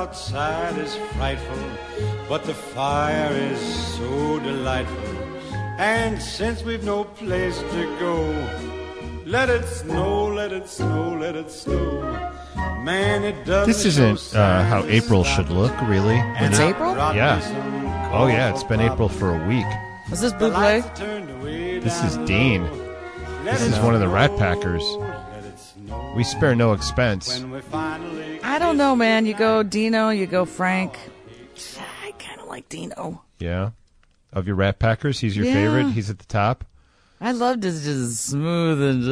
outside is frightful, but the fire is so delightful. And since we've no place to go, let it snow, let it snow, let it snow. Man, it doesn't. This isn't how April should look, really. It's April? Yeah. Oh, yeah, it's been April for a week. Is this Buble? This is Dean. This is one of the Rat Packers. We spare no expense. I don't know, man. You go Dino, you go Frank. I kind of like Dino. Yeah. Of your Rat Packers, he's your Yeah. favorite? He's at the top? I loved his just smooth and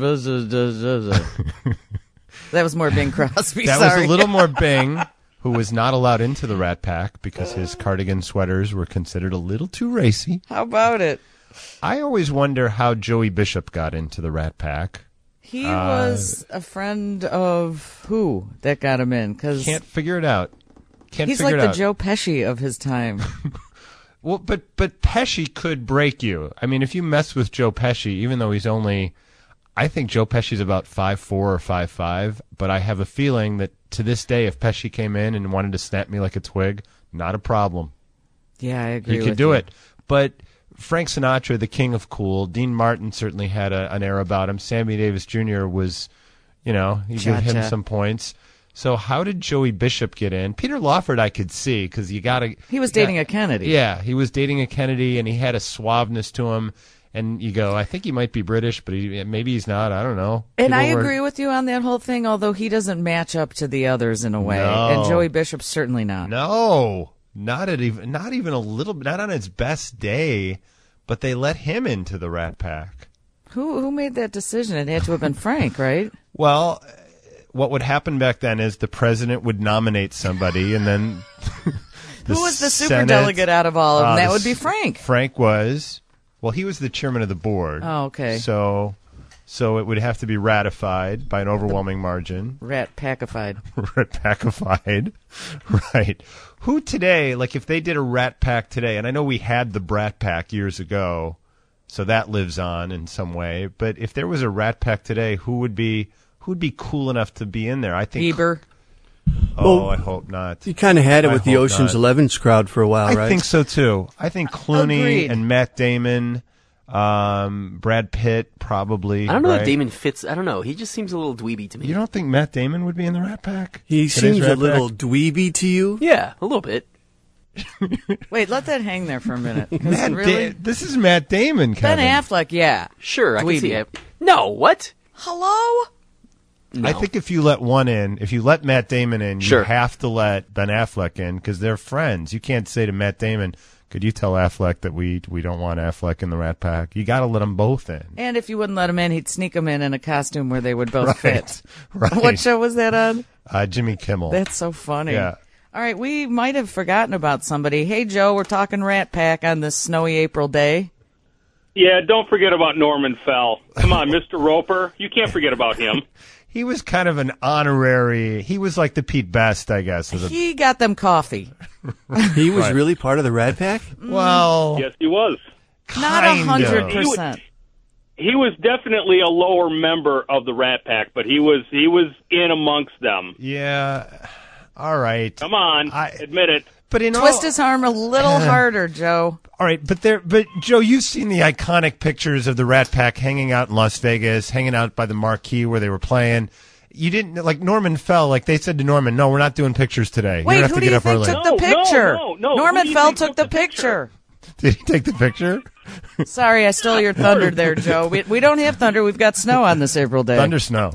that was more Bing Crosby. That sorry. was a little more Bing, who was not allowed into the Rat Pack because his cardigan sweaters were considered a little too racy. How about it? I always wonder how Joey Bishop got into the Rat Pack. He was a friend of who that got him in? Because Can't figure it out. he's like the Joe Pesci of his time. Well, but Pesci could break you. I mean, if you mess with Joe Pesci, even though he's only, I think Joe Pesci's about 5'4" or 5'5", but I have a feeling that to this day, if Pesci came in and wanted to snap me like a twig, not a problem. Yeah, I agree. You could do it. But Frank Sinatra, the king of cool, Dean Martin certainly had an air about him. Sammy Davis Jr. was, you give him some points. So how did Joey Bishop get in? Peter Lawford I could see because he was dating a Kennedy. Yeah, he was dating a Kennedy, and he had a suaveness to him. And you go, I think he might be British, but maybe he's not. I don't know. And I agree with you on that whole thing, although he doesn't match up to the others in a way. No. And Joey Bishop's certainly not. No, not even a little, not on his best day, but they let him into the Rat Pack. Who made that decision? It had to have been Frank, right? Well, what would happen back then is the president would nominate somebody, and then who was the superdelegate out of all of them? That would be Frank. Frank was. Well, he was the chairman of the board. Oh, okay. So it would have to be ratified by an overwhelming margin. Rat Packified. Rat Packified. Right. Who today, like if they did a Rat Pack today, and I know we had the Brat Pack years ago, so that lives on in some way, but if there was a Rat Pack today, who would be cool enough to be in there? I think Bieber. Oh, Well, I hope not. You kind of had it with the hope Ocean's not. 11's crowd for a while, right? I think so too. I think Clooney Agreed. and Matt Damon, Brad Pitt, probably. I don't know right? if Damon fits. I don't know. He just seems a little dweeby to me. You don't think Matt Damon would be in the Rat Pack? He Today's seems a Rat little Pack? dweeby to you. Yeah, a little bit. Wait, let that hang there for a minute. 'Cause Matt really? this is Matt Damon, Ben Kevin. Affleck, yeah. Sure, I can see Dweeby. it. No, what? Hello? No. I think if you let one in, if you let Matt Damon in, Sure. you have to let Ben Affleck in because they're friends. You can't say to Matt Damon, could you tell Affleck that we don't want Affleck in the Rat Pack? You got to let them both in. And if you wouldn't let him in, he'd sneak him in a costume where they would both fit. Right. What show was that on? Jimmy Kimmel. That's so funny. Yeah. All right, we might have forgotten about somebody. Hey, Joe, we're talking Rat Pack on this snowy April day. Yeah, don't forget about Norman Fell. Come on, Mr. Roper. You can't forget about him. He was kind of an honorary. He was like the Pete Best, I guess. He got them coffee. He was Right. really part of the Rat Pack? Well, Yes, he was. Not kind of. 100%. He was definitely a lower member of the Rat Pack, but he was in amongst them. Yeah. All right. Come on, admit it. But in Twist all, his arm a little harder, Joe. all right, but Joe, you've seen the iconic pictures of the Rat Pack hanging out in Las Vegas, hanging out by the marquee where they were playing. You didn't like Norman Fell. Like they said to Norman, "No, we're not doing pictures today. Wait, you have who to do get you up think early." took the No, picture? no. Who Norman do you Fell think took the picture. Did he take the picture? Sorry, I stole your thunder there, Joe. We don't have thunder. We've got snow on this April day. Thunder snow.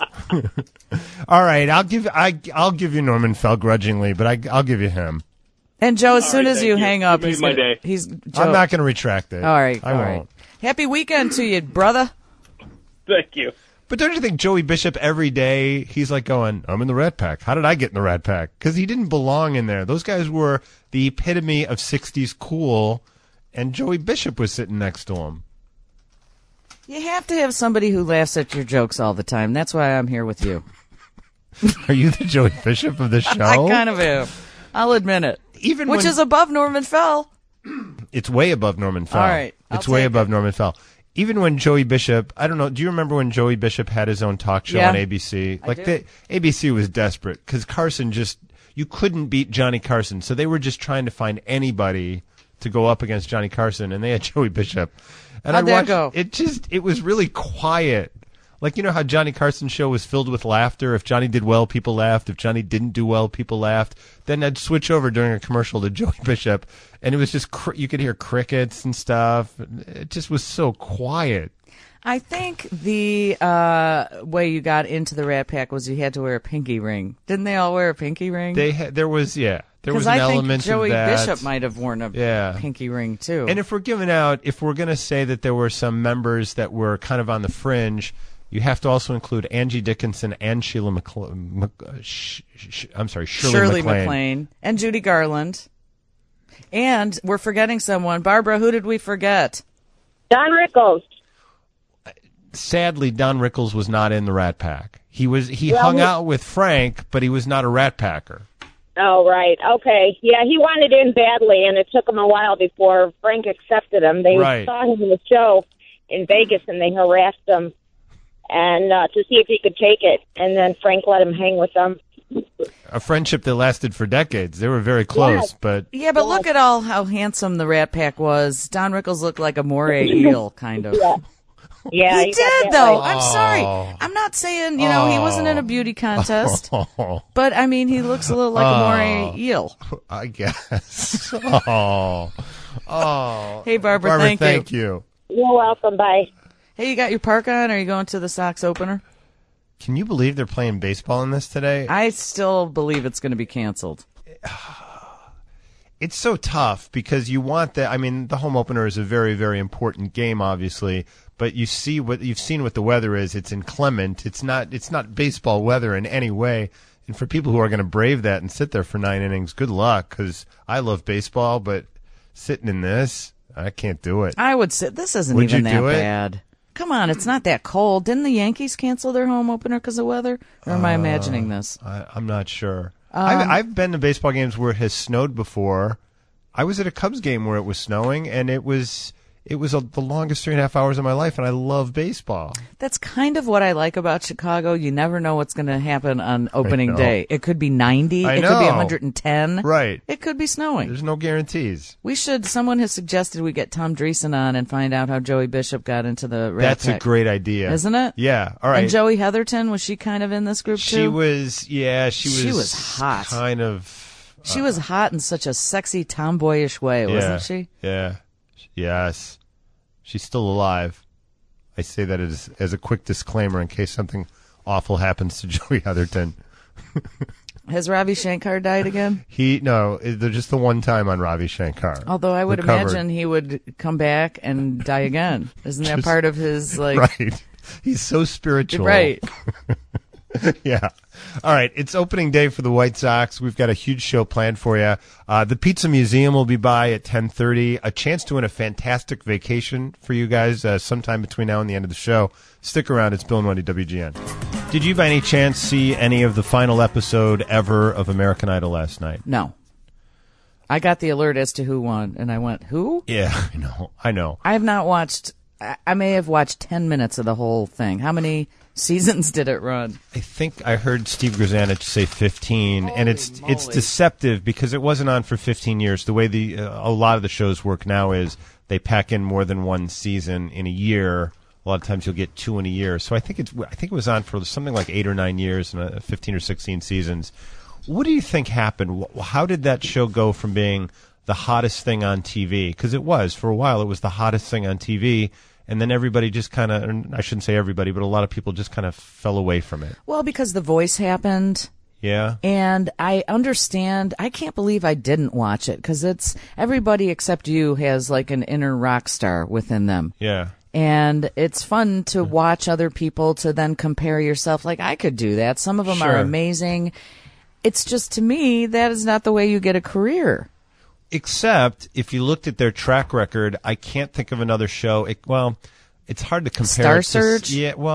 All right, I'll give you Norman Fell grudgingly, but I'll give you him. And Joe, as All soon right, as thank you you. hang up, You made my day. he's Joe. I'm not going to retract it. All right, I all won't. right. Happy weekend to you, brother. Thank you. But don't you think Joey Bishop every day he's like going, I'm in the Rat Pack. How did I get in the Rat Pack? Because he didn't belong in there. Those guys were the epitome of 60s cool, and Joey Bishop was sitting next to him. You have to have somebody who laughs at your jokes all the time. That's why I'm here with you. Are you the Joey Bishop of the show? I kind of am. I'll admit it. Even Which when- is above Norman Fell. It's way above Norman Fell. All right, It's I'll way take above Norman Fell. Even when Joey Bishop, I don't know, do you remember when Joey Bishop had his own talk show Yeah, on ABC? I Like do. ABC was desperate because Carson just, you couldn't beat Johnny Carson. So they were just trying to find anybody to go up against Johnny Carson, and they had Joey Bishop. And How'd I that watched, go? It was really quiet. Like, you know how Johnny Carson's show was filled with laughter? If Johnny did well, people laughed. If Johnny didn't do well, people laughed. Then I'd switch over during a commercial to Joey Bishop, and it was just, you could hear crickets and stuff. It just was so quiet. I think the way you got into the Rat Pack was you had to wear a pinky ring. Didn't they all wear a pinky ring? There was an Because I think element Joey of that. Bishop might have worn a pinky ring too. And if we're going to say that there were some members that were kind of on the fringe, you have to also include Angie Dickinson and Shirley MacLaine. And Judy Garland. And we're forgetting someone. Barbara, who did we forget? Don Rickles. Sadly, Don Rickles was not in the Rat Pack. He hung out with Frank, but he was not a Rat Packer. Oh, right. Okay. Yeah, he wanted in badly, and it took him a while before Frank accepted him. They saw him in the show in Vegas, and they harassed him and to see if he could take it. And then Frank let him hang with them. A friendship that lasted for decades. They were very close, but... Yeah, but look at how handsome the Rat Pack was. Don Rickles looked like a moray eel, kind of. Yeah, he did, though. I'm sorry. I'm not saying, he wasn't in a beauty contest. But, I mean, he looks a little like a moray eel. I guess. Hey, Barbara, thank you. You're welcome. Bye. Hey, you got your park on? Are you going to the Sox opener? Can you believe they're playing baseball in this today? I still believe it's going to be canceled. It's so tough because you want that. I mean, the home opener is a very, very important game, obviously. But you've seen what the weather is. It's inclement. It's not baseball weather in any way. And for people who are going to brave that and sit there for 9 innings, good luck. Because I love baseball, but sitting in this, I can't do it. I would sit. This isn't Would even you that do it? bad. Come on, it's not that cold. Didn't the Yankees cancel their home opener because of weather? Or am I imagining this? I'm not sure. I've been to baseball games where it has snowed before. I was at a Cubs game where it was snowing, and it was the longest 3.5 hours of my life, and I love baseball. That's kind of what I like about Chicago. You never know what's going to happen on opening day. It could be 90. It could be 110. Right. It could be snowing. There's no guarantees. Someone has suggested we get Tom Dreesen on and find out how Joey Bishop got into the Rat That's Pack. a great idea. Isn't it? Yeah. All right. And Joey Heatherton, was she kind of in this group too? She was hot. Kind of. She was hot in such a sexy tomboyish way, wasn't she? Yeah. Yes. She's still alive. I say that as a quick disclaimer in case something awful happens to Joey Heatherton. Has Ravi Shankar died again? No, they're just the one time on Ravi Shankar. Although I would imagine he would come back and die again. Isn't that part of his, Right. He's so spiritual. Right. Yeah. All right. It's opening day for the White Sox. We've got a huge show planned for you. The Pizza Museum will be by at 10:30. A chance to win a fantastic vacation for you guys sometime between now and the end of the show. Stick around. It's Bill and Wendy, WGN. Did you by any chance see any of the final episode ever of American Idol last night? No. I got the alert as to who won, and I went, who? Yeah, I know. I have not watched. I may have watched 10 minutes of the whole thing. How many seasons did it run? I think I heard Steve Grzanich say 15, and it's deceptive because it wasn't on for 15 years. The way a lot of the shows work now is they pack in more than one season in a year. A lot of times you'll get 2 in a year. So I think it was on for something like 8 or 9 years and 15 or 16 seasons. What do you think happened? How did that show go from being the hottest thing on TV? Because it was, for a while, it was the hottest thing on TV. And then everybody just kind of, I shouldn't say everybody, but a lot of people just kind of fell away from it. Well, because The Voice happened. Yeah. And I understand. I can't believe I didn't watch it because it's everybody except you has like an inner rock star within them. Yeah. And it's fun to watch other people to then compare yourself. Like, I could do that. Some of them are amazing. It's just, to me, that is not the way you get a career. Except if you looked at their track record, I can't think of another show. It's hard to compare. Star Search?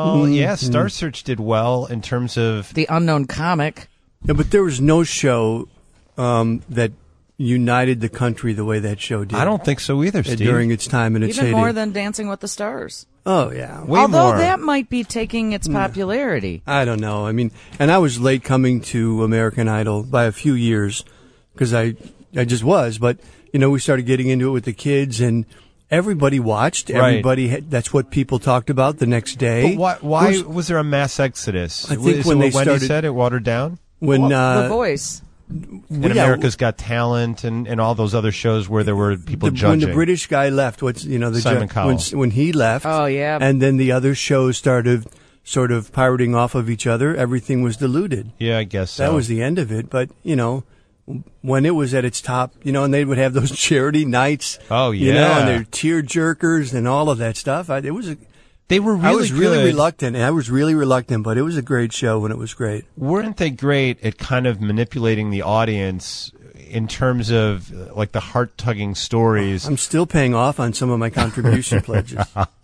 Star Search did well in terms of The Unknown Comic. Yeah, but there was no show that united the country the way that show did. I don't think so either, Steve. During its time in its Even heyday. more than Dancing with the Stars. Oh, yeah. Way Although more. that might be taking its popularity. I don't know. I mean, and I was late coming to American Idol by a few years because I just was. But, we started getting into it with the kids and everybody watched. Right. Everybody that's what people talked about the next day. But why was there a mass exodus? I think when they Wendy started- said it watered down? When The Voice. And America's Got Talent and all those other shows where there were people when judging. the British guy left, Simon Cowell. when he left, Oh, yeah. and then the other shows started sort of pirating off of each other, everything was diluted. Yeah, I guess so. That was the end of it. But when it was at its top, and they would have those charity nights. Oh, and yeah. they're tear jerkers and all of that stuff. They were really I was really good. reluctant, but it was a great show when it was great. Weren't they great at kind of manipulating the audience in terms of like the heart-tugging stories? I'm still paying off on some of my contribution pledges.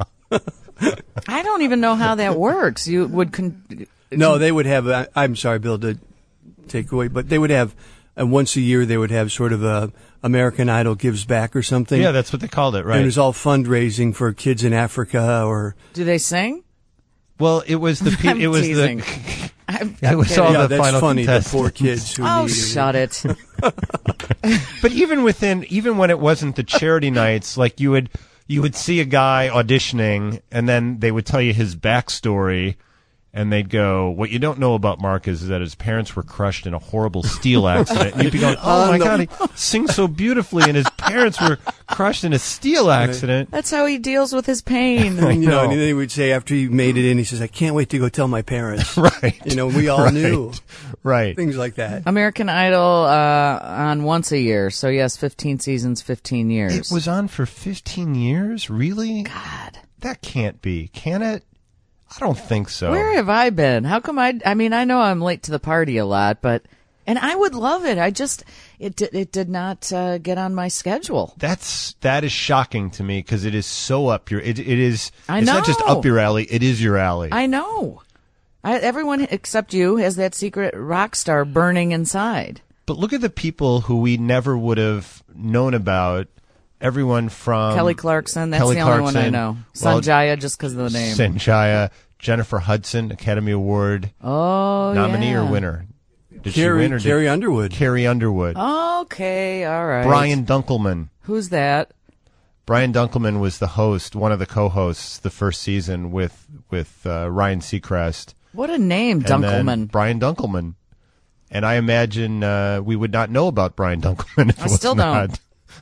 I don't even know how that works. You would No, they would have. I'm sorry, Bill, to take away, but they would have once a year. They would have sort of a American Idol Gives Back or something. Yeah, that's what they called it, right? And it was all fundraising for kids in Africa or. Do they sing? Well, it was the I'm it was teasing. the it was all Yeah, the that's final funny. The contestants. poor kids who Oh, needed it. shut it. But even when it wasn't the charity nights, like you would see a guy auditioning, and then they would tell you his backstory, and they'd go, "What you don't know about Mark is that his parents were crushed in a horrible steel accident." And you'd be going, "Oh my God, he sings so beautifully, and his parents were crushed in a steel accident." That's how he deals with his pain. I And know. then he would say after he made it in, he says, "I can't wait to go tell my parents." Right. We all knew Right. things like that. American Idol on once a year. So, yes, 15 seasons, 15 years. It was on for 15 years? Really? God. That can't be. Can it? I don't think so. Where have I been? How come I mean, I know I'm late to the party a lot, and I would love it. It did not get on my schedule. That is shocking to me because it is so up your. It is. I It's not just know. up your alley. It is your alley. I know. Everyone except you has that secret rock star burning inside. But look at the people who we never would have known about. Everyone from Kelly Clarkson, that's Kelly the only one I Clarkson, know. well, Sanjaya, just because of the name. Sanjaya, Jennifer Hudson, Academy Award nominee yeah. or winner. Did she win or Carrie Underwood. Carrie Underwood. Okay, all right. Brian Dunkelman. Who's that? Brian Dunkelman was the host, one of the co-hosts, the first season with Ryan Seacrest. What a name, And then Dunkelman. Brian Dunkelman. And I imagine we would not know about Brian Dunkelman if I it was still don't. not.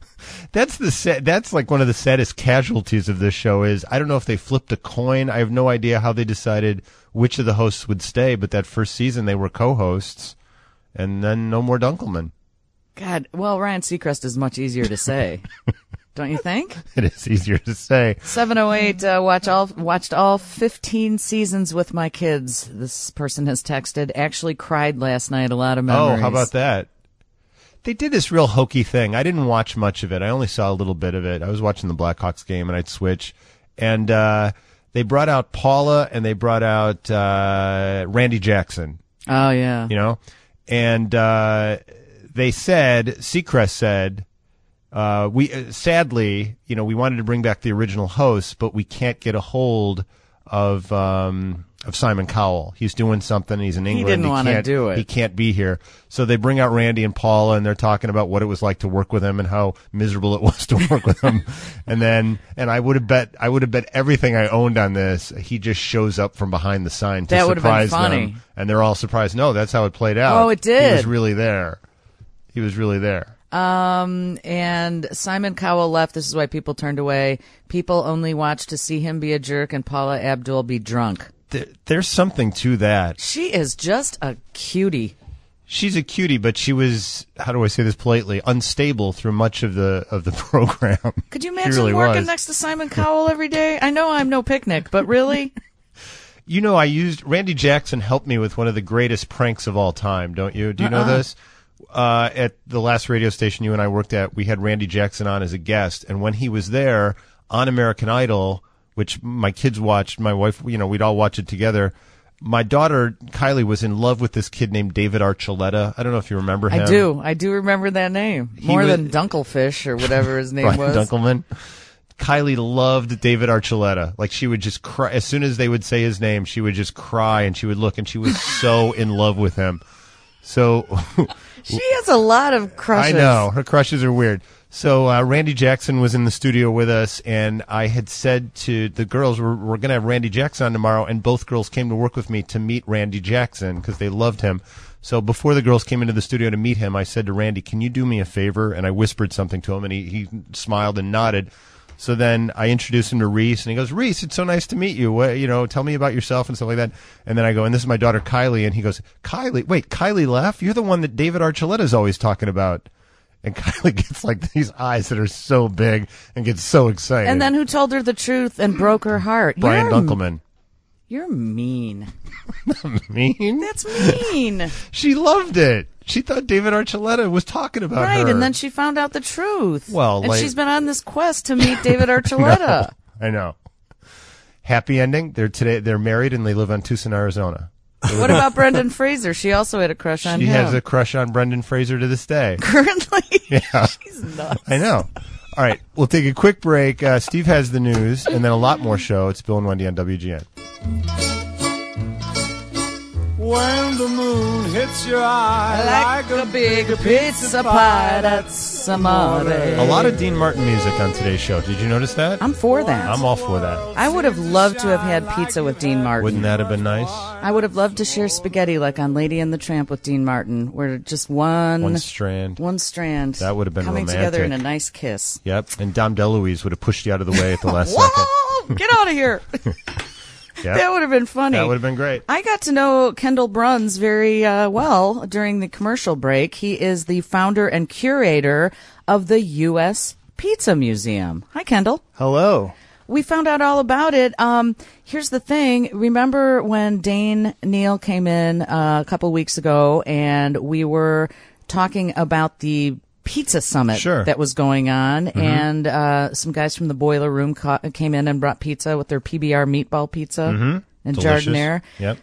That's like one of the saddest casualties of this show is I don't know if they flipped a coin. I have no idea how they decided which of the hosts would stay, but that first season they were co-hosts, and then no more Dunkelman. God, well, Ryan Seacrest is much easier to say. Don't you think? It is easier to say. 708 watched all 15 seasons with my kids. This person has texted. Actually cried last night. A lot of memories. Oh, how about that? They did this real hokey thing. I didn't watch much of it. I only saw a little bit of it. I was watching the Blackhawks game, and I'd switch. And they brought out Paula, and they brought out Randy Jackson. Oh yeah. And they said, Seacrest said, we sadly, we wanted to bring back the original host, but we can't get a hold of Simon Cowell. He's doing something. He's in England. didn't want to do it. He can't be here. So they bring out Randy and Paula, and they're talking about what it was like to work with him and how miserable it was to work with him. And I would have bet everything I owned on this. He just shows up from behind the sign to That would have been surprise funny. them, and they're all surprised. No, that's how it played out. Oh, it did. He was really there. And Simon Cowell left. This is why people turned away. People only watched to see him be a jerk and Paula Abdul be drunk. There's something to that. She is just a cutie. She's a cutie, but she was, how do I say this politely, unstable through much of the program. Could you She imagine really working was. next to Simon Cowell every day? I know I'm no picnic, but really? I used Randy Jackson helped me with one of the greatest pranks of all time, don't you? Do you know this? At the last radio station you and I worked at, we had Randy Jackson on as a guest, and when he was there on American Idol, which my kids watched, my wife, we'd all watch it together. My daughter, Kylie, was in love with this kid named David Archuleta. I don't know if you remember him. I do remember that name. More than Dunkelfish or whatever his name Brian was. Dunkelman. Kylie loved David Archuleta. Like, she would just cry. As soon as they would say his name, she would just cry, and she would look, and she was so in love with him. So she has a lot of crushes. I know. Her crushes are weird. So Randy Jackson was in the studio with us, and I had said to the girls, we're going to have Randy Jackson on tomorrow, and both girls came to work with me to meet Randy Jackson because they loved him. So before the girls came into the studio to meet him, I said to Randy, can you do me a favor? And I whispered something to him, and he smiled and nodded. So then I introduced him to Reese, and he goes, Reese, it's so nice to meet you. What, tell me about yourself and stuff like that. And then I go, and this is my daughter Kylie. And he goes, Kylie? Wait, Kylie Leff? You're the one that David Archuleta is always talking about. And Kylie gets like these eyes that are so big and gets so excited. And then who told her the truth and broke her heart? Brian Dunkelman. You're mean. Mean? That's mean. She loved it. She thought David Archuleta was talking about her. Right, and then she found out the truth. Well, and she's been on this quest to meet David Archuleta. I know. Happy ending. They're married and they live on Tucson, Arizona. What about Brendan Fraser? She also had a crush on him. She has a crush on Brendan Fraser to this day. Currently? Yeah. She's nuts. I know. All right, we'll take a quick break. Steve has the news, and then a lot more show. It's Bill and Wendy on WGN. When the moon hits your eye like a big pizza pie, that's amore. A lot of Dean Martin music on today's show. Did you notice that? I'm for that. I'm all for that. I would have loved to have had pizza with Dean Martin. Wouldn't that have been nice? I would have loved to share spaghetti like on Lady and the Tramp with Dean Martin, where just one strand. That would have been coming romantic. together in a nice kiss. Yep, and Dom DeLuise would have pushed you out of the way at the last second. Whoa! Get out of here! Yep. That would have been funny. That would have been great. I got to know Kendall Bruns very well during the commercial break. He is the founder and curator of the U.S. Pizza Museum. Hi, Kendall. Hello. We found out all about it. Here's the thing. Remember when Dane Neal came in a couple weeks ago and we were talking about the Pizza Summit that was going on, and some guys from the Boiler Room came in and brought pizza with their PBR meatball pizza and Jardiniere. Yep.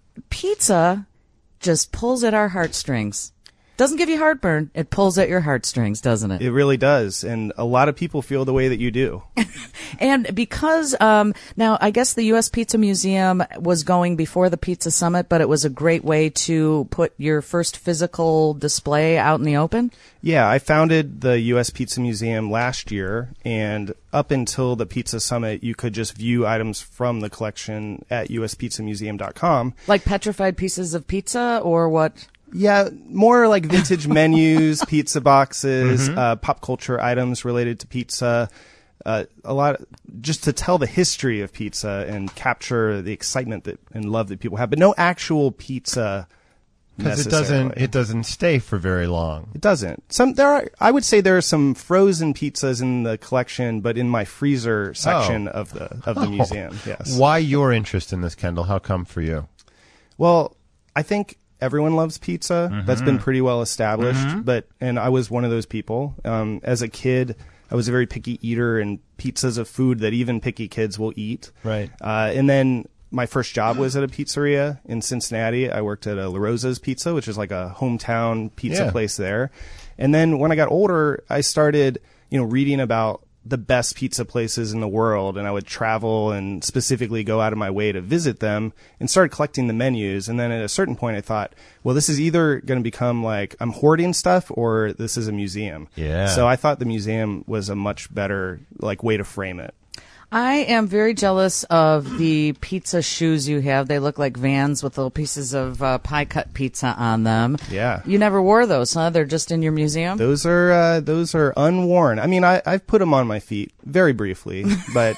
Pizza just pulls at our heartstrings. Doesn't give you heartburn. It pulls at your heartstrings, doesn't it? It really does. And a lot of people feel the way that you do. And because, now I guess the U.S. Pizza Museum was going before the Pizza Summit, but it was a great way to put your first physical display out in the open? Yeah, I founded the U.S. Pizza Museum last year, and up until the Pizza Summit, you could just view items from the collection at uspizzamuseum.com. Like petrified pieces of pizza, or what? Yeah, more like vintage menus, pizza boxes, pop culture items related to pizza. A lot just to tell the history of pizza and capture the excitement and love that people have, but no actual pizza. Because it doesn't stay for very long. It doesn't. I would say there are some frozen pizzas in the collection, but in my freezer section of the museum. Yes. Why your interest in this, Kendall? How come for you? Well, I think everyone loves pizza. That's been pretty well established. And I was one of those people. As a kid, I was a very picky eater, and pizza's a food that even picky kids will eat. Right. And then my first job was at a pizzeria in Cincinnati. I worked at a La Rosa's Pizza, which is like a hometown pizza place there. And then when I got older, I started, reading about the best pizza places in the world, and I would travel and specifically go out of my way to visit them and started collecting the menus. And then at a certain point I thought, well, this is either going to become like I'm hoarding stuff or this is a museum. Yeah. So I thought the museum was a much better way to frame it. I am very jealous of the pizza shoes you have. They look like Vans with little pieces of pie cut pizza on them. Yeah. You never wore those, huh? They're just in your museum? Those are unworn. I mean, I've put them on my feet very briefly, but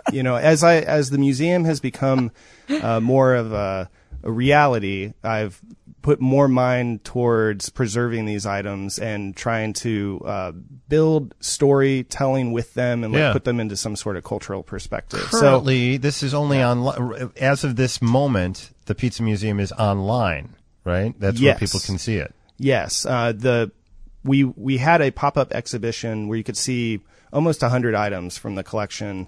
as the museum has become more of a reality, I've put more mind towards preserving these items and trying to build storytelling with them and put them into some sort of cultural perspective. Currently, this is only online. As of this moment, the Pizza Museum is online, right? That's where people can see it. Yes. We had a pop-up exhibition where you could see almost 100 items from the collection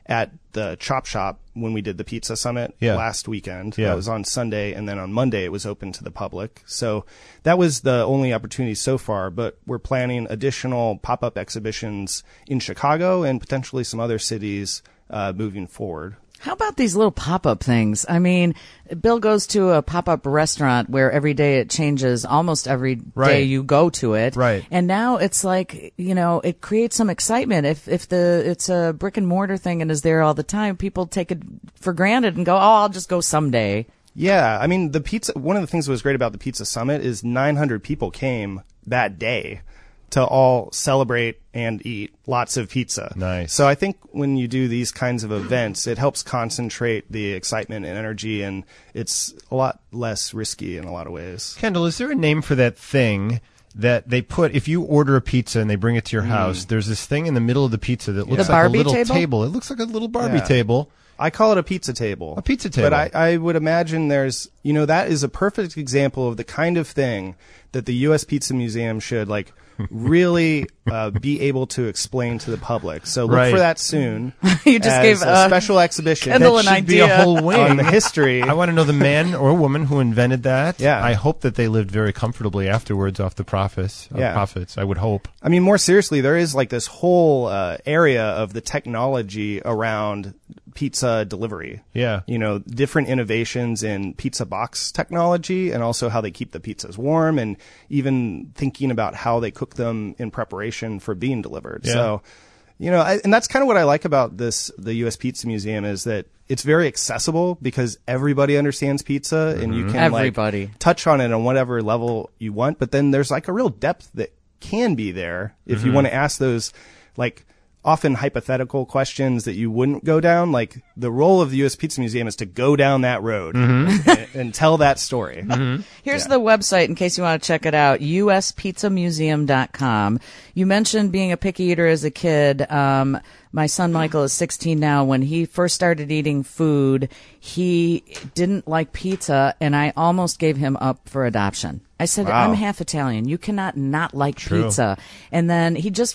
at the Chop Shop when we did the Pizza Summit Yeah. last weekend. Yeah. That was on Sunday, and then on Monday it was open to the public. So that was the only opportunity so far, but we're planning additional pop-up exhibitions in Chicago and potentially some other cities moving forward. How about these little pop-up things? I mean, Bill goes to a pop-up restaurant where every day it changes, almost every day Right. you go to it. Right. And now it's like, it creates some excitement. If it's a brick and mortar thing and is there all the time, people take it for granted and go, oh, I'll just go someday. Yeah, I mean, one of the things that was great about the Pizza Summit is 900 people came that day to all celebrate and eat lots of pizza. Nice. So I think when you do these kinds of events, it helps concentrate the excitement and energy, and it's a lot less risky in a lot of ways. Kendall, is there a name for that thing that they put, if you order a pizza and they bring it to your house, there's this thing in the middle of the pizza that looks The like a Barbie little table? It looks like a little Barbie Yeah. table. I call it a pizza table. A pizza table. But I would imagine there's, that is a perfect example of the kind of thing that the U.S. Pizza Museum should, really be able to explain to the public. So look Right. for that soon. You just as gave a special exhibition Kendall that an should Be idea. a whole wing. on the history. I want to know the man or woman who invented that. Yeah. I hope that they lived very comfortably afterwards off the profits. I would hope. I mean, more seriously, there is this whole area of the technology around pizza delivery. Yeah. Different innovations in pizza box technology and also how they keep the pizzas warm and even thinking about how they cook them in preparation for being delivered. Yeah. So, and that's kind of what I like about the U.S. Pizza Museum is that it's very accessible because everybody understands pizza and you can Everybody. touch on it on whatever level you want. But then there's a real depth that can be there if you want to ask those often hypothetical questions that you wouldn't go down. The role of the U.S. Pizza Museum is to go down that road and tell that story. Here's the website in case you want to check it out, uspizzamuseum.com. You mentioned being a picky eater as a kid. My son Michael is 16 now. When he first started eating food, he didn't like pizza, and I almost gave him up for adoption. I said, Wow. I'm half Italian. You cannot not like True. pizza. And then he had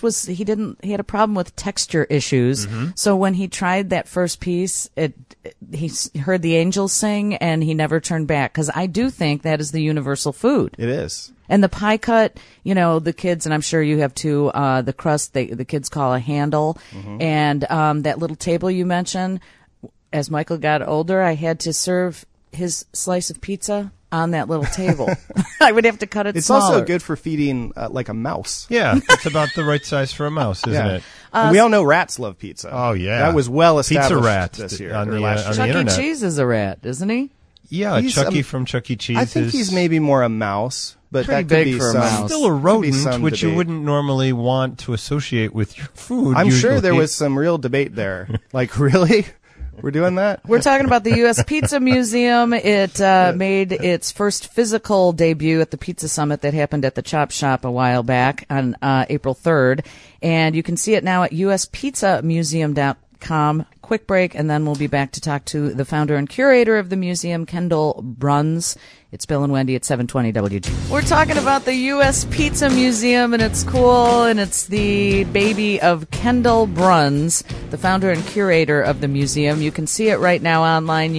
a problem with texture issues. So when he tried that first piece, he heard the angels sing and he never turned back. Cause I do think that is the universal food. It is. And the pie cut, the kids, and I'm sure you have too, the crust, the kids call a handle. And, that little table you mentioned, as Michael got older, I had to serve his slice of pizza on that little table. I would have to cut it It's smaller. also good for feeding like a mouse. Yeah, it's about the right size for a mouse, isn't Yeah. it? And we all know rats love pizza. Oh, yeah. That was well established Pizza rat this year. on or the, last on year. the Chuck E. internet. Cheese is a rat, isn't he? Yeah, He's, Chucky from Chuck E. Cheese I think he's maybe more a mouse, but Pretty that could big be for a some, mouse. still a could be rodent, some which you debate. wouldn't normally want to associate with your food. I'm sure there usually. was some real debate there. Really? We're doing that? We're talking about the U.S. Pizza Museum. It made its first physical debut at the Pizza Summit that happened at the Chop Shop a while back on April 3rd. And you can see it now at uspizzamuseum.com. Quick break, and then we'll be back to talk to the founder and curator of the museum, Kendall Bruns. It's Bill and Wendy at 720 WG. We're talking about the U.S. Pizza Museum, and it's cool, and it's the baby of Kendall Bruns, the founder and curator of the museum. You can see it right now online,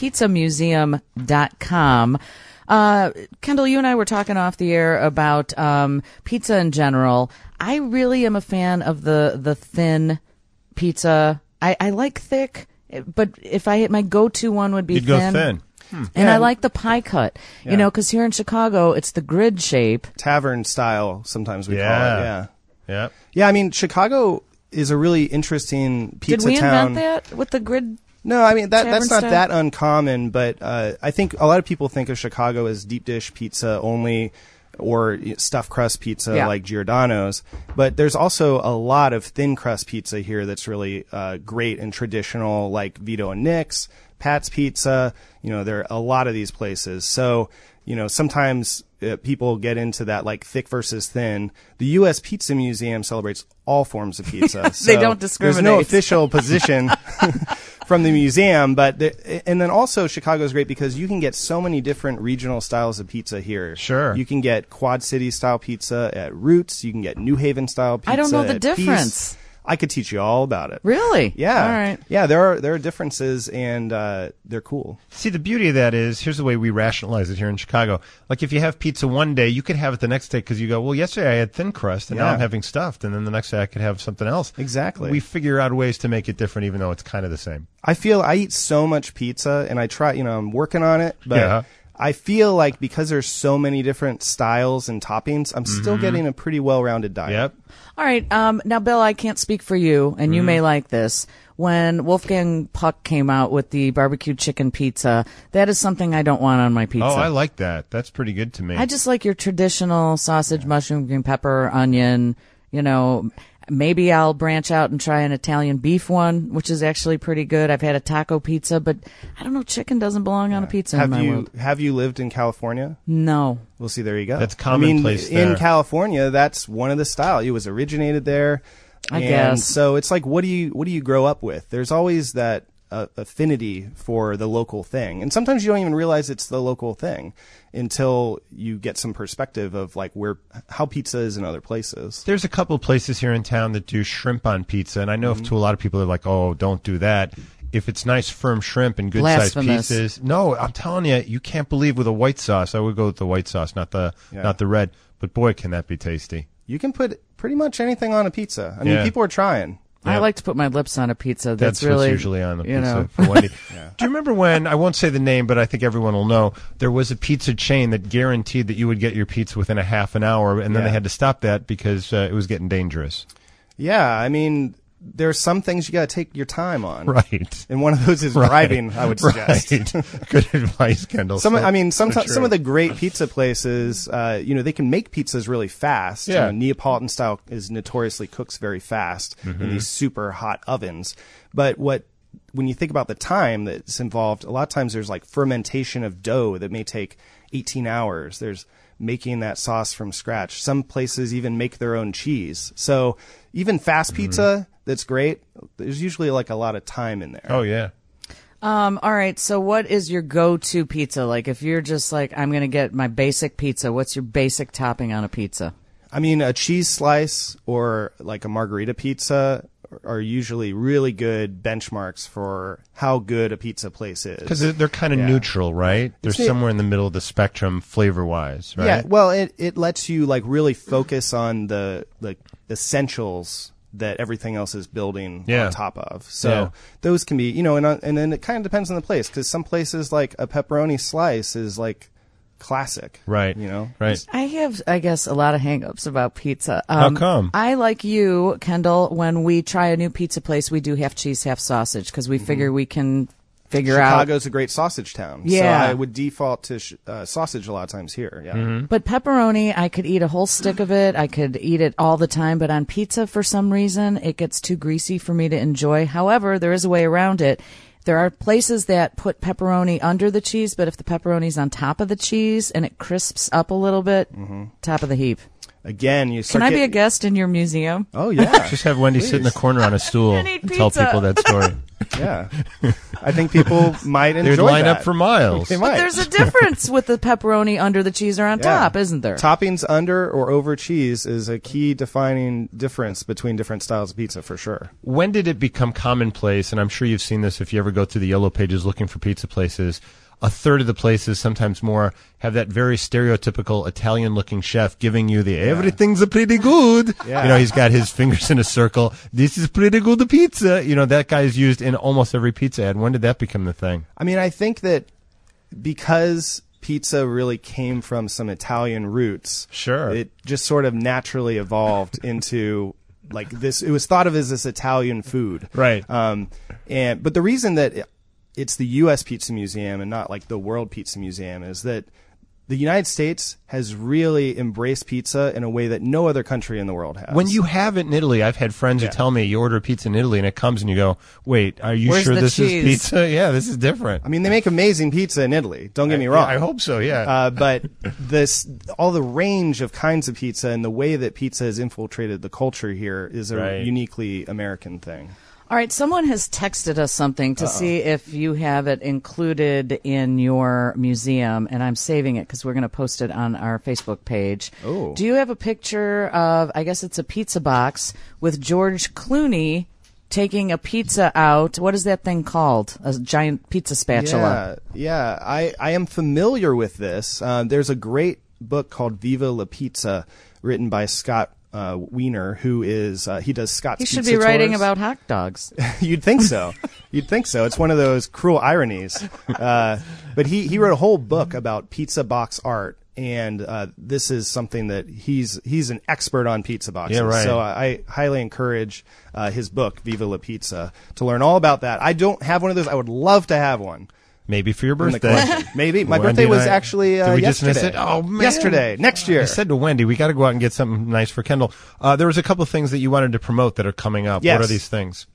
uspizzamuseum.com. Kendall, you and I were talking off the air about pizza in general. I really am a fan of the thin pizza. I like thick, but if my go-to one would be You'd thin. go thin. And I like the pie cut, because here in Chicago, it's the grid shape. Tavern style, sometimes we call it. Yeah. Yeah. Yeah, I mean, Chicago is a really interesting pizza Did we town. invent that with the grid? No, I mean, that's Tavern not style? that uncommon, but I think a lot of people think of Chicago as deep dish pizza only or stuffed crust pizza Yeah. like Giordano's. But there's also a lot of thin crust pizza here that's really great and traditional, like Vito and Nick's, Pat's Pizza. There are a lot of these places. So, sometimes people get into that like thick versus thin. The U.S. Pizza Museum celebrates all forms of pizza. They So don't There's discriminate. no official position from the museum, and then also Chicago's great because you can get so many different regional styles of pizza here. Sure. You can get Quad City style pizza at Roots. You can get New Haven style pizza I don't know the at Peace. difference. I could teach you all about it. Really? Yeah. All right. Yeah, there are differences, and they're cool. See, the beauty of that is, here's the way we rationalize it here in Chicago. Like, if you have pizza one day, you could have it the next day because you go, well, yesterday I had thin crust, and now I'm having stuffed, and then the next day I could have something else. Exactly. We figure out ways to make it different, even though it's kind of the same. I feel I eat so much pizza, and I try, I'm working on it, but Yeah. I feel like because there's so many different styles and toppings, I'm still getting a pretty well-rounded diet. Yep. All right. Now, Bill, I can't speak for you, and you may like this. When Wolfgang Puck came out with the barbecue chicken pizza, that is something I don't want on my pizza. Oh, I like that. That's pretty good to me. I just like your traditional sausage, mushroom, green pepper, onion. Maybe I'll branch out and try an Italian beef one, which is actually pretty good. I've had a taco pizza, but I don't know. Chicken doesn't belong on a pizza in my world. Have you lived in California? No. Well, see, there you go. That's commonplace there. In California, that's one of the style. It was originated there. I and guess. So it's like, what do you grow up with? There's always that affinity for the local thing, and sometimes you don't even realize it's the local thing until you get some perspective of like how pizza is in other places. There's a couple places here in town that do shrimp on pizza, and I know to a lot of people they're like, oh, don't do that. If it's nice firm shrimp and good sized Blasphemous. pieces, no, I'm telling you, you can't believe with a white sauce. I would go with the white sauce, not the red. But boy, can that be tasty. You can put pretty much anything on a pizza. I mean, people are trying. I like to put my lips on a pizza. That's really what's usually on the pizza you know. for Wendy. Do you remember when, I won't say the name, but I think everyone will know, there was a pizza chain that guaranteed that you would get your pizza within a half an hour, and then they had to stop that because it was getting dangerous. Yeah, I mean, there's some things you got to take your time on. Right. And one of those is driving, I would suggest. Right. Good advice, Kendall. Sometimes some of the great pizza places, they can make pizzas really fast. Yeah. Neapolitan style is notoriously cooks very fast in these super hot ovens. But when you think about the time that's involved, a lot of times there's like fermentation of dough that may take 18 hours. There's making that sauce from scratch. Some places even make their own cheese. So even fast pizza, that's great. There's usually like a lot of time in there. Oh, yeah. All right. So what is your go-to pizza? Like if you're just like, I'm going to get my basic pizza, what's your basic topping on a pizza? I mean, a cheese slice or like a margarita pizza are usually really good benchmarks for how good a pizza place is. Because they're kind of neutral, right? They're somewhere in the middle of the spectrum flavor-wise, right? Yeah, well, it lets you like really focus on the essentials that everything else is building on top of. So those can be, and then it kind of depends on the place, because some places like a pepperoni slice is like classic. Right. Right. I have, I guess, a lot of hang-ups about pizza. How come? I, like you, Kendall, when we try a new pizza place, we do half cheese, half sausage, because we figure we can figure out. Chicago's a great sausage town. Yeah. So I would default to sausage a lot of times here. Yeah. But pepperoni, I could eat a whole stick of it. I could eat it all the time. But on pizza, for some reason, it gets too greasy for me to enjoy. However, there is a way around it. There are places that put pepperoni under the cheese, but if the pepperoni's on top of the cheese and it crisps up a little bit, top of the heap. Again, you Can I be a guest in your museum? Oh, yeah. Just have Wendy sit in the corner on a stool And eat and tell pizza. people that story. Yeah. I think people might enjoy They'd line that. up for miles. They might. There's a difference with the pepperoni under the cheese or on top, isn't there? Toppings under or over cheese is a key defining difference between different styles of pizza, for sure. When did it become commonplace, and I'm sure you've seen this if you ever go through the Yellow Pages looking for pizza places, a third of the places, sometimes more, have that very stereotypical Italian-looking chef giving you the everything's a pretty good. Yeah. He's got his fingers in a circle. This is pretty good pizza. That guy is used in almost every pizza ad. When did that become the thing? I mean, I think that because pizza really came from some Italian roots, Sure. it just sort of naturally evolved into like this. It was thought of as this Italian food, Right. But the reason that it's the U.S. Pizza Museum and not like the World Pizza Museum is that the United States has really embraced pizza in a way that no other country in the world has. When you have it in Italy, I've had friends who tell me you order a pizza in Italy and it comes and you go, wait, are you Where's sure the this cheese? is pizza? Yeah, this is different. I mean, they make amazing pizza in Italy. Don't get me wrong. I hope so, yeah. But all the range of kinds of pizza and the way that pizza has infiltrated the culture here is a Right. uniquely American thing. All right, someone has texted us something to see if you have it included in your museum, and I'm saving it because we're going to post it on our Facebook page. Oh. Do you have a picture of, I guess it's a pizza box, with George Clooney taking a pizza out? What is that thing called? A giant pizza spatula. Yeah. I am familiar with this. There's a great book called Viva la Pizza written by Scott Wiener, who is he does Scott's He should Pizza be writing tours. about hot dogs. You'd think so. It's one of those cruel ironies. But he wrote a whole book about pizza box art, and this is something that he's an expert on pizza boxes. Yeah, right. So I highly encourage his book Viva la Pizza to learn all about that. I don't have one of those. I would love to have one. Maybe for your In the birthday. collection. Maybe. My Wendy birthday and was I- actually Did we yesterday. just miss it? Oh, man. Yesterday. Next year. I said to Wendy, we got to go out and get something nice for Kendall. There was a couple of things that you wanted to promote that are coming up. Yes. What are these things?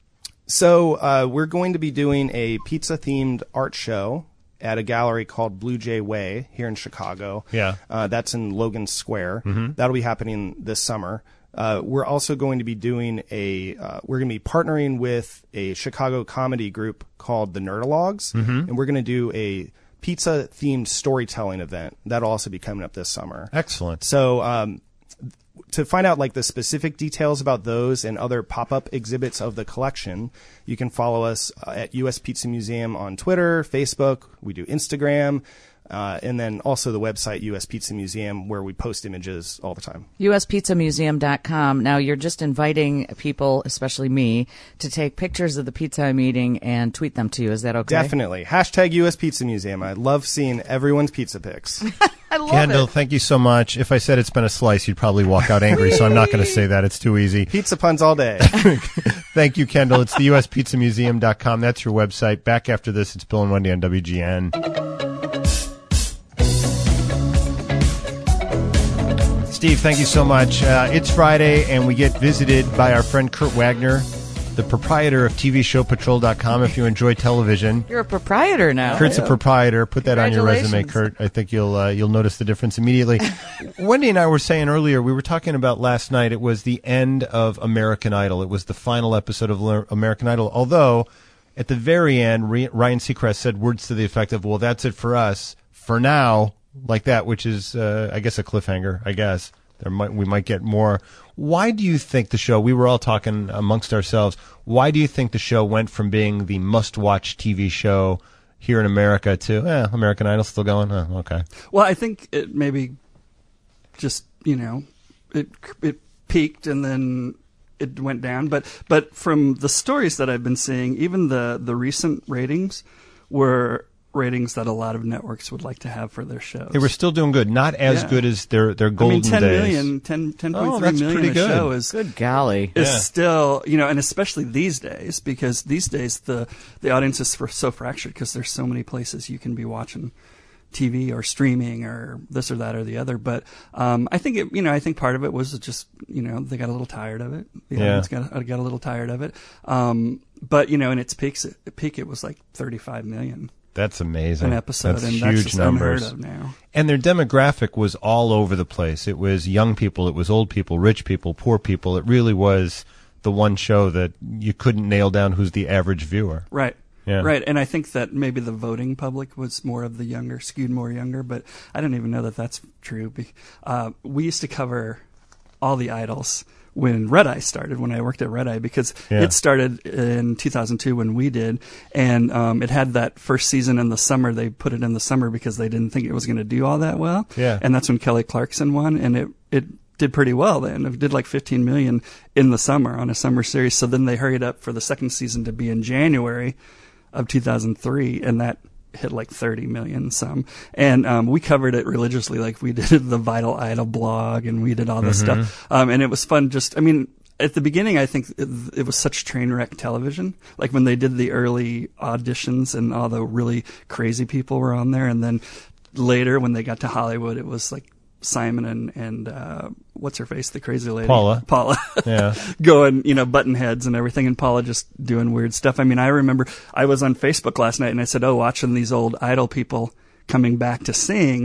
So we're going to be doing a pizza-themed art show at a gallery called Blue Jay Way here in Chicago. Yeah. That's in Logan Square. Mm-hmm. That'll be happening this summer. We're also going to be doing we're going to be partnering with a Chicago comedy group called the Nerdalogs, and we're going to do a pizza-themed storytelling event. That'll also be coming up this summer. Excellent. So to find out like the specific details about those and other pop-up exhibits of the collection, you can follow us at US Pizza Museum on Twitter, Facebook. We do Instagram. And then also the website, US Pizza Museum, where we post images all the time. USPizzamuseum.com. Now, you're just inviting people, especially me, to take pictures of the pizza I'm eating and tweet them to you. Is that okay? Definitely. Hashtag US Pizza Museum. I love seeing everyone's pizza pics. I love Kendall, it. thank you so much. If I said it's been a slice, you'd probably walk out angry, so I'm not going to say that. It's too easy. Pizza puns all day. Thank you, Kendall. It's the USPizzamuseum.com. That's your website. Back after this, it's Bill and Wendy on WGN. Steve, thank you so much. It's Friday, and we get visited by our friend Kurt Wagner, the proprietor of TVShowPatrol.com. If you enjoy television, You're a proprietor now. Kurt's a proprietor. Put that on your resume, Congratulations. Kurt. I think you'll notice the difference immediately. Wendy and I were saying earlier, we were talking about last night, it was the end of American Idol. It was the final episode of American Idol, although at the very end, Ryan Seacrest said words to the effect of, well, that's it for us. For now, like that, which is, I guess, a cliffhanger, I guess. We might get more. Why do you think the show, we were all talking amongst ourselves, why do you think the show went from being the must-watch TV show here in America to, American Idol still going? Oh, okay. Well, I think it maybe just, it peaked and then it went down. But from the stories that I've been seeing, even the recent ratings were ratings that a lot of networks would like to have for their shows. They were still doing good. Not as good as their golden days. 10.3 that's million pretty a good. show is Good golly. is still, and especially these days, because these days the audience is so fractured because there's so many places you can be watching TV or streaming or this or that or the other. But I think I think part of it was just they got a little tired of it. The audience got a little tired of it. But in its peak it was like 35 million. That's amazing. An episode, that's and huge that's just numbers. unheard of now. And their demographic was all over the place. It was young people, it was old people, rich people, poor people. It really was the one show that you couldn't nail down who's the average viewer. Right. Yeah. Right. And I think that maybe the voting public was more of the younger, skewed more younger, but I don't even know that that's true. We used to cover all the idols when Red Eye started, when I worked at Red Eye, because it started in 2002 when we did, and it had that first season in the summer. They put it in the summer because they didn't think it was going to do all that well. Yeah. And that's when Kelly Clarkson won, and it did pretty well then. It did like 15 million in the summer on a summer series. So then they hurried up for the second season to be in January of 2003, and that hit like 30 million some. And we covered it religiously, like we did the Vital Idol blog, and we did all this stuff. And it was fun. At the beginning, I think it was such train wreck television. Like when they did the early auditions and all the really crazy people were on there. And then later when they got to Hollywood, it was like Simon and what's her face, the crazy lady? Paula. Yeah. Going, button heads and everything, and Paula just doing weird stuff. I mean, I remember I was on Facebook last night and I said, watching these old Idol people coming back to sing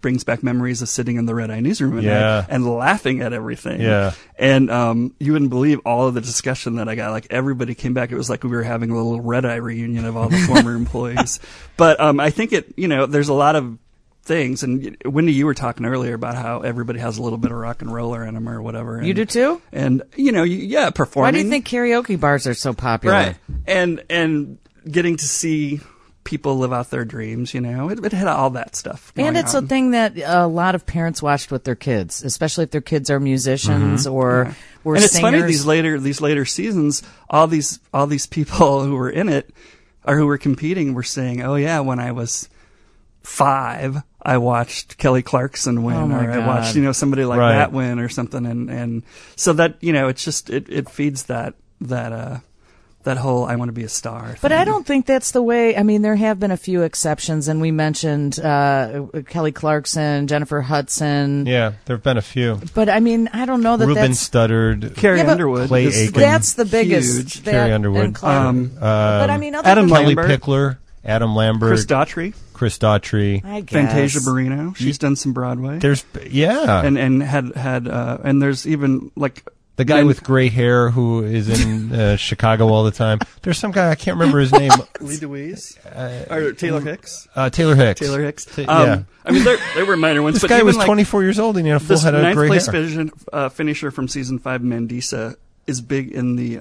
brings back memories of sitting in the Red Eye newsroom and laughing at everything. Yeah. And you wouldn't believe all of the discussion that I got. Like, everybody came back. It was like we were having a little Red Eye reunion of all the former employees. But I think there's a lot of things. And Wendy, you were talking earlier about how everybody has a little bit of rock and roller in them or whatever. And, you do too? And, performing. Why do you think karaoke bars are so popular? Right. And getting to see people live out their dreams, it had all that stuff going And it's on. a thing that a lot of parents watched with their kids, especially if their kids are musicians or were and it's singers. funny, these later seasons, all these people who were in it or who were competing were saying, oh yeah, when I was 5, I watched Kelly Clarkson win, Oh my or I God. watched, somebody like Right. that win or something. And so that, it's just, it feeds that whole I want to be a star But thing. I don't think that's the way. I mean, there have been a few exceptions, and we mentioned Kelly Clarkson, Jennifer Hudson. Yeah, there have been a few. But I mean, I don't know that Ruben that's Studdard, Carrie Yeah, but Underwood. Clay is Aiken. that's the biggest. Huge. that Carrie Underwood. and Clark. but I mean, other Adam than Kelly Lambert. Pickler, Adam Lambert, Chris Daughtry, Chris Daughtry. I guess. Fantasia Barrino. She's done some Broadway. There's and had and there's even like the guy with gray hair who is in Chicago all the time. There's some guy, I can't remember his name. Lee DeWeese or Taylor Hicks. Taylor Hicks. Taylor Hicks. Yeah. I mean, there were minor ones. This but guy even was like 24 years old and he had a full this head of ninth gray place hair. finisher from season 5, Mandisa, is big in the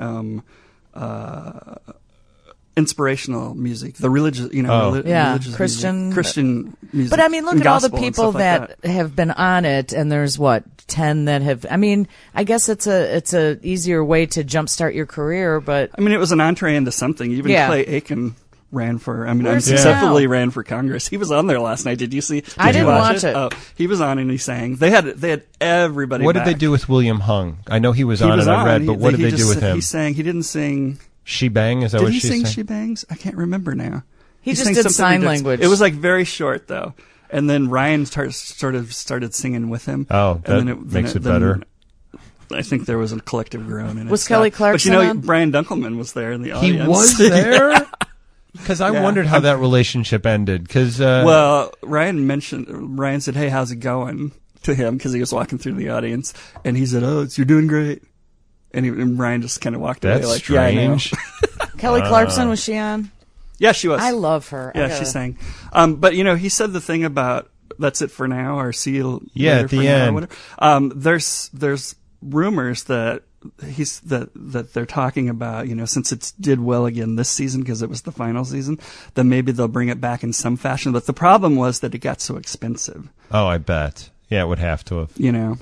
inspirational music, the religious, religious Christian music. But I mean, look and at all the gospel and people stuff like that have been on it, and there's 10 that have. I mean, I guess it's a easier way to jumpstart your career, but I mean, it was an entree into something. Even Yeah. Clay Aiken ran for, Where's he unsuccessfully now? ran for Congress. He was on there last night. Did you see? I did you didn't watch it. Oh, he was on and he sang. They had everybody. What back. did they do with William Hung? I know he was He on was and I on. read, but what did they do just- with him? He sang. He didn't sing. She Bang? Is that Did what he she sing sang? She Bangs? I can't remember now. he just sang did something sign ridiculous. language. It was like very short though, and then Ryan started singing with him. Oh, and that makes it better. I think there was a collective groan in it. Was Kelly Clarkson But on? Brian Dunkelman was there in the He audience. was there? Because I Yeah. wondered how that relationship ended. Because Well, Ryan said, "Hey, how's it going?" to him because he was walking through the audience, and he said, "Oh, you're doing great." And Ryan just kind of walked that's away like, "Yeah, I know." strange. Kelly Clarkson, was she on? Yeah, she was. I love her. I Yeah, gotta- she sang. But he said the thing about that's it for now, or see you Yeah, later at the for now, or end. whatever. There's rumors that that they're talking about, since it did well again this season because it was the final season, then maybe they'll bring it back in some fashion. But the problem was that it got so expensive, Oh, I bet. Yeah, it would have to have. Yeah.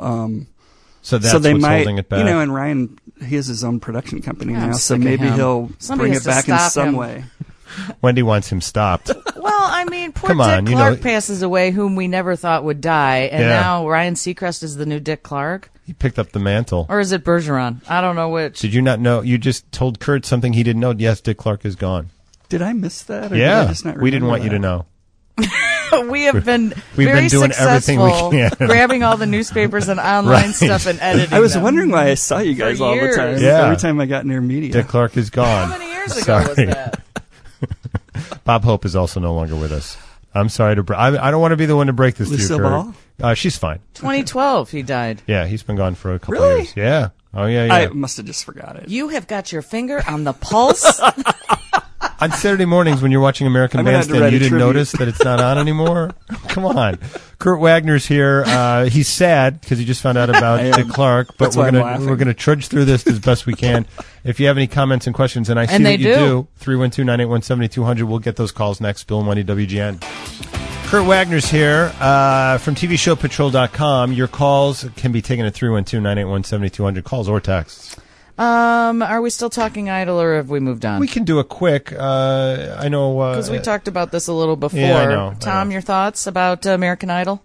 So So that's they what's might, holding it back. and Ryan, he has his own production company I'm now, so sick of maybe him. he'll Somebody bring has it to back in stop some him. way. Wendy wants him stopped. Well, I mean, poor Come on, Dick you Clark know- passes away, whom we never thought would die, and Yeah. now Ryan Seacrest is the new Dick Clark, He picked up the mantle. or is it Bergeron? I don't know which. Did you not know? You just told Kurt something he didn't know. Yes, Dick Clark is gone. Did I miss that? Or Yeah, did I just not we didn't remember want you to that? know. We have been We've very been doing everything successful we can. grabbing all the newspapers and online Right. stuff and editing. I was them. wondering why I saw you guys For all the years. time. Yeah. Every time I got near media. Dick Clark is gone. How many years ago Sorry. was that? Bob Hope is also no longer with us. I'm sorry to. I don't want to be the one to break this Lucille to you, Ball? Kurt. She's fine. 2012, he died. Yeah, he's been gone for a couple Really? years. Yeah. Oh yeah. I Yeah. must have just forgot it. You have got your finger on the pulse. On Saturday mornings when you're watching American I'm gonna have to Bandstand, write you a didn't tribute. notice that it's not on anymore? Come on. Kurt Wagner's here. He's sad because he just found out about I am. Dick Clark, but That's why I'm laughing. we're gonna trudge through this as best we can. If you have any comments and questions, and I see And what they you do. 312-981-7200, we'll get those calls next. Bill and Wendy, WGN. Kurt Wagner's here from TVShowPatrol.com. Your calls can be taken at 312-981-7200, calls or texts. Are we still talking Idol, or have we moved on? We can do a quick. I know Because we talked about this a little before. Yeah, I know. Tom, your thoughts about American Idol?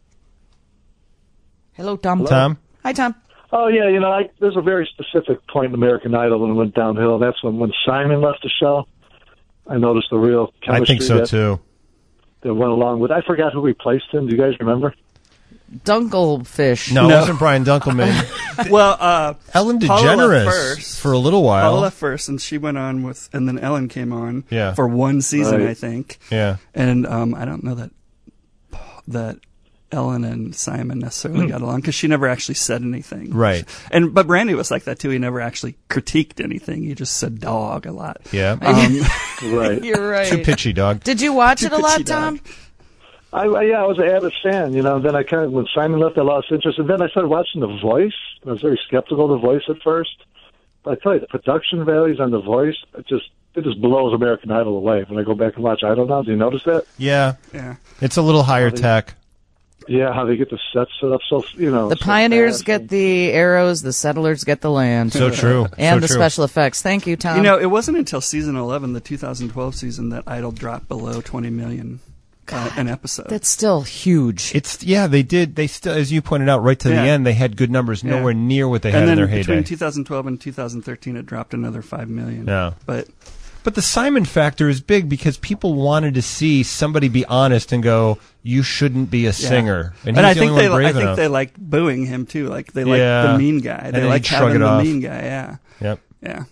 Hello, Tom. Tom. Hi, Tom. Oh yeah, there's a very specific point in American Idol when it went downhill. That's when Simon left the show. I noticed the real I chemistry think so too. that went along with. I forgot who replaced him. Do you guys remember? Dunkelfish. No, it wasn't Brian Dunkelman. Well, Ellen Paula DeGeneres first. for a little while. Paula left first, and she went on and then Ellen came on Yeah. for one season, Right. I think. Yeah. And I don't know that that Ellen and Simon necessarily got along because she never actually said anything. Right. But Brandy was like that too. He never actually critiqued anything. He just said dog a lot. Yeah. Right. You're right. Too pitchy, dog. Did you watch Too it a lot, pitchy, dog. Tom? I was an avid fan, Then I when Simon left, I lost interest, and then I started watching The Voice. I was very skeptical of The Voice at first, but I tell you, the production values on The Voice, it just blows American Idol away. When I go back and watch Idol now, do you notice that? Yeah. Yeah. It's a little higher tech. Yeah, how they get the sets set up so The so pioneers fast. get the arrows, the settlers get the land. So true. And So the true. special effects. Thank you, Tom. It wasn't until season 11, the 2012 season, that Idol dropped below 20 million an episode. That's still huge. They did. They still, as you pointed out, right to the Yeah. end, they had good numbers, Yeah. nowhere near what they had and in then their between heyday. 2012 and 2013, it dropped another 5 million. Yeah. But the Simon factor is big because people wanted to see somebody be honest and go, "You shouldn't be a singer." And he's I the think only they one brave I think enough. they like booing him too. Like they like Yeah. the mean guy. And They then like he'd shrug having it the off. mean guy. Yeah. Yep. Yeah.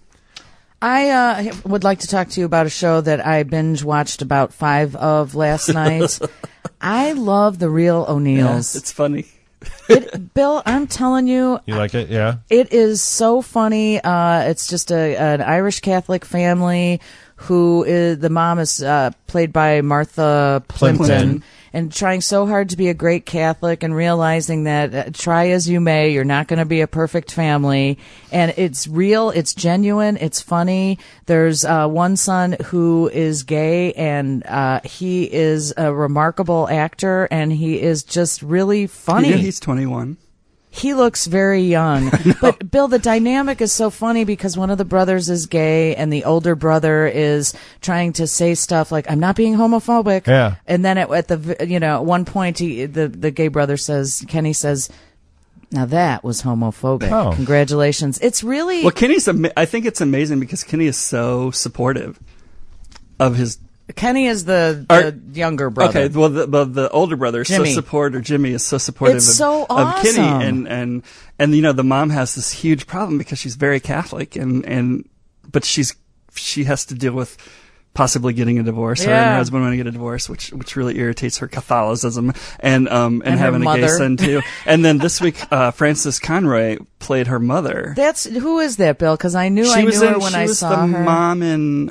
I would like to talk to you about a show that I binge watched about 5 of last night. I love The Real O'Neills. It's funny. Bill, I'm telling you, You like it? Yeah. it is so funny. It's just an Irish Catholic family who is, the mom is played by Martha Plimpton, and trying so hard to be a great Catholic and realizing that try as you may, you're not going to be a perfect family. And it's real, it's genuine, it's funny. There's one son who is gay, and he is a remarkable actor, and he is just really funny. Yeah, he's 21. He looks very young. But, Bill, the dynamic is so funny because one of the brothers is gay and the older brother is trying to say stuff like, I'm not being homophobic. Yeah. And then at one point, the gay brother says, Kenny says, now that was homophobic. Oh. Congratulations. It's really... Well, I think it's amazing because Kenny is so supportive of his... Kenny is the younger brother. Okay, well, the older brother is Jimmy. so supportive. Jimmy is so supportive It's so of Kenny, awesome. and the mom has this huge problem because she's very Catholic, but she has to deal with possibly getting a divorce. Her and Yeah. her husband want to get a divorce, which really irritates her Catholicism and her having a gay mother. son too. And then this week, Frances Conroy played her mother. Who is that, Bill? Because I knew her when I saw the her. mom in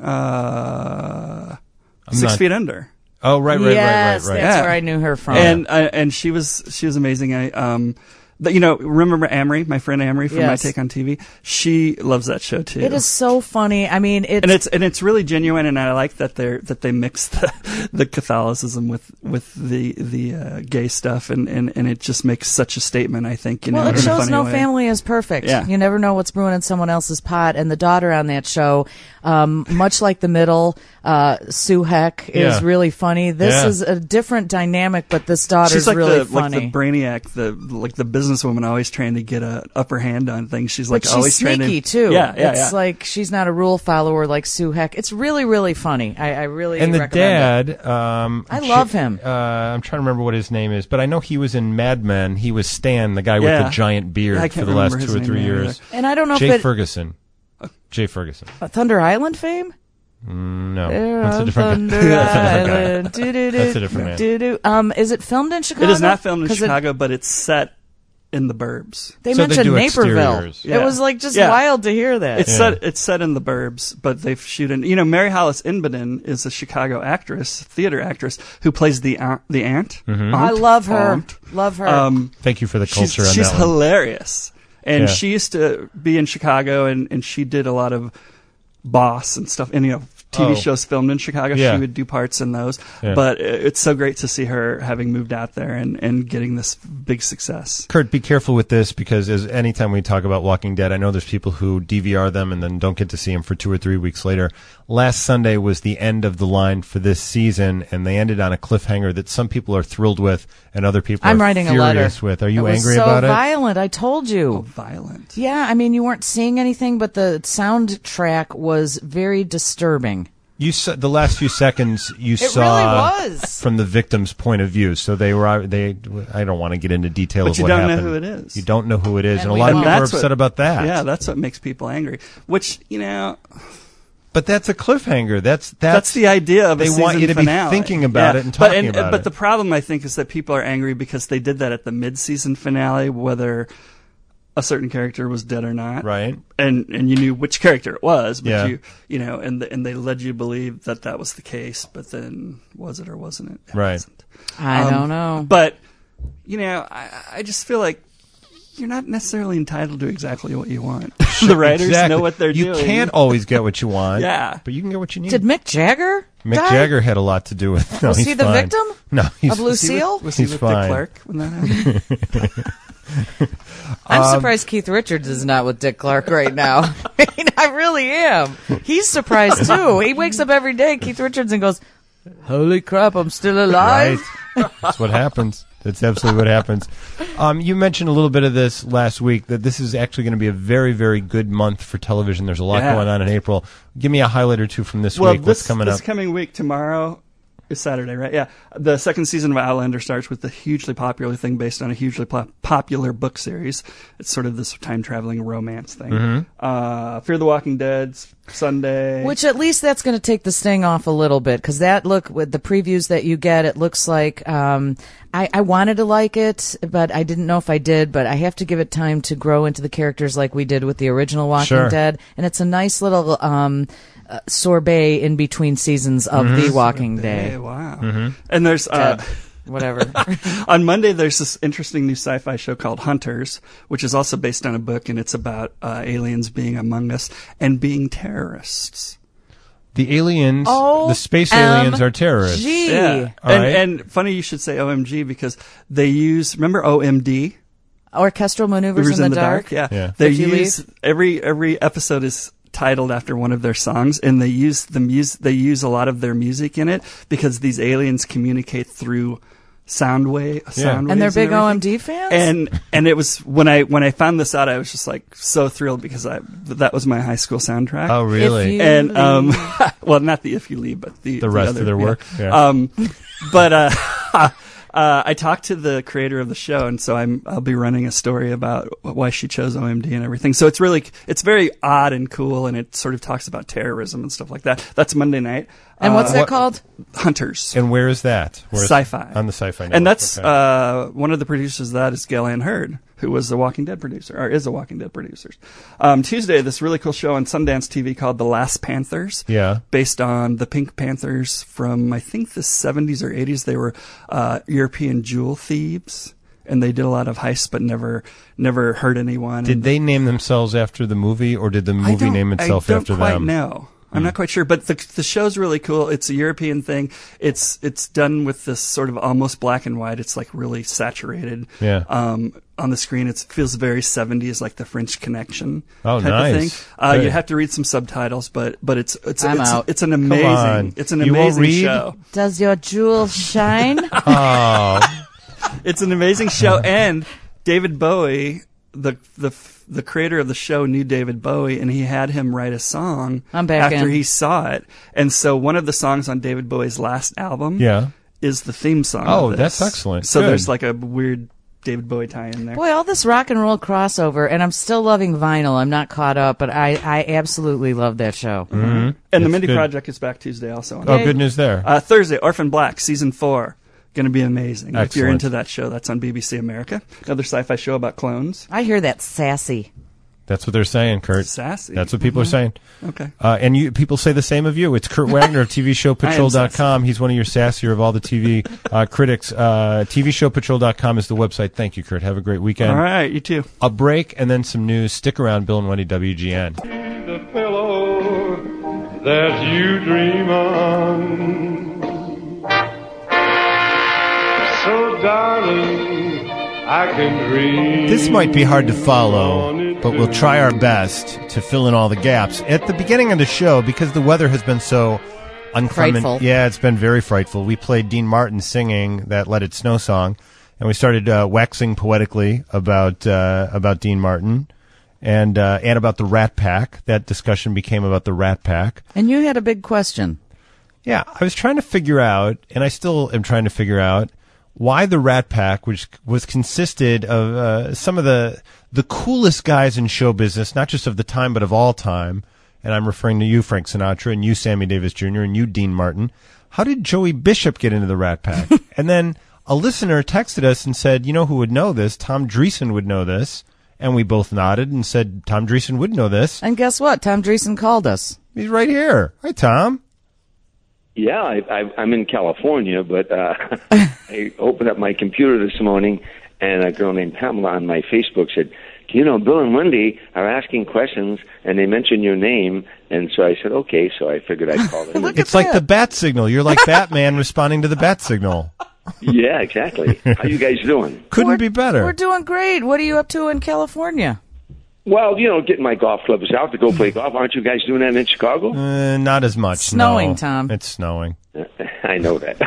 6 Feet Under. Oh, right. Yes, that's Yeah. where I knew her from. And she was amazing. Remember Amory, my friend Amory from My Yes. Take on TV? She loves that show too. It is so funny. I mean, it's really genuine, and I like that they mix the Catholicism with the gay stuff, and it just makes such a statement. I think well, in it a shows funny no way. family is perfect. Yeah. You never know what's brewing in someone else's pot. And the daughter on that show, much like the middle, Sue Heck is Yeah. really funny. This Yeah. is a different dynamic, but this daughter's She's like really the funny. brainiac, the businesswoman always trying to get a upper hand on things. She's like but always she's sneaky trying to, too. Yeah, It's like she's not a rule follower like Sue Heck. It's really, really funny. I really And the recommend it. dad, I love him. I'm trying to remember what his name is, but I know he was in Mad Men. He was Stan, the guy with Yeah. the giant beard I for can't the last remember his 2 or name 3 either. years. And I don't know Jay if it Ferguson. Jay Ferguson. Thunder Island fame. No, There that's a on different Thunder guy. That's a different guy. Island. Do-do-do, That's a different man. do-do. Is it filmed in Chicago? It is not filmed in 'Cause Chicago, but it's set in the burbs. They So they mentioned do Naperville. exteriors. Yeah. It was like just Yeah. wild to hear that. It's set in the burbs, but they shoot in. Mary Hollis Inbedin is a Chicago theater actress who plays the aunt. Mm-hmm. I love her. Aunt. Love her. Thank you for the culture on she's that one. hilarious, and Yeah. she used to be in Chicago, and she did a lot of Boss and stuff, and TV shows filmed in Chicago. Yeah. She would do parts in those. Yeah. But it's so great to see her having moved out there and getting this big success. Kurt, be careful with this because anytime we talk about Walking Dead, I know there's people who DVR them and then don't get to see them for 2 or 3 weeks later. Last Sunday was the end of the line for this season, and they ended on a cliffhanger that some people are thrilled with and other people I'm are writing a letter. furious with. Are you it was angry so about it? violent. I told you. Violent. Yeah, I mean, you weren't seeing anything, but the soundtrack was very disturbing. You saw the last few seconds. You It saw really was. from the victim's point of view. So they were. I don't want to get into detail But of you what don't know happened. who it is. You don't know who it is, and a we lot of won't. people are That's upset what- about that. Yeah, that's what makes people angry. Which But But that's a cliffhanger. That's the idea of they a season want you to finale. be thinking about it and talking about it. But the problem, I think, is that people are angry because they did that at the mid-season finale, whether a certain character was dead or not, right? And you knew which character it was, but Yeah. you know, and they led you to believe that was the case, but then was it or wasn't it? It Right. wasn't. I don't know. But you know, I just feel like you're not necessarily entitled to exactly what you want. The writers know what they're doing. You can't always get what you want. Yeah. But you can get what you need. Did Mick Jagger Mick die? Jagger had a lot to do with. No, Was he's he the fine. victim No, he's of Lucille? Was he He's with fine. Dick Clark when that happened? I'm surprised Keith Richards is not with Dick Clark right now. I mean, I really am. He's surprised too. He wakes up every day, Keith Richards, and goes, "Holy crap, I'm still alive." Right. That's what happens. That's absolutely what happens. You mentioned a little bit of this last week, that this is actually going to be a very, very good month for television. There's a lot going on in April. Give me a highlight or two from this week. What's coming up? This coming week, tomorrow is Saturday, right? Yeah. The second season of Outlander starts with the hugely popular thing based on a hugely popular book series. It's sort of this time-traveling romance thing. Mm-hmm. Fear the Walking Dead, Sunday. Which at least that's going to take the sting off a little bit, because that look with the previews that you get, it looks like I wanted to like it, but I didn't know if I did. But I have to give it time to grow into the characters like we did with the original Walking Dead, and it's a nice little sorbet in between seasons of The Walking Dead. Wow. Mm-hmm. And there's whatever. On Monday, there's this interesting new sci-fi show called Hunters, which is also based on a book, and it's about aliens being among us and being terrorists. The aliens, the space aliens are terrorists. Yeah. And funny you should say OMG, because they use, remember OMD? Orchestral Maneuvers in the Dark? Yeah. They use, every episode is titled after one of their songs, and they use a lot of their music in it because these aliens communicate through sound waves. And they're big OMD fans? And it was when I found this out, I was just like so thrilled because that was my high school soundtrack. Oh, really? And well, not the If You Leave, but the rest other, of their work. Yeah. But I talked to the creator of the show, and so I'll be running a story about why she chose OMD and everything. So it's very odd and cool, and it sort of talks about terrorism and stuff like that. That's Monday night. And what's that called? Hunters. And where is that? Sci-Fi. On the Sci-Fi Network. And that's one of the producers of that is Gail Ann Hurd, who was the Walking Dead producer, or is a Walking Dead producer. Tuesday, this really cool show on Sundance TV called The Last Panthers. Yeah. Based on the Pink Panthers from, I think, the 70s or 80s. They were European jewel thieves, and they did a lot of heists, but never hurt anyone. Did they name themselves after the movie, or did the movie name itself after them? I don't quite know. I'm not quite sure, but the show's really cool. It's a European thing. It's done with this sort of almost black and white. It's like really saturated. Yeah. On the screen, it feels very 70s, like the French Connection. Oh, type nice. of thing. You have to read some subtitles, but it's an on. amazing show. Does your jewel shine? Oh. It's an amazing show, and David Bowie, the creator of the show, knew David Bowie, and he had him write a song after he saw it. And so one of the songs on David Bowie's last album is the theme song. Oh, of this. that's excellent. So Good. there's like a weird David Bowie tie-in there. Boy, all this rock and roll crossover, and I'm still loving vinyl. I'm not caught up, but I absolutely love that show. Mm-hmm. And the Mindy Project is back Tuesday also. Good news there. Thursday, Orphan Black, Season 4. Going to be amazing. Excellent. If you're into that show, that's on BBC America. Another sci-fi show about clones. I hear that sassy. That's what they're saying, Kurt. Sassy. That's what people are saying. Okay. And people say the same of you. It's Kurt Wagner of TVShowPatrol.com. He's one of your sassier of all the TV critics. TVShowPatrol.com is the website. Thank you, Kurt. Have a great weekend. All right, you too. A break and then some news. Stick around, Bill and Wendy, WGN. The pillow that you dream on. So, darling, I can dream. This might be hard to follow, but we'll try our best to fill in all the gaps. At the beginning of the show, because the weather has been so inclement, frightful. Yeah, it's been very frightful. We played Dean Martin singing that Let It Snow song, and we started waxing poetically about Dean Martin and about the Rat Pack. That discussion became about the Rat Pack. And you had a big question. Yeah, I was trying to figure out, and I still am trying to figure out, why the Rat Pack, which was consisted of some of the coolest guys in show business, not just of the time but of all time, and I'm referring to you, Frank Sinatra, and you, Sammy Davis Jr., and you, Dean Martin. How did Joey Bishop get into the Rat Pack? And then a listener texted us and said, you know who would know this? Tom Dreesen would know this. And we both nodded and said Tom Dreesen would know this. And guess what? Tom Dreesen called us. He's right here. Hi, Tom. Yeah, I'm in California, but I opened up my computer this morning, and a girl named Pamela on my Facebook said, you know, Bill and Wendy are asking questions, and they mentioned your name, and so I said, okay, so I figured I'd call them. It's like the bat signal. You're like Batman responding to the bat signal. Yeah, exactly. How you guys doing? Couldn't be better. We're doing great. What are you up to in California? Well, you know, getting my golf clubs out to go play golf. Aren't you guys doing that in Chicago? Not as much. Snowing, no. Tom. It's snowing. I know that.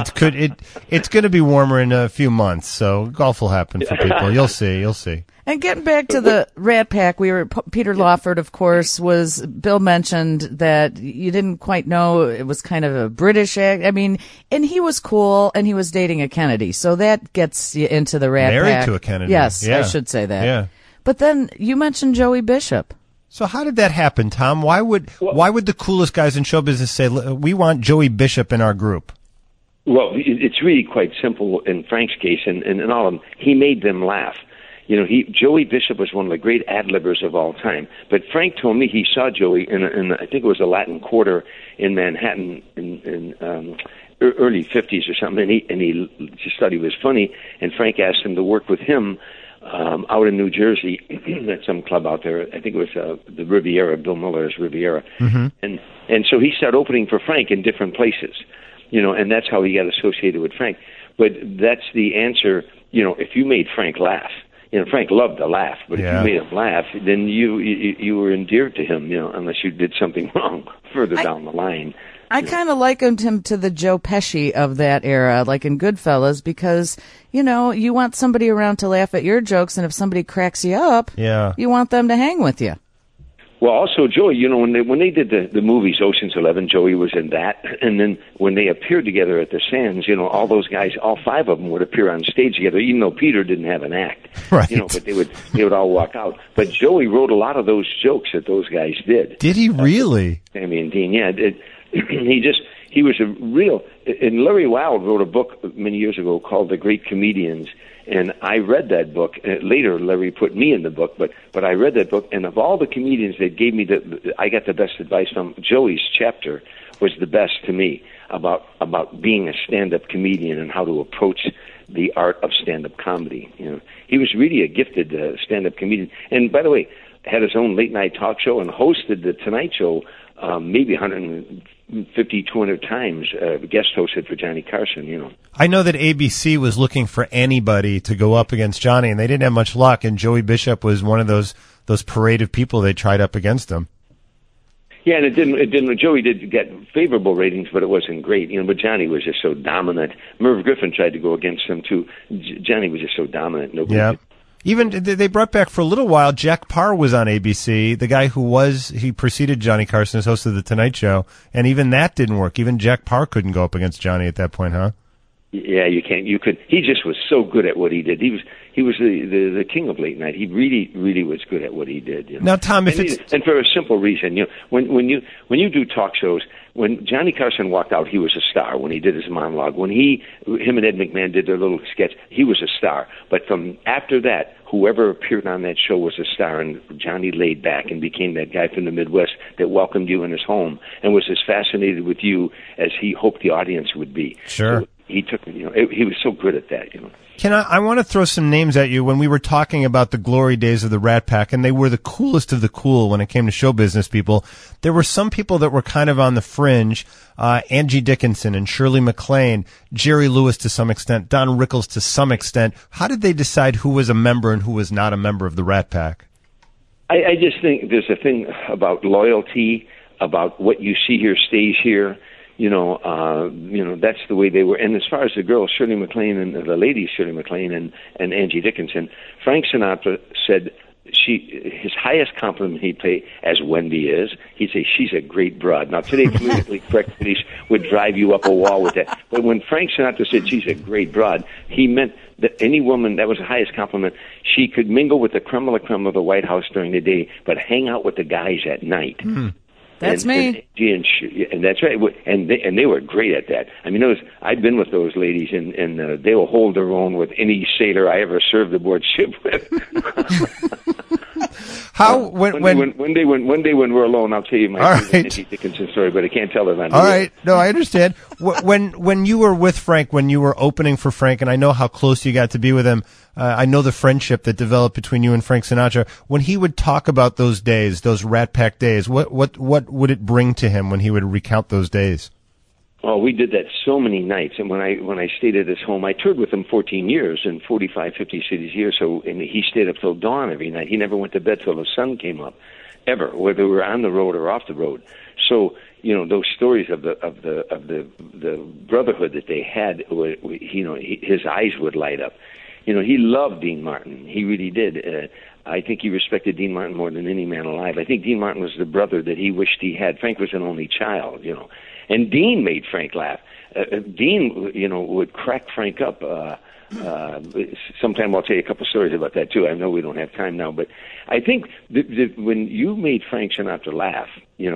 It's going to be warmer in a few months, so golf will happen for people. You'll see. And getting back to the Rat Pack, Peter Lawford, of course, Bill mentioned that you didn't quite know it was kind of a British act. I mean, and he was cool, and he was dating a Kennedy, so that gets you into the Rat Pack. Married to a Kennedy. Yes, yeah. I should say that. Yeah. But then you mentioned Joey Bishop. So how did that happen, Tom? Why would the coolest guys in show business say, we want Joey Bishop in our group? Well, it's really quite simple in Frank's case, and all of them. He made them laugh. You know, Joey Bishop was one of the great ad-libbers of all time. But Frank told me he saw Joey in I think it was a Latin Quarter in Manhattan in early 50s or something, and he just thought he was funny. And Frank asked him to work with him out in New Jersey at some club out there. I think it was the Riviera, Bill Miller's Riviera. Mm-hmm. And so he started opening for Frank in different places, you know, and that's how he got associated with Frank. But that's the answer, you know, if you made Frank laugh. You know, Frank loved to laugh, but if you made him laugh, then you were endeared to him, you know, unless you did something wrong further down the line. I kind of likened him to the Joe Pesci of that era, like in Goodfellas, because, you know, you want somebody around to laugh at your jokes, and if somebody cracks you up, you want them to hang with you. Well, also, Joey, you know, when they did the movies, Ocean's 11, Joey was in that. And then when they appeared together at the Sands, you know, all those guys, all five of them would appear on stage together, even though Peter didn't have an act. Right. You know, but they would all walk out. But Joey wrote a lot of those jokes that those guys did. Did he really? Sammy and Dean, yeah. He was a real... And Larry Wilde wrote a book many years ago called The Great Comedians, and I read that book. Later, Larry put me in the book, but I read that book, and of all the comedians that gave me I got the best advice from. Joey's chapter was the best to me about being a stand-up comedian and how to approach the art of stand-up comedy. You know, he was really a gifted stand-up comedian. And by the way, had his own late-night talk show and hosted the Tonight Show maybe 150, 200 times, guest hosted for Johnny Carson, you know. I know that ABC was looking for anybody to go up against Johnny, and they didn't have much luck, and Joey Bishop was one of those parade of people they tried up against him. Yeah, and it didn't. Joey did get favorable ratings, but it wasn't great, you know. But Johnny was just so dominant. Merv Griffin tried to go against him too. Johnny was just so dominant. Nobody could. Even they brought back for a little while. Jack Parr was on ABC, the guy he preceded Johnny Carson as host of the Tonight Show, and even that didn't work. Even Jack Parr couldn't go up against Johnny at that point, huh? Yeah, you can't. You could. He just was so good at what he did. He was the king of late night. He really was good at what he did. You know? Now, Tom, and for a simple reason, you know, when you do talk shows, when Johnny Carson walked out, he was a star. When he did his monologue, when him and Ed McMahon did their little sketch, he was a star. But from after that, whoever appeared on that show was a star, and Johnny laid back and became that guy from the Midwest that welcomed you in his home and was as fascinated with you as he hoped the audience would be. Sure. So he took, you know, he was so good at that, you know. I want to throw some names at you. When we were talking about the glory days of the Rat Pack, and they were the coolest of the cool when it came to show business people, there were some people that were kind of on the fringe. Angie Dickinson and Shirley MacLaine, Jerry Lewis to some extent, Don Rickles to some extent. How did they decide who was a member and who was not a member of the Rat Pack? I just think there's a thing about loyalty, about what you see here stays here. You know, that's the way they were. And as far as the girls, Shirley MacLaine and the ladies, Shirley MacLaine and Angie Dickinson, Frank Sinatra said his highest compliment he'd pay, as Wendy is, he'd say, she's a great broad. Now, today, politically correct police would drive you up a wall with that. But when Frank Sinatra said she's a great broad, he meant that any woman, that was the highest compliment, she could mingle with the creme de la creme of the White House during the day, but hang out with the guys at night. That's me. And that's right. And they were great at that. I mean, I've been with those ladies, and they will hold their own with any sailor I ever served aboard ship with. One day when we're alone, I'll tell you my Nancy Dickinson story, but I can't tell it on the All right. No, I understand. When you were with Frank, when you were opening for Frank, and I know how close you got to be with him, I know the friendship that developed between you and Frank Sinatra. When he would talk about those days, those Rat Pack days, what would it bring to him when he would recount those days? Oh, we did that so many nights, and when I stayed at his home, I toured with him 14 years in 45, 50 cities a year. So, and he stayed up till dawn every night. He never went to bed till the sun came up, ever, whether we were on the road or off the road. So, those stories of the brotherhood that they had, his eyes would light up. He loved Dean Martin. He really did. I think he respected Dean Martin more than any man alive. I think Dean Martin was the brother that he wished he had. Frank was an only child, And Dean made Frank laugh. Dean, would crack Frank up. Sometime I'll tell you a couple stories about that, too. I know we don't have time now. But I think when you made Frank Sinatra laugh,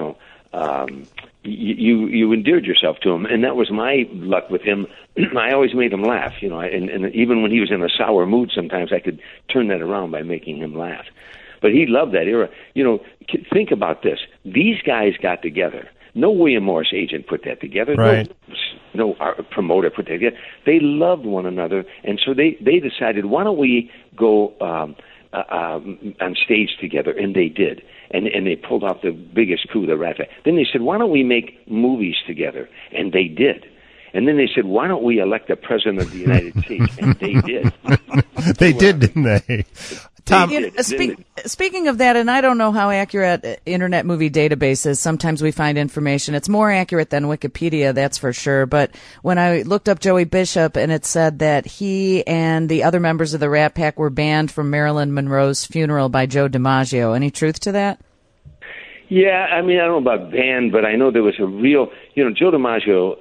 you endeared yourself to him, and that was my luck with him. I always made him laugh, and even when he was in a sour mood, sometimes I could turn that around by making him laugh. But he loved that era. Think about this. These guys got together. No William Morris agent put that together. Right. No promoter put that together. They loved one another, and so they decided, why don't we go on stage together? And they did. And they pulled off the biggest coup, the Rat Pack. Then they said, why don't we make movies together? And they did. And then they said, why don't we elect a president of the United States? And they did. They did, didn't they? Tom, speaking of that, and I don't know how accurate Internet Movie Database is. Sometimes we find information. It's more accurate than Wikipedia, that's for sure. But when I looked up Joey Bishop, and it said that he and the other members of the Rat Pack were banned from Marilyn Monroe's funeral by Joe DiMaggio. Any truth to that? Yeah, I mean, I don't know about band, but I know there was a real, Joe DiMaggio,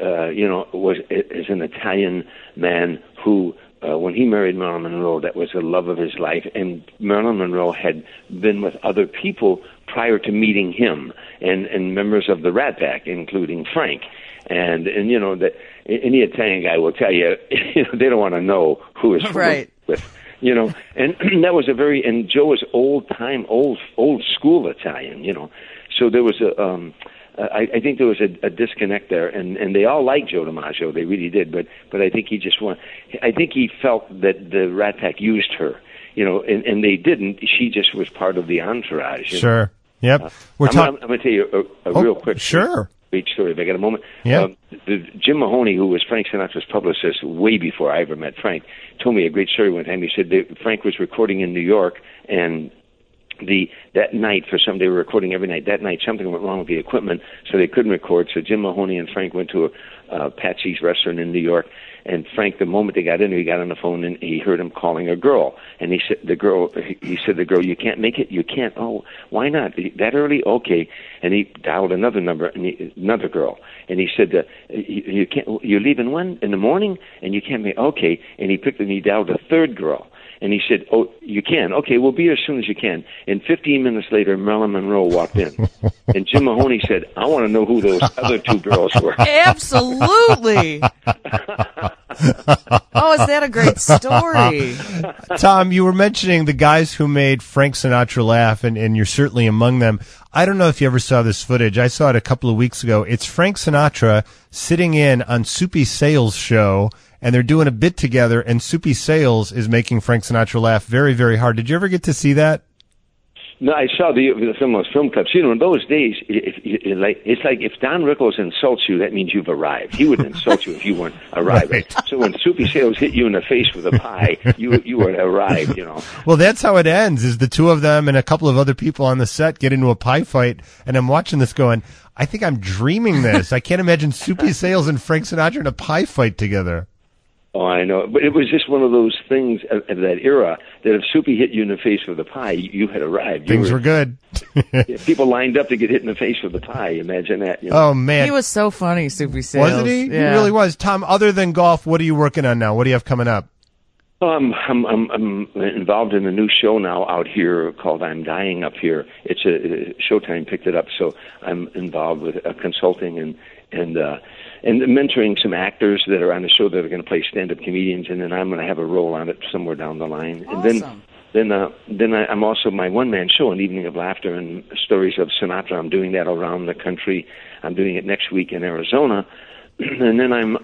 is an Italian man who, when he married Marilyn Monroe, that was the love of his life, and Marilyn Monroe had been with other people prior to meeting him, and members of the Rat Pack, including Frank. And that any Italian guy will tell you, they don't want to know who is right with. And that was and Joe was old school Italian, so there was I think there was a disconnect there, and they all liked Joe DiMaggio, they really did, but I think I think he felt that the Rat Pack used her, and they didn't. She just was part of the entourage. Sure. Yep. I'm going to tell you a real quick great story if I got a moment. Yeah. Jim Mahoney, who was Frank Sinatra's publicist way before I ever met Frank, told me a great story one time. He said that Frank was recording in New York, and that night, they were recording every night. That night, something went wrong with the equipment, so they couldn't record. So Jim Mahoney and Frank went to a Patsy's restaurant in New York. And Frank, the moment they got in there, he got on the phone and he heard him calling a girl. And he said, the girl, you can't make it? You can't? Oh, why not? That early? Okay. And he dialed another number, another girl. And he said, you can't, you're leaving when? In the morning? And you can't make, okay. And he dialed a third girl. And he said, oh, you can? Okay, we'll be here as soon as you can. And 15 minutes later, Marilyn Monroe walked in. And Jim Mahoney said, I want to know who those other two girls were. Absolutely. Oh, is that a great story? Tom, you were mentioning the guys who made Frank Sinatra laugh, and you're certainly among them. I don't know if you ever saw this footage. I saw it a couple of weeks ago. It's Frank Sinatra sitting in on Soupy Sales' show, and they're doing a bit together, and Soupy Sales is making Frank Sinatra laugh very, very hard. Did you ever get to see that? No, I saw some of those film clips. In those days, it's like if Don Rickles insults you, that means you've arrived. He would insult you if you weren't arrived. Right. So when Soupy Sales hit you in the face with a pie, you were arrived. Well, that's how it ends. Is the two of them and a couple of other people on the set get into a pie fight, and I'm watching this going, I think I'm dreaming this. I can't imagine Soupy Sales and Frank Sinatra in a pie fight together. Oh, I know. But it was just one of those things of that era that if Soupy hit you in the face with a pie, you had arrived. Things were good. People lined up to get hit in the face with a pie. Imagine that. Oh, man. He was so funny, Soupy Sales. Wasn't he? Yeah. He really was. Tom, other than golf, what are you working on now? What do you have coming up? Oh, I'm involved in a new show now out here called I'm Dying Up Here. It's Showtime picked it up, so I'm involved with consulting and mentoring some actors that are on the show that are going to play stand-up comedians, and then I'm going to have a role on it somewhere down the line. Awesome. And then I'm also my one-man show, An Evening of Laughter and Stories of Sinatra. I'm doing that around the country. I'm doing it next week in Arizona, and then I'm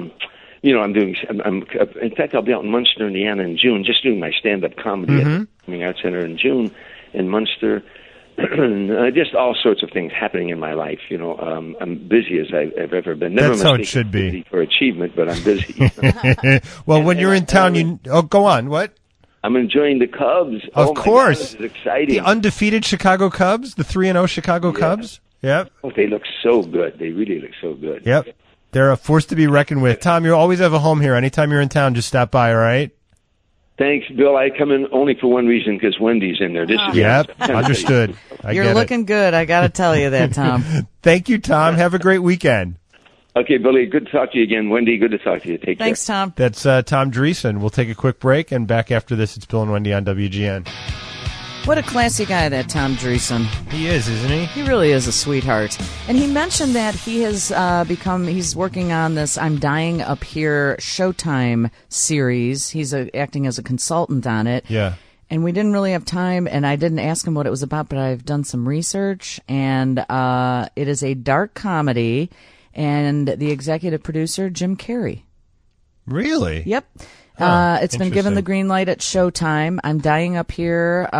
in fact, I'll be out in Munster, Indiana in June, just doing my stand-up comedy at the Performing Arts Center in June in Munster. Just all sorts of things happening in my life. I'm busy as I've ever been. Never That's how it should be. For achievement, but I'm busy. Well, when you're in town, go on. What? I'm enjoying the Cubs. Of course. God, this is exciting. The undefeated Chicago Cubs, the 3-0 Chicago Cubs. Yep. Oh, they look so good. They really look so good. Yep. They're a force to be reckoned with. Tom, you always have a home here. Anytime you're in town, just stop by, all right? Thanks, Bill. I come in only for one reason, because Wendy's in there. Yep, understood. You're looking good. I got to tell you that, Tom. Thank you, Tom. Have a great weekend. Okay, Billy, good to talk to you again. Wendy, good to talk to you. Take care. Thanks, Tom. That's Tom Dreesen. We'll take a quick break, and back after this, it's Bill and Wendy on WGN. What a classy guy, that Tom Dreesen. He is, isn't he? He really is a sweetheart. And he mentioned that he has he's working on this I'm Dying Up Here Showtime series. He's acting as a consultant on it. Yeah. And we didn't really have time, and I didn't ask him what it was about, but I've done some research, and it is a dark comedy, and the executive producer, Jim Carrey. Really? Yep. Huh, it's been given the green light at Showtime. I'm Dying Up Here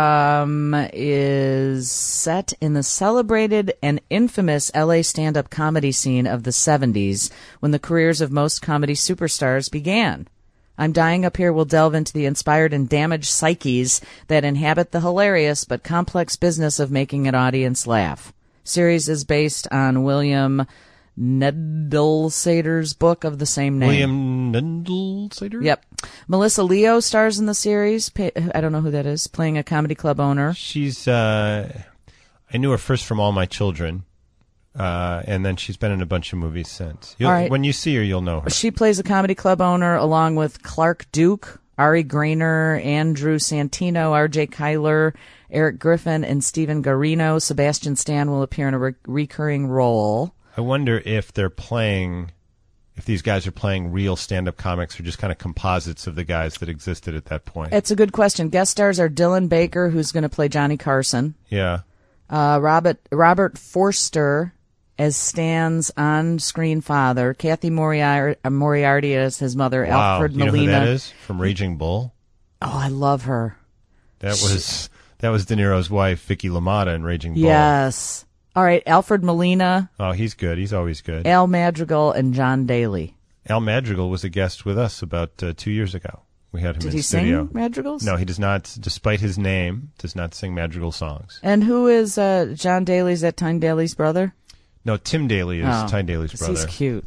is set in the celebrated and infamous LA stand-up comedy scene of the 70s, when the careers of most comedy superstars began. I'm Dying Up Here will delve into the inspired and damaged psyches that inhabit the hilarious but complex business of making an audience laugh. Series is based on William Nedlsater's book of the same name. William Nedlsater? Yep. Melissa Leo stars in the series. I don't know who that is. Playing a comedy club owner. She's, I knew her first from All My Children, and then she's been in a bunch of movies since. All right. When you see her, you'll know her. She plays a comedy club owner along with Clark Duke, Ari Grainer, Andrew Santino, R.J. Kyler, Eric Griffin, and Stephen Garino. Sebastian Stan will appear in a recurring role. I wonder if these guys are playing real stand-up comics or just kind of composites of the guys that existed at that point. It's a good question. Guest stars are Dylan Baker, who's going to play Johnny Carson. Yeah. Robert Forster as Stan's on-screen father. Kathy Moriarty as his mother. Wow. Alfred You know Molina. who that is? From Raging Bull. Oh, I love her. That was De Niro's wife, Vicky LaMotta, in Raging Bull. Yes. All right, Alfred Molina. Oh, he's good. He's always good. Al Madrigal and John Daly. Al Madrigal was a guest with us about 2 years ago. We had him Did in he studio. sing Madrigals? No, he does not, despite his name, does not sing Madrigal songs. And who is John Daly? Is that Tyne Daly's brother? No, Tim Daly is Tyne Daly's brother. He's cute.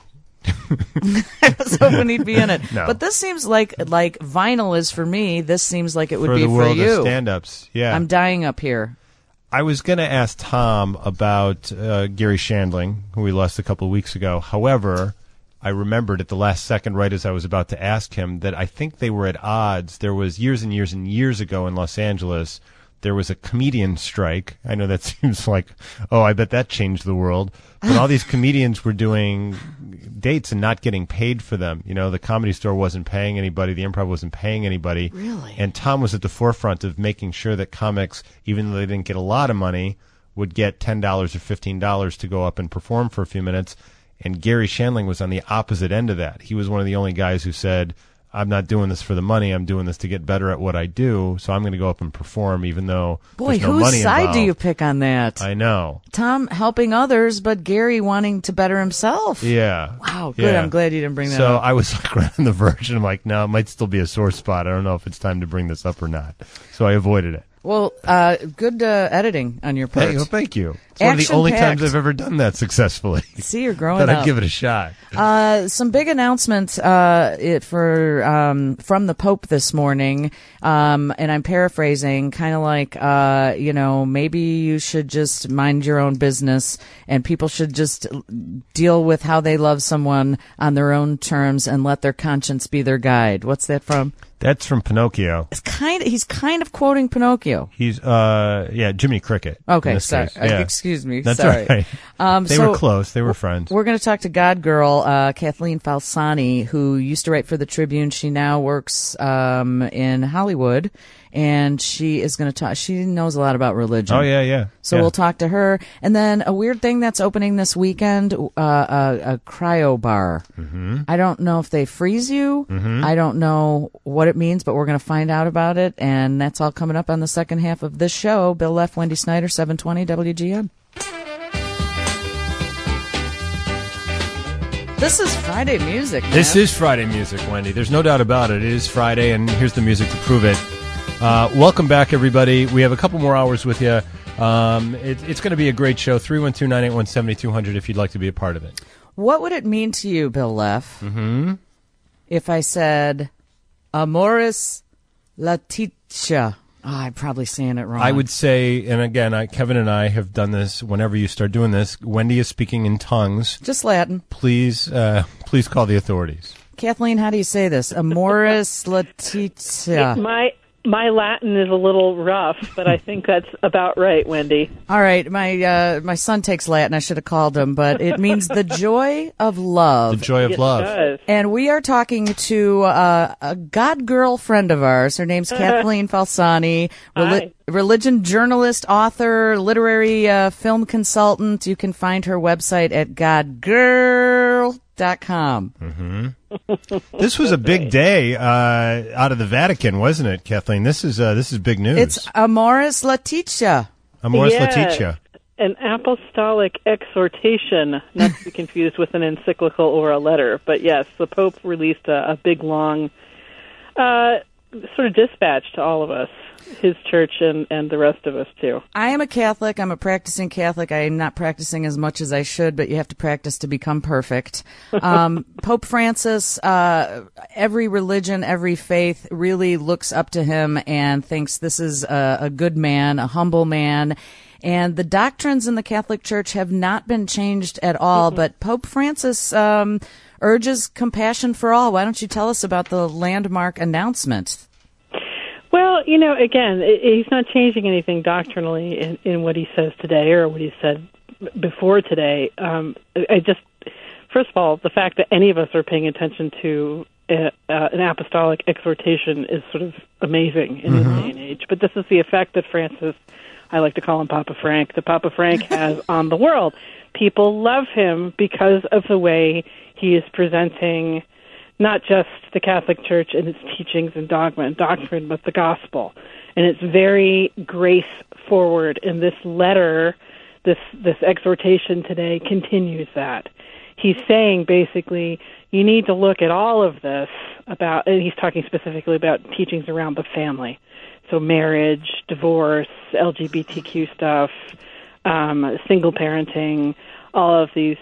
I was hoping he'd be in it. No. But this seems like vinyl is for me. This seems like it would For be the for world you. of stand-ups, yeah. I'm Dying Up Here. I was going to ask Tom about Gary Shandling, who we lost a couple of weeks ago. However, I remembered at the last second, right as I was about to ask him, that I think they were at odds. There was years and years and years ago in Los Angeles, there was a comedian strike. I know that seems like, oh, I bet that changed the world. But all these comedians were doing dates and not getting paid for them. You know, the Comedy Store wasn't paying anybody. The Improv wasn't paying anybody. Really? And Tom was at the forefront of making sure that comics, even though they didn't get a lot of money, would get $10 or $15 to go up and perform for a few minutes. And Gary Shandling was on the opposite end of that. He was one of the only guys who said, I'm not doing this for the money. I'm doing this to get better at what I do. So I'm going to go up and perform even though Boy, there's no money whose side involved. do you pick on that? I know. Tom helping others, but Gary wanting to better himself. Yeah. Wow, good. Yeah. I'm glad you didn't bring that so up. I was like right on the verge, and I'm like, no, it might still be a sore spot. I don't know if it's time to bring this up or not. So I avoided it. Well, good editing on your part. Hey, well, thank you. It's one of the only times I've ever done that successfully. See, you're growing Thought up. I'd give it a shot. Some big announcements from the Pope this morning, and I'm paraphrasing, kind of like, maybe you should just mind your own business, and people should just deal with how they love someone on their own terms and let their conscience be their guide. What's that from? That's from Pinocchio. He's kind of quoting Pinocchio. He's Jiminy Cricket. Okay, sorry. Yeah. Excuse me. That's sorry. all right. They were close. They were friends. We're going to talk to God Girl, Kathleen Falsani, who used to write for the Tribune. She now works in Hollywood, and she is going to talk. She knows a lot about religion. Oh yeah. So we'll talk to her, and then a weird thing that's opening this weekend: a cryo bar. Mm-hmm. I don't know if they freeze you. Mm-hmm. I don't know what it means, but we're going to find out about it, and that's all coming up on the second half of this show. Bill Leff, Wendy Snyder, 720 WGN. This is Friday music, man. This is Friday music, Wendy. There's no doubt about it. It is Friday, and here's the music to prove it. Welcome back, everybody. We have a couple more hours with you. It's going to be a great show. 312-981-7200 if you'd like to be a part of it. What would it mean to you, Bill Leff, if I said Amoris Laetitia? Oh, I'm probably saying it wrong. I would say, and again, Kevin and I have done this whenever you start doing this. Wendy is speaking in tongues. Just Latin. Please call the authorities. Kathleen, how do you say this? Amoris Laetitia. My Latin is a little rough, but I think that's about right, Wendy. All right, my son takes Latin. I should have called him, but it means the joy of love. The joy of love. Does. And we are talking to a God girl friend of ours. Her name's Kathleen Falsani, religion journalist, author, literary film consultant. You can find her website at godgirl.com. Mm-hmm. This was a big day out of the Vatican, wasn't it, Kathleen? This is big news. It's Amoris Laetitia. Amoris Yes. Laetitia. An apostolic exhortation, not to be confused with an encyclical or a letter. But yes, the Pope released a big, long sort of dispatch to all of us, his church and the rest of us, too. I am a Catholic. I'm a practicing Catholic. I am not practicing as much as I should, but you have to practice to become perfect. Pope Francis, every religion, every faith really looks up to him and thinks this is a good man, a humble man. And the doctrines in the Catholic Church have not been changed at all, but Pope Francis urges compassion for all. Why don't you tell us about the landmark announcement? Well, again, he's not changing anything doctrinally in what he says today or what he said before today. First of all, the fact that any of us are paying attention to an apostolic exhortation is sort of amazing in this day and age. But this is the effect that Francis, I like to call him Papa Frank, that Papa Frank has on the world. People love him because of the way he is presenting not just the Catholic Church and its teachings and dogma and doctrine, but the gospel. And it's very grace-forward. And this letter, this exhortation today continues that. He's saying, basically, you need to look at all of this and he's talking specifically about teachings around the family. So marriage, divorce, LGBTQ stuff, single parenting, all of these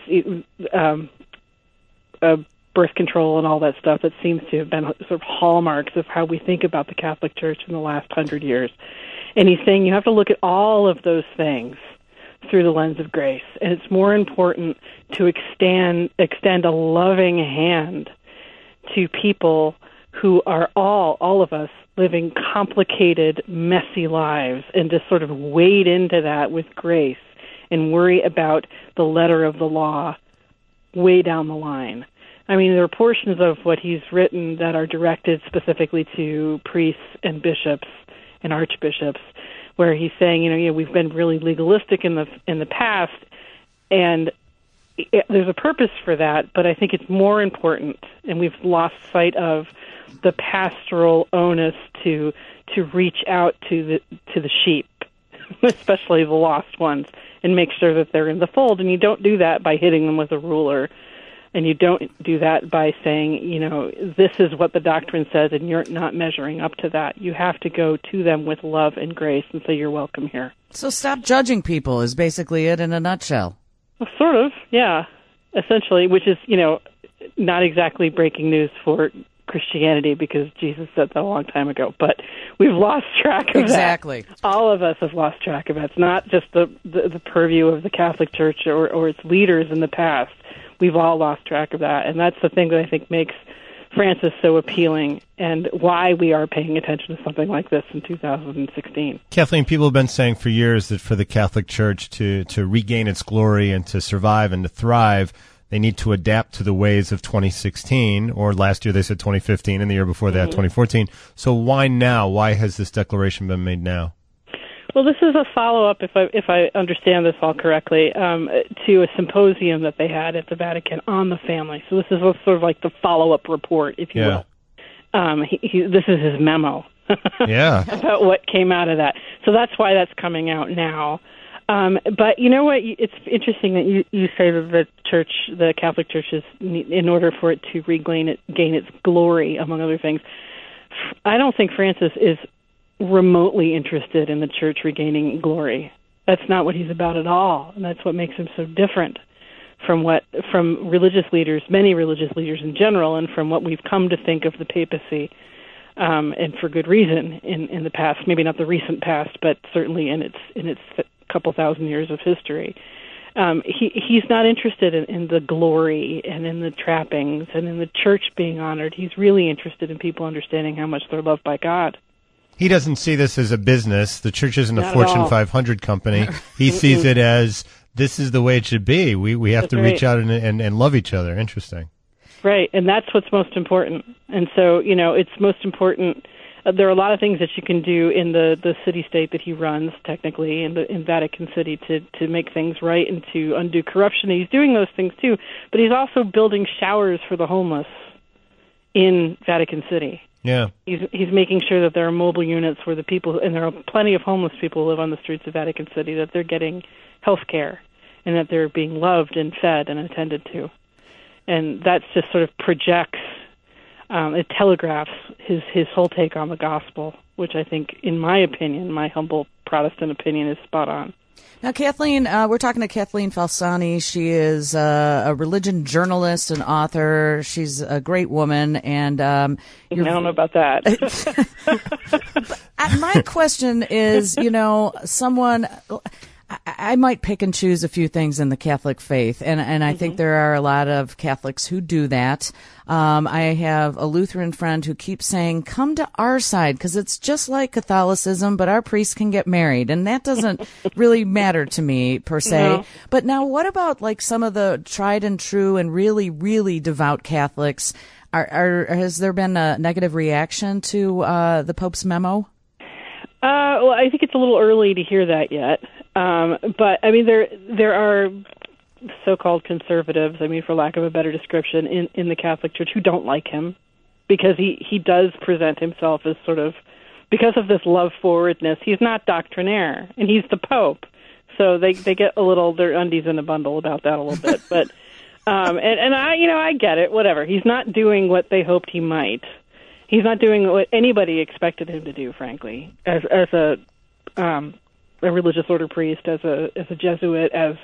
birth control and all that stuff that seems to have been sort of hallmarks of how we think about the Catholic Church in the last 100 years. And he's saying you have to look at all of those things through the lens of grace. And it's more important to extend a loving hand to people who are all of us, living complicated, messy lives, and just sort of wade into that with grace and worry about the letter of the law way down the line. I mean, there are portions of what he's written that are directed specifically to priests and bishops and archbishops, where he's saying, we've been really legalistic in the past, and there's a purpose for that. But I think it's more important, and we've lost sight of the pastoral onus to reach out to the sheep, especially the lost ones, and make sure that they're in the fold. And you don't do that by hitting them with a ruler. And you don't do that by saying, this is what the doctrine says, and you're not measuring up to that. You have to go to them with love and grace and say, you're welcome here. So stop judging people is basically it in a nutshell. Well, sort of, yeah, essentially, which is, not exactly breaking news for Christianity because Jesus said that a long time ago. But we've lost track of that. Exactly. All of us have lost track of it. It's not just the purview of the Catholic Church or its leaders in the past. We've all lost track of that, and that's the thing that I think makes Francis so appealing and why we are paying attention to something like this in 2016. Kathleen, people have been saying for years that for the Catholic Church to regain its glory and to survive and to thrive, they need to adapt to the ways of 2016, or last year they said 2015, and the year before that, 2014. So why now? Why has this declaration been made now? Well, this is a follow-up, if I understand this all correctly, to a symposium that they had at the Vatican on the family. So this is sort of like the follow-up report, if you will. This is his memo about what came out of that. So that's why that's coming out now. But you know what? It's interesting that you say that the Catholic Church, is, in order for it to gain its glory, among other things, I don't think Francis is remotely interested in the church regaining glory. That's not what he's about at all, and that's what makes him so different from religious leaders, many religious leaders in general, and from what we've come to think of the papacy, and for good reason in the past. Maybe not the recent past, but certainly in its couple thousand years of history. He's not interested in the glory and in the trappings and in the church being honored. He's really interested in people understanding how much they're loved by God. He doesn't see this as a business. The church isn't Not a Fortune 500 company. He sees it as, this is the way it should be. We have to reach out and love each other. Interesting. Right, and that's what's most important. And so, it's most important. There are a lot of things that you can do in the city-state that he runs, technically, in Vatican City to make things right and to undo corruption. And he's doing those things, too. But he's also building showers for the homeless in Vatican City. Yeah. He's making sure that there are mobile units where the people, and there are plenty of homeless people who live on the streets of Vatican City, that they're getting health care and that they're being loved and fed and attended to. And that just sort of projects, it telegraphs his whole take on the gospel, which I think, in my opinion, my humble Protestant opinion, is spot on. Now, Kathleen, we're talking to Kathleen Falsani. She is a religion journalist and author. She's a great woman, and I don't know about that. My question is, I might pick and choose a few things in the Catholic faith, and I think there are a lot of Catholics who do that. I have a Lutheran friend who keeps saying, come to our side, because it's just like Catholicism, but our priests can get married, and that doesn't really matter to me, per se. No. But now, what about like some of the tried and true and really, really devout Catholics? Has there been a negative reaction to the Pope's memo? Well, I think it's a little early to hear that yet. But I mean, there are so-called conservatives, I mean, for lack of a better description, in the Catholic Church who don't like him because he does present himself as sort of, because of this love forwardness, he's not doctrinaire, and he's the Pope. So they get a little, their undies in a bundle about that a little bit. But and I get it, whatever. He's not doing what they hoped he might. He's not doing what anybody expected him to do, frankly, as a religious order priest, as a Jesuit, as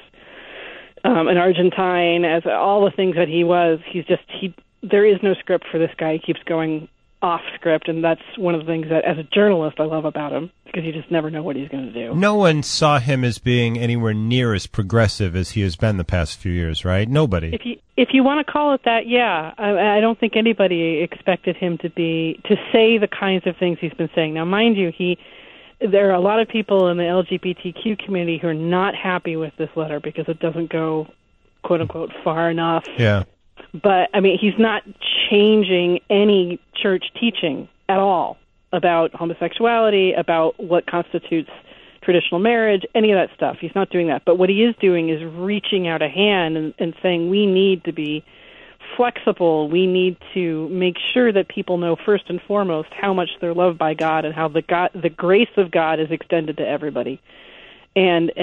an Argentine, as all the things that he was. There is no script for this guy. He keeps going off script, and that's one of the things that, as a journalist, I love about him, because you just never know what he's going to do. No one saw him as being anywhere near as progressive as he has been the past few years, right? Nobody. If you want to call it that, yeah. I don't think anybody expected him to say the kinds of things he's been saying. Now, mind you, there are a lot of people in the LGBTQ community who are not happy with this letter because it doesn't go, quote unquote, far enough. Yeah. But, I mean, he's not changing any church teaching at all about homosexuality, about what constitutes traditional marriage, any of that stuff. He's not doing that. But what he is doing is reaching out a hand and saying we need to be flexible. We need to make sure that people know first and foremost how much they're loved by God and how the grace of God is extended to everybody. And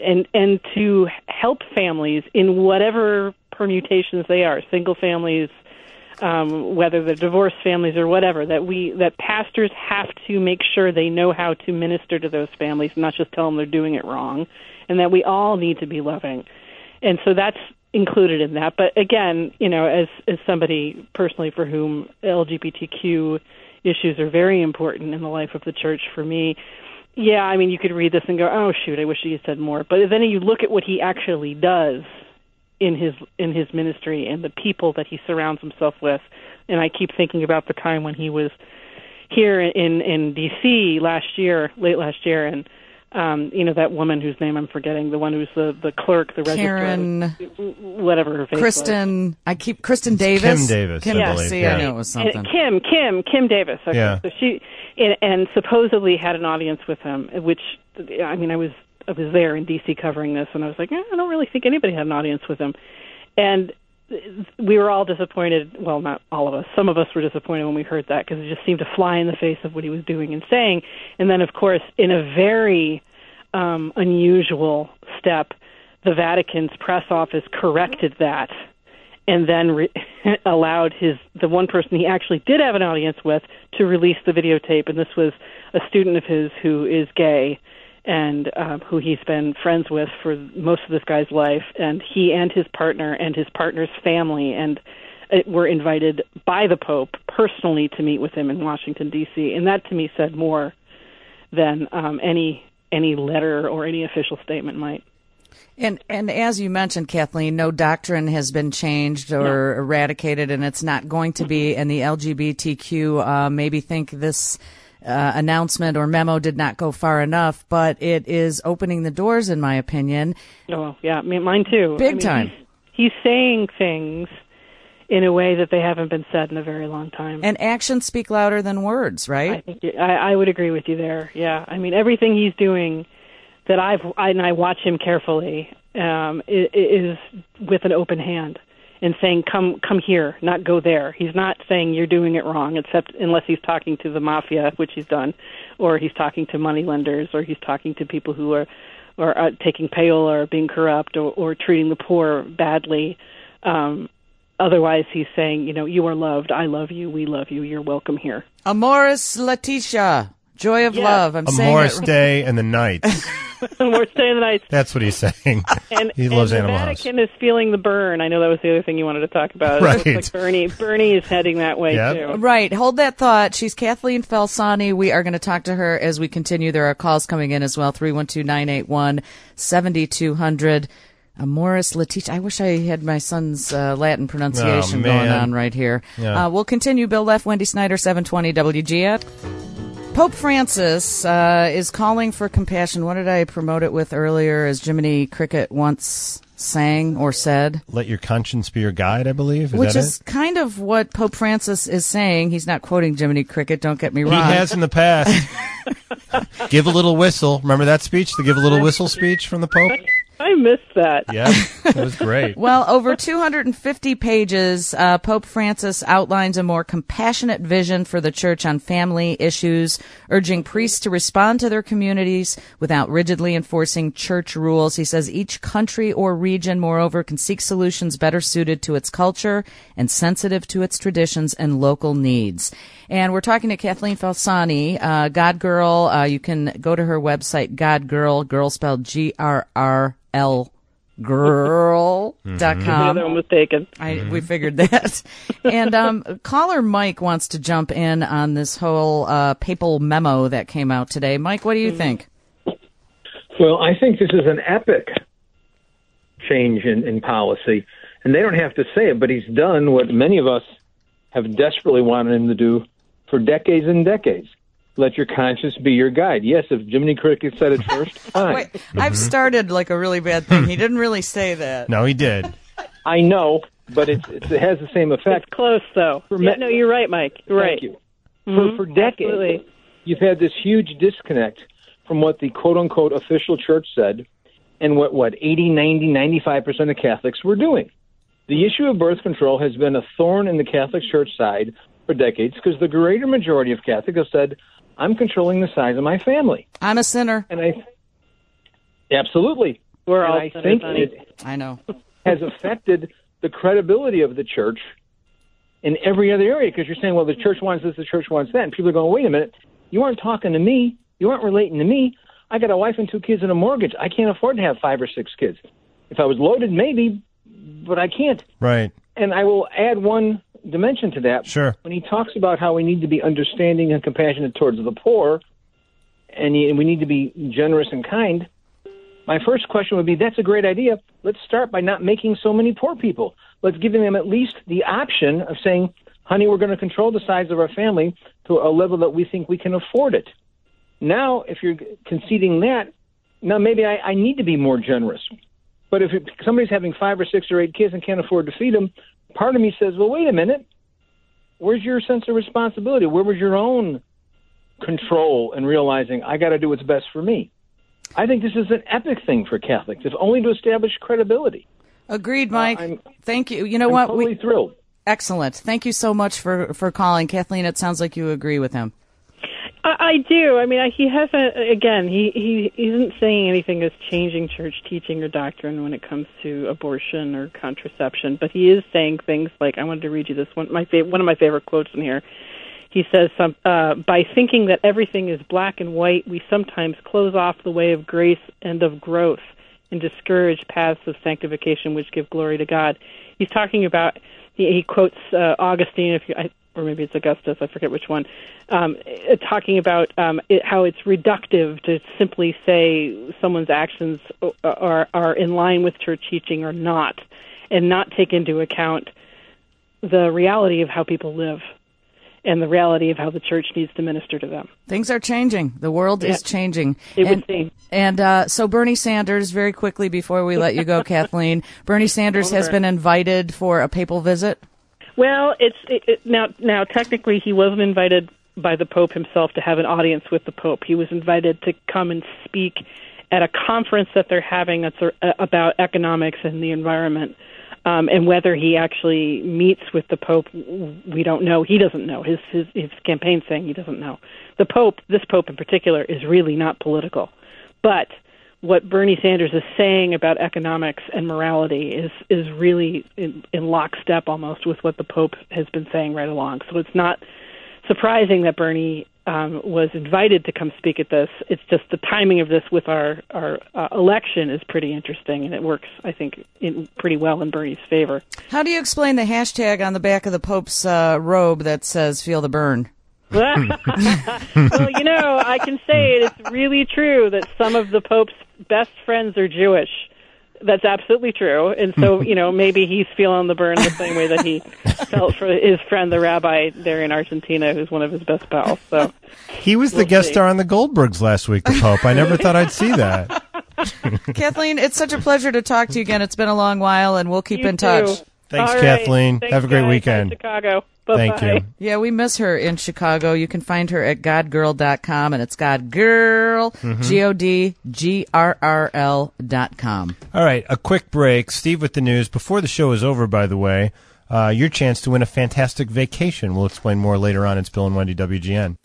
to help families in whatever permutations they are, single families, whether they're divorced families or whatever, that pastors have to make sure they know how to minister to those families, not just tell them they're doing it wrong, and that we all need to be loving. And so that's included in that. But again, as somebody personally for whom LGBTQ issues are very important in the life of the church, for me, yeah, I mean, you could read this and go, oh, shoot, I wish he had said more. But then you look at what he actually does in his ministry and the people that he surrounds himself with. And I keep thinking about the time when he was here in D.C. late last year, and that woman whose name I'm forgetting, the one who's the clerk, the Karen, registrar, whatever her face Kristen, was. Kristen Davis. Kim Davis, Kim, I believe. See, yeah. I knew it was something. Kim Davis. Okay. Yeah. So she and supposedly had an audience with him, which I was there in D.C. covering this, and I was like, I don't really think anybody had an audience with him, and we were all disappointed. Well, not all of us. Some of us were disappointed when we heard that because it just seemed to fly in the face of what he was doing and saying. And then, of course, in a very unusual step, the Vatican's press office corrected that and then allowed the one person he actually did have an audience with to release the videotape. And this was a student of his who is gay and who he's been friends with for most of this guy's life. And he and his partner and his partner's family and were invited by the Pope personally to meet with him in Washington, D.C. And that, to me, said more than any letter or any official statement might. And as you mentioned, Kathleen, no doctrine has been changed or eradicated, and it's not going to be. And the LGBTQ maybe think this announcement or memo did not go far enough, but it is opening the doors, in my opinion. Oh, yeah, mine too. Big time. He's saying things in a way that they haven't been said in a very long time. And actions speak louder than words, right? I would agree with you there. Yeah, everything he's doing that I watch him carefully is with an open hand and saying, come here, not go there. He's not saying you're doing it wrong, unless he's talking to the mafia, which he's done, or he's talking to moneylenders, or he's talking to people who are taking payola or being corrupt or treating the poor badly. Otherwise, he's saying, you are loved, I love you, we love you, you're welcome here. Amoris Laetitia, joy of love. I'm saying Amoris Day and the Nights. Amoris Day and the Nights. That's what he's saying. He loves Animal House. The Vatican is feeling the burn. I know that was the other thing you wanted to talk about. Right. Like Bernie is heading that way, too. Right. Hold that thought. She's Kathleen Falsani. We are going to talk to her as we continue. There are calls coming in as well, 312-981-7200. Amoris Laetitia. I wish I had my son's Latin pronunciation going on right here. Yeah. We'll continue. Bill Leff, Wendy Snyder, 720 WGN. Pope Francis is calling for compassion. What did I promote it with earlier, as Jiminy Cricket once sang or said? Let your conscience be your guide, I believe. Which is kind of what Pope Francis is saying. He's not quoting Jiminy Cricket, don't get me wrong. He has in the past. Give a little whistle. Remember that speech, the give a little whistle speech from the Pope? I missed that. Yeah, that was great. Well, over 250 pages, Pope Francis outlines a more compassionate vision for the church on family issues, urging priests to respond to their communities without rigidly enforcing church rules. He says each country or region, moreover, can seek solutions better suited to its culture and sensitive to its traditions and local needs. And we're talking to Kathleen Falsani, God Girl. You can go to her website, God Girl, girl spelled GRRL. Girl.com. The other one was taken. We figured that. And caller Mike wants to jump in on this whole papal memo that came out today. Mike, what do you think? Well, I think this is an epic change in policy. And they don't have to say it, but he's done what many of us have desperately wanted him to do for decades and decades. Let your conscience be your guide. Yes, if Jiminy Cricket said it first, fine. Wait, I've started like a really bad thing. He didn't really say that. No, he did. I know, but it has the same effect. It's close, though. No, you're right, Mike. You're right. Thank you. For decades, Absolutely. You've had this huge disconnect from what the quote-unquote official church said and what 80, 90, 95% of Catholics were doing. The issue of birth control has been a thorn in the Catholic Church side for decades because the greater majority of Catholics have said, I'm controlling the size of my family. I'm a sinner. And absolutely. We're all I think I know. has affected the credibility of the church in every other area because you're saying, well, the church wants this, the church wants that. And people are going, wait a minute, you aren't talking to me. You aren't relating to me. I got a wife and 2 kids and a mortgage. I can't afford to have 5 or 6 kids. If I was loaded, maybe, but I can't. Right. And I will add one dimension to that. Sure. When he talks about how we need to be understanding and compassionate towards the poor, and we need to be generous and kind, My first question would be, that's a great idea. Let's start by not making so many poor people. Let's give them at least the option of saying, honey, we're going to control the size of our family to a level that we think we can afford it. Now, if you're conceding that, now maybe I need to be more generous. But if somebody's having 5 or 6 or 8 kids and can't afford to feed them, part of me says, well, wait a minute. Where's your sense of responsibility? Where was your own control and realizing I got to do what's best for me? I think this is an epic thing for Catholics, if only to establish credibility. Agreed, Mike. Thank you. You know I'm what? Totally thrilled. Excellent. Thank you so much for calling. Kathleen, it sounds like you agree with him. I do. I mean, he hasn't, again, he isn't saying anything that's changing church teaching or doctrine when it comes to abortion or contraception, but he is saying things like, I wanted to read you this one, one of my favorite quotes in here. He says, by thinking that everything is black and white, we sometimes close off the way of grace and of growth and discourage paths of sanctification which give glory to God. He's talking about, he quotes Augustine, or maybe it's Augustus, I forget which one, talking about how it's reductive to simply say someone's actions are in line with church teaching or not, and not take into account the reality of how people live and the reality of how the church needs to minister to them. Things are changing. The world is changing. It would seem. And so Bernie Sanders, very quickly before we let you go, Kathleen, Bernie Sanders has been invited for a papal visit. Well, now technically he wasn't invited by the Pope himself to have an audience with the Pope. He was invited to come and speak at a conference that they're having that's about economics and the environment. And whether he actually meets with the Pope, we don't know. He doesn't know. His campaign's saying he doesn't know. The Pope, this Pope in particular, is really not political. But what Bernie Sanders is saying about economics and morality is really in lockstep almost with what the Pope has been saying right along. So it's not surprising that Bernie was invited to come speak at this. It's just the timing of this with our election is pretty interesting, and it works, I think, pretty well in Bernie's favor. How do you explain the hashtag on the back of the Pope's robe that says "Feel the burn"? Well, I can say it's really true that some of the Pope's best friends are Jewish. That's absolutely true. And so, maybe he's feeling the burn the same way that he felt for his friend, the rabbi there in Argentina, who's one of his best pals. So he was the guest star on the Goldbergs last week, the Pope. I never thought I'd see that. Kathleen, it's such a pleasure to talk to you again. It's been a long while, and we'll keep in touch. Thanks, Kathleen. Thanks, have a great guys. weekend. Bye, Chicago. Bye-bye. Thank you. Yeah, we miss her in Chicago. You can find her at godgirl.com, and it's godgirl, GODGRRL.com. All right, a quick break. Steve with the news. Before the show is over, by the way, your chance to win a fantastic vacation. We'll explain more later on. It's Bill and Wendy, WGN.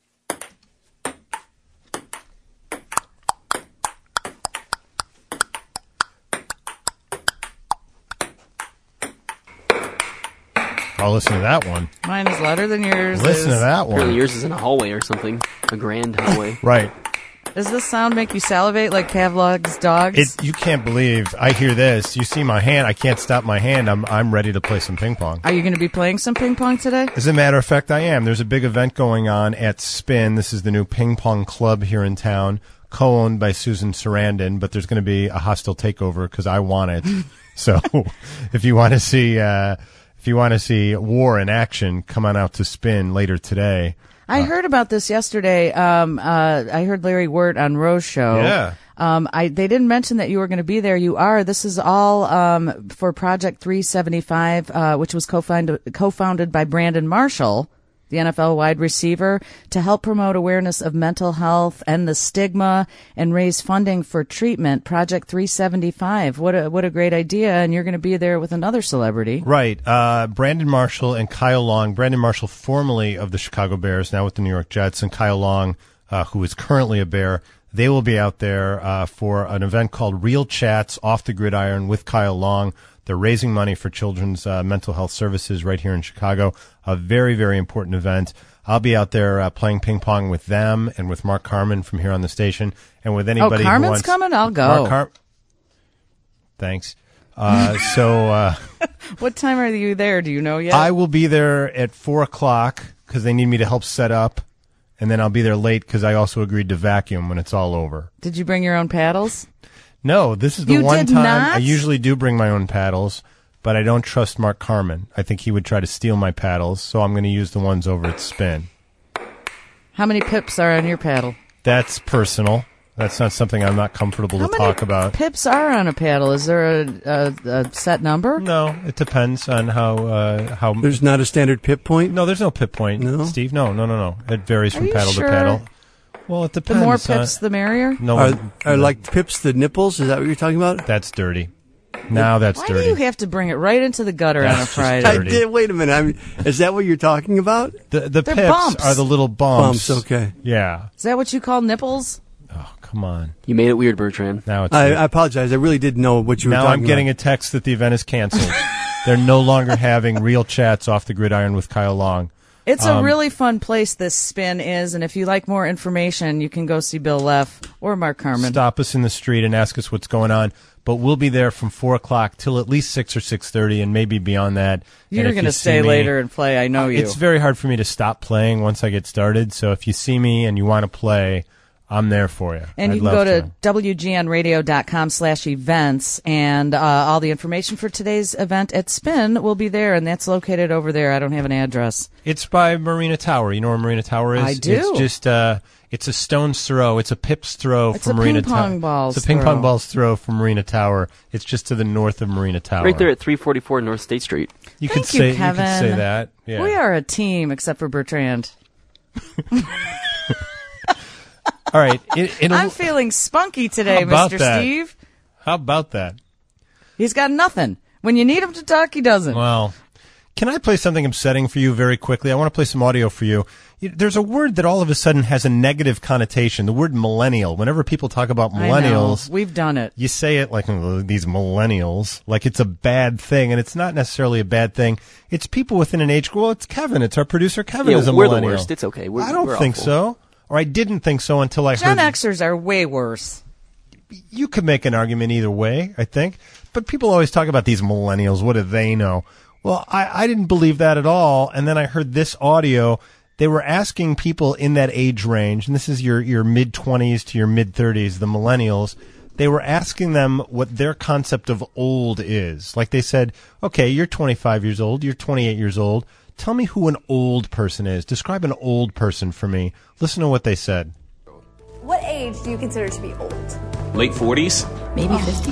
I'll listen to that one. Mine is louder than yours. Listen to that one. Apparently yours is in a hallway or something. A grand hallway. Right. Does this sound make you salivate like Pavlov's dogs? You can't believe I hear this. You see my hand. I can't stop my hand. I'm ready to play some ping pong. Are you going to be playing some ping pong today? As a matter of fact, I am. There's a big event going on at Spin. This is the new ping pong club here in town, co-owned by Susan Sarandon, but there's going to be a hostile takeover because I want it. So if you want to see war in action, come on out to Spin later today. I heard about this yesterday. I heard Larry Wirt on Rose's show. Yeah. They didn't mention that you were going to be there. You are. This is all for Project 375, which was co-founded by Brandon Marshall, the NFL wide receiver, to help promote awareness of mental health and the stigma and raise funding for treatment. Project 375. What a great idea. And you're going to be there with another celebrity. Right. Brandon Marshall and Kyle Long. Brandon Marshall, formerly of the Chicago Bears, now with the New York Jets, and Kyle Long, who is currently a Bear. They will be out there for an event called Real Chats Off the Gridiron with Kyle Long. They're raising money for children's mental health services right here in Chicago. A very, very important event. I'll be out there playing ping pong with them and with Mark Carman from here on the station, and with anybody who Carman's wants. coming? I'll go. Thanks. What time are you there? Do you know yet? I will be there at 4:00 because they need me to help set up, and then I'll be there late because I also agreed to vacuum when it's all over. Did you bring your own paddles? No, this is the You one did time not? I usually do bring my own paddles, but I don't trust Mark Carmen. I think he would try to steal my paddles, so I'm going to use the ones over at Spin. How many pips are on your paddle? That's personal. That's not something I'm not comfortable to talk about. Pips are on a paddle. Is there a set number? No, it depends on how. There's not a standard pip point? No, there's no pip point, No? Steve. No. It varies Are from you paddle sure? to paddle. Well, it The depends. more pips, the merrier? No, Are like pips the nipples? Is that what you're talking about? That's dirty. Now that's Why dirty. do you have to bring it right into the gutter on a That's just Friday? dirty. I did. Wait a minute. Is that what you're talking about? The They're pips bumps. are the little bumps. Bumps, okay. Yeah. Is that what you call nipples? Oh, come on. You made it weird, Bertrand. Now it's I apologize. I really didn't know what you were now talking I'm getting about. a text that the event is canceled. They're no longer having real chats off the gridiron with Kyle Long. It's a really fun place, this Spin is, and if you like more information, you can go see Bill Leff or Mark Carmen. Stop us in the street and ask us what's going on. But we'll be there from 4 o'clock till at least 6 or 6:30, and maybe beyond that. You're going to stay later and play, I know you. It's very hard for me to stop playing once I get started, so if you see me and you want to play, I'm there for you. And you can go to WGNradio.com/events, and all the information for today's event at Spin will be there, and that's located over there. I don't have an address. It's by Marina Tower. You know where Marina Tower is? I do. It's just it's a stone's throw. It's a pip's throw It's from a Marina ping Tower. pong ball's It's a ping pong throw. ball's throw from Marina Tower. It's just to the north of Marina Tower. Right there at 344 North State Street. You Thank could you, say Kevin. You could say that. Yeah. We are a team, except for Bertrand. All right. I'm feeling spunky today, How about Mr. that? Steve. How about that? He's got nothing. When you need him to talk, he doesn't. Well, can I play something upsetting for you very quickly? I want to play some audio for you. There's a word that all of a sudden has a negative connotation, the word millennial. Whenever people talk about I know. millennials, We've done it. you say it like these millennials, like it's a bad thing, and it's not necessarily a bad thing. It's people within an age group. Well, it's Kevin. It's our producer, Kevin, Yeah, is a we're the millennial. worst. It's okay. I don't we're think awful. so. Or I didn't think so until I Gen heard... Xers are way worse. You could make an argument either way, I think. But people always talk about these millennials. What do they know? Well, I didn't believe that at all. And then I heard this audio. They were asking people in that age range, and this is your mid-20s to your mid-30s, the millennials. They were asking them what their concept of old is. Like they said, okay, you're 25 years old, you're 28 years old. Tell me who an old person is. Describe an old person for me. Listen to what they said. What age do you consider to be old? Late 40s? Maybe 50.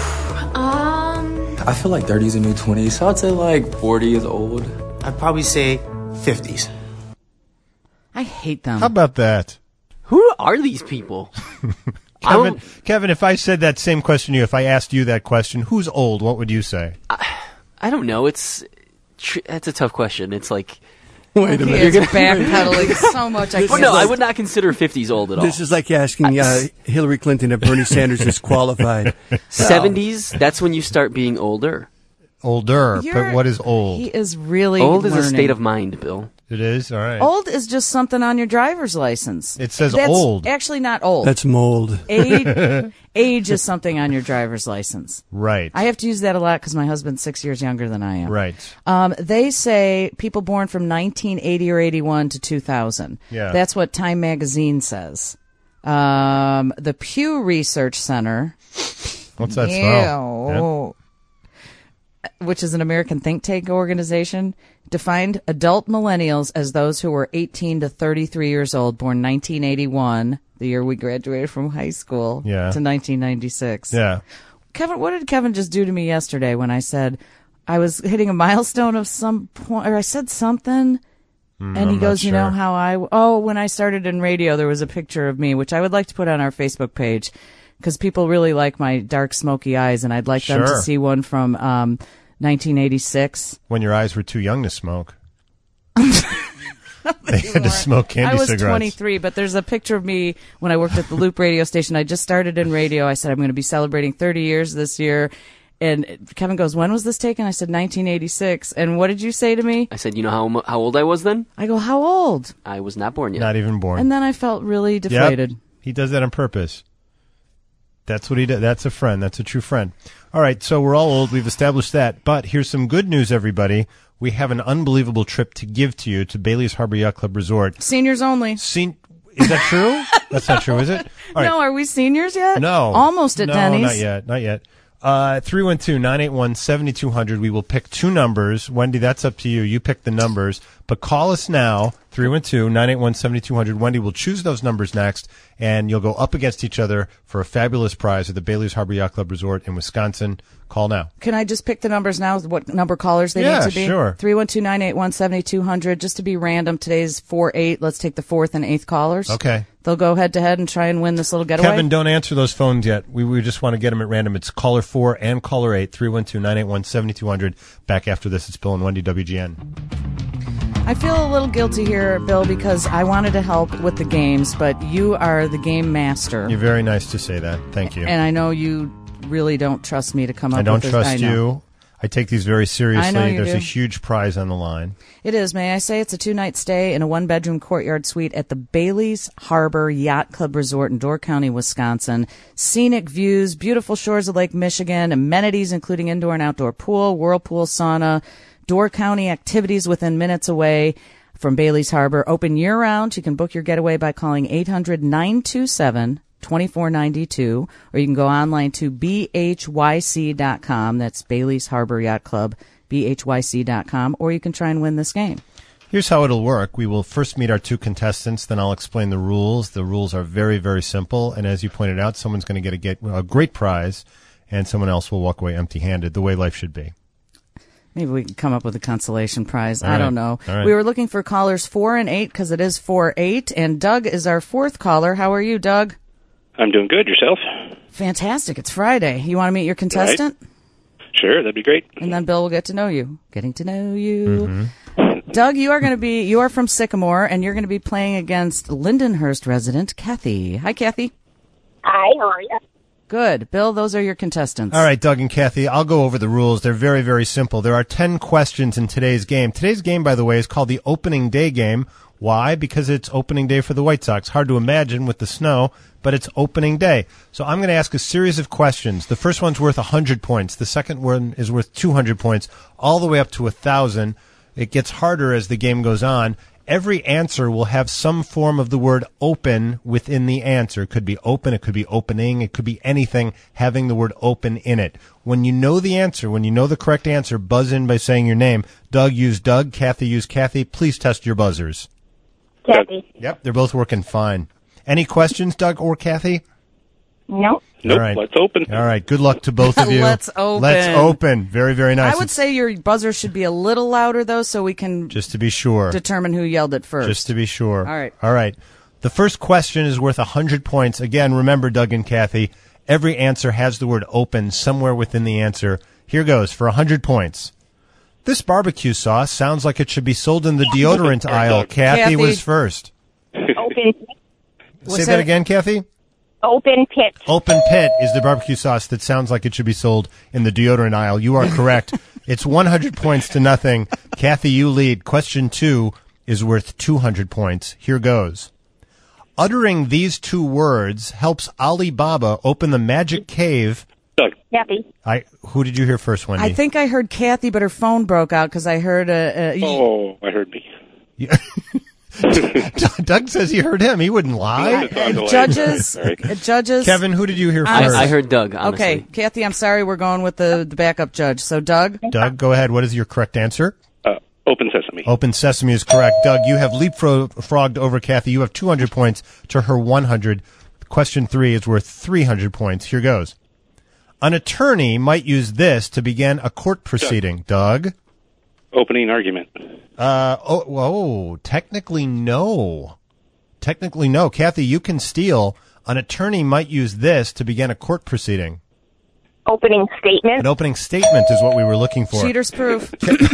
I feel like 30s a new 20s, so I'd say like 40 is old. I'd probably say 50s. I hate them. How about that? Who are these people? Kevin, if I said that same question to you, if I asked you that question, who's old, what would you say? I don't know. That's a tough question. It's like... Wait a minute. He is backpedaling so much. I can't. No, I would not consider 50s old at all. This is like asking Hillary Clinton if Bernie Sanders is qualified. 70s, that's when you start being older. Older, but what is old? He is really Old is a learning. state of mind, Bill. It is? All right. Old is just something on your driver's license. It says That's old. Actually, not old. That's mold. Age is something on your driver's license. Right. I have to use that a lot because my husband's 6 years younger than I am. Right. They say people born from 1980 or 81 to 2000. Yeah. That's what Time Magazine says. The Pew Research Center. What's that spell? Which is an American think tank organization, defined adult millennials as those who were 18 to 33 years old, born 1981, the year we graduated from high school, to 1996. Yeah. Kevin, what did Kevin just do to me yesterday when I said I was hitting a milestone of some point, or I said something? And he I'm goes, not you know sure. how when I started in radio, there was a picture of me, which I would like to put on our Facebook page because people really like my dark, smoky eyes, and I'd like them to Sure. see one from 1986. When your eyes were too young to smoke. They had to smoke candy I was cigarettes. 23, but there's a picture of me when I worked at the Loop radio station. I just started in radio. I said, I'm going to be celebrating 30 years this year. And Kevin goes, when was this taken? I said, 1986. And what did you say to me? I said, you know how old I was then? I go, how old? I was not born yet. Not even born. And then I felt really deflated. Yep. He does that on purpose. That's what he does. That's a friend. That's a true friend. All right, so we're all old. We've established that. But here's some good news, everybody. We have an unbelievable trip to give to you to Bailey's Harbor Yacht Club Resort. Seniors only. Is that true? That's not true, is it? All right. No, are we seniors yet? No. Almost at Denny's. No, not yet. 312-981-7200. We will pick two numbers. Wendy, that's up to you. You pick the numbers. But call us now, 312-981-7200. Wendy will choose those numbers next, and you'll go up against each other for a fabulous prize at the Bailey's Harbor Yacht Club Resort in Wisconsin. Call now. Can I just pick the numbers now, what number callers they need to be? Yeah, sure. 312-981-7200. Just to be random, today's 4-8. Let's take the 4th and 8th callers. Okay. They'll go head-to-head and try and win this little getaway. Kevin, don't answer those phones yet. We just want to get them at random. It's caller 4 and caller 8, 312-981-7200. Back after this, it's Bill and Wendy, WGN. I feel a little guilty here, Bill, because I wanted to help with the games, but you are the game master. You're very nice to say that. Thank you. And I know you really don't trust me to come up with this. I don't trust you. I take these very seriously. I know you There's do. a huge prize on the line. It is, may I say. It's a 2-night stay in a 1-bedroom courtyard suite at the Bailey's Harbor Yacht Club Resort in Door County, Wisconsin. Scenic views, beautiful shores of Lake Michigan, amenities including indoor and outdoor pool, whirlpool, sauna, Door County activities within minutes away from Bailey's Harbor. Open year-round. You can book your getaway by calling 800-927-2492, or you can go online to bhyc.com. That's Bailey's Harbor Yacht Club, bhyc.com, or you can try and win this game. Here's how it'll work. We will first meet our two contestants, then I'll explain the rules. The rules are very, very simple, and as you pointed out, someone's going to get a great prize, and someone else will walk away empty-handed, the way life should be. Maybe we can come up with a consolation prize. All I right. don't know. All right. We were looking for callers 4 and 8 because it is 4-8, and Doug is our 4th caller. How are you, Doug? I'm doing good. Yourself? Fantastic. It's Friday. You want to meet your contestant? Right. Sure, that'd be great. And then Bill will get to know you. Getting to know you. Mm-hmm. Doug, you are from Sycamore, and you're going to be playing against Lindenhurst resident Kathy. Hi, Kathy. Hi, how are you? Good. Bill, those are your contestants. All right, Doug and Kathy, I'll go over the rules. They're very, very simple. There are 10 questions in today's game. Today's game, by the way, is called the Opening Day game. Why? Because it's opening day for the White Sox. Hard to imagine with the snow, but it's opening day. So I'm going to ask a series of questions. The first one's worth 100 points. The second one is worth 200 points, all the way up to 1,000. It gets harder as the game goes on. Every answer will have some form of the word open within the answer. It could be open, it could be opening, it could be anything having the word open in it. When you know the answer, when you know the correct answer, buzz in by saying your name. Doug, use Doug. Kathy, use Kathy. Please test your buzzers. Kathy. Yep, they're both working fine. Any questions, Doug or Kathy? No. Nope, All right. let's open. All right, good luck to both of you. Let's open. Let's open. Very, very nice. I would say your buzzer should be a little louder, though, so we can just to be sure determine who yelled it first. Just to be sure. All right. All right. The first question is worth 100 points. Again, remember, Doug and Kathy, every answer has the word open somewhere within the answer. Here goes for 100 points. This barbecue sauce sounds like it should be sold in the deodorant aisle. Kathy was first. Open. Say that again, Kathy. Open pit. Open Pit is the barbecue sauce that sounds like it should be sold in the deodorant aisle. You are correct. It's 100 points to nothing. Kathy, you lead. Question 2 is worth 200 points. Here goes. Uttering these two words helps Alibaba open the magic cave. Doug. Kathy. Who did you hear first, Wendy? I think I heard Kathy, but her phone broke out because I heard I heard me. Doug says he heard him. He wouldn't lie. Judges. Kevin, who did you hear first? I heard Doug, honestly. Okay, Kathy, I'm sorry. We're going with the backup judge. So, Doug? Doug, go ahead. What is your correct answer? Open Sesame. Open Sesame is correct. Doug, you have leapfrogged over Kathy. You have 200 points to her 100. Question 3 is worth 300 points. Here goes. An attorney might use this to begin a court proceeding. Doug? Opening argument. Technically no. Technically no. Kathy, you can steal. An attorney might use this to begin a court proceeding. Opening statement. An opening statement is what we were looking for. Cheater's proof.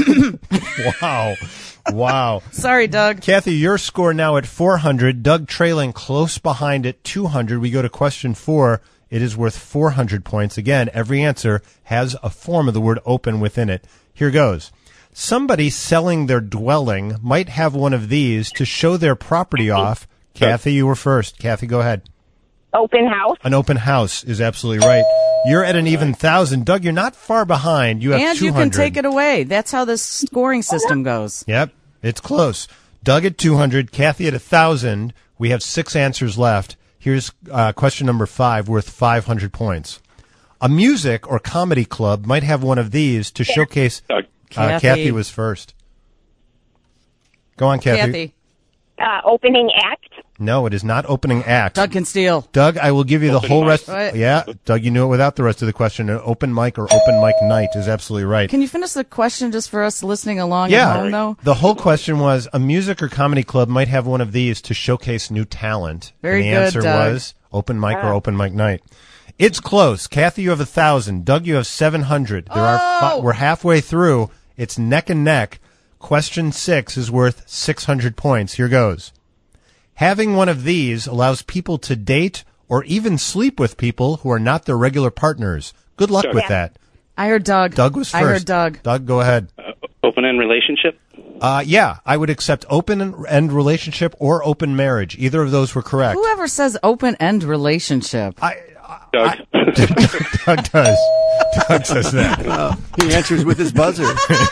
Wow. Sorry, Doug. Kathy, your score now at 400. Doug trailing close behind at 200. We go to question 4. It is worth 400 points. Again, every answer has a form of the word open within it. Here goes. Somebody selling their dwelling might have one of these to show their property off. Kathy, you were first. Kathy, go ahead. Open house. An open house is absolutely right. You're at an even 1,000. Doug, you're not far behind. You have and 200. you can take it away. That's how this scoring system goes. Yep, it's close. Doug at 200, Kathy at 1,000. We have 6 answers left. Here's question number 5, worth 500 points. A music or comedy club might have one of these to showcase... Kathy was first. Go on, Kathy. Opening act. No, it is not opening act. Doug can steal. Doug, I will give you the Open whole mic. rest. What? Yeah, Doug, you knew it without the rest of the question. An open mic or open mic night is absolutely right. Can you finish the question just for us listening along Yeah, at home, though? the whole question was, a music or comedy club might have one of these to showcase new talent. Very and the good, answer Doug. was open mic or open mic night. It's close. Kathy, you have 1,000. Doug, you have 700. We're halfway through. It's neck and neck. Question 6 is worth 600 points. Here goes. Having one of these allows people to date or even sleep with people who are not their regular partners. Good luck with that. I heard Doug. Doug was first. I heard Doug. Doug, go ahead. Open-end relationship? Yeah, I would accept open-end relationship or open marriage. Either of those were correct. Whoever says open-end relationship? Doug. Doug does. Doug says that. He answers with his buzzer.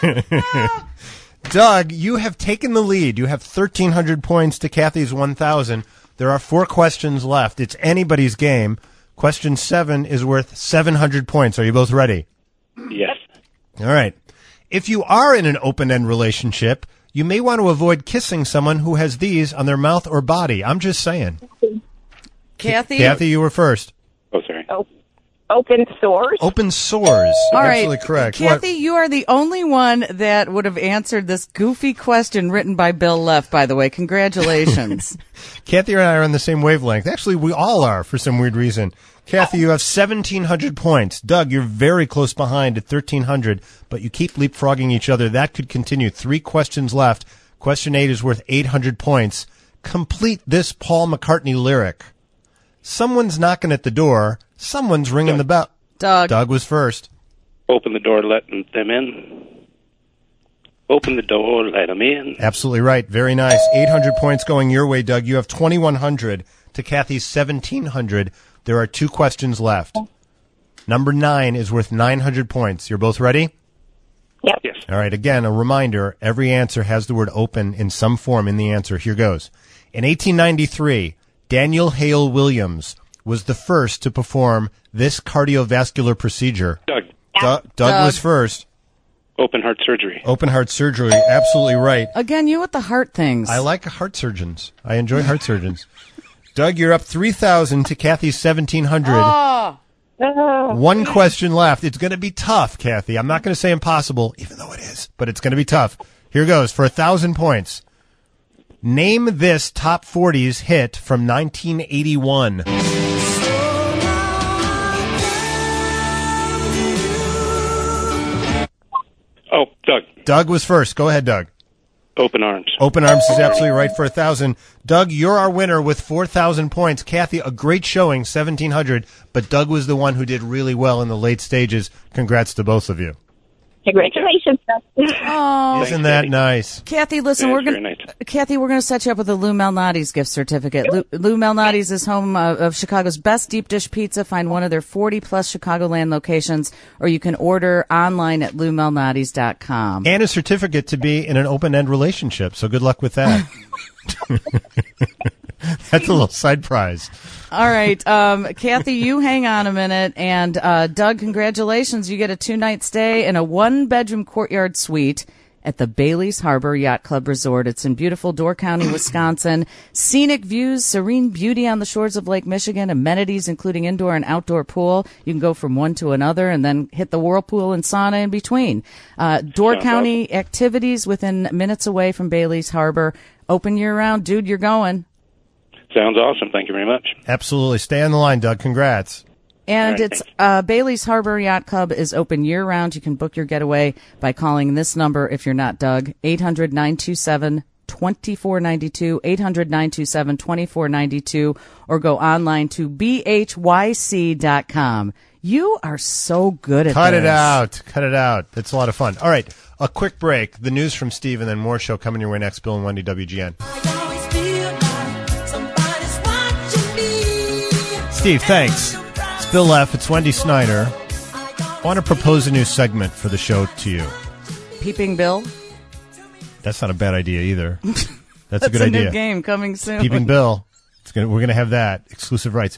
Doug, you have taken the lead. You have 1,300 points to Kathy's 1,000. There are 4 questions left. It's anybody's game. Question 7 is worth 700 points. Are you both ready? Yes. All right. If you are in an open-end relationship, you may want to avoid kissing someone who has these on their mouth or body. I'm just saying. Kathy? Kathy, you were first. Oh, sorry. Open sores. Open sores. All right, Absolutely correct. Kathy, you are the only one that would have answered this goofy question written by Bill Leff, by the way. Congratulations. Kathy and I are on the same wavelength. Actually, we all are for some weird reason. Kathy, you have 1,700 points. Doug, you're very close behind at 1,300, but you keep leapfrogging each other. That could continue. 3 questions left. Question 8 is worth 800 points. Complete this Paul McCartney lyric. Someone's knocking at the door. Someone's ringing the bell. Doug was first. Open the door, let them in. Open the door, let them in. Absolutely right. Very nice. 800 points going your way, Doug. You have 2,100 to Kathy's 1,700. There are 2 questions left. Number 9 is worth 900 points. You're both ready? Yep. Yes. All right. Again, a reminder, every answer has the word open in some form in the answer. Here goes. In 1893, Daniel Hale Williams was the first to perform this cardiovascular procedure. Doug. Doug was first. Open heart surgery. Open heart surgery. Absolutely right. Again, you with the heart things. I like heart surgeons. I enjoy heart surgeons. Doug, you're up 3,000 to Kathy's 1,700. Oh. 1 question left. It's going to be tough, Kathy. I'm not going to say impossible, even though it is, but it's going to be tough. Here goes for 1,000 points. Name this top 40s hit from 1981. Oh, Doug. Doug was first. Go ahead, Doug. Open arms. Open arms is absolutely right for 1,000. Doug, you're our winner with 4,000 points. Kathy, a great showing, 1,700, but Doug was the one who did really well in the late stages. Congrats to both of you. Congratulations. Oh. Isn't that nice? Kathy, listen, we're gonna set you up with a Lou Malnati's gift certificate. Lou Malnati's is home of Chicago's best deep dish pizza. Find one of their 40-plus Chicagoland locations, or you can order online at loumalnatis.com. And a certificate to be in an open-end relationship, so good luck with that. That's a little side prize. All right, Kathy, you hang on a minute, and Doug, congratulations. You get a 2-night stay in a 1-bedroom courtyard suite at the Bailey's Harbor Yacht Club Resort. It's in beautiful Door County, Wisconsin. Scenic views, serene beauty on the shores of Lake Michigan, amenities including indoor and outdoor pool. You can go from one to another and then hit the whirlpool and sauna in between. Door County activities within minutes away from Bailey's Harbor. Open year-round. Dude, you're going. Sounds awesome. Thank you very much. Absolutely. Stay on the line, Doug. Congrats. And All right, it's Bailey's Harbor Yacht Club is open year-round. You can book your getaway by calling this number if you're not Doug, 800-927-2492, 800-927-2492, or go online to bhyc.com. You are so good at Cut this. it out. Cut it out. It's a lot of fun. All right. A quick break. The news from Steve and then more show coming your way next. Bill and Wendy, WGN. Steve, thanks. It's Bill Leff. It's Wendy Snyder. I want to propose a new segment for the show to you. Peeping Bill? That's not a bad idea either. That's a good a idea. new game coming soon. Peeping Bill. We're gonna have that exclusive rights.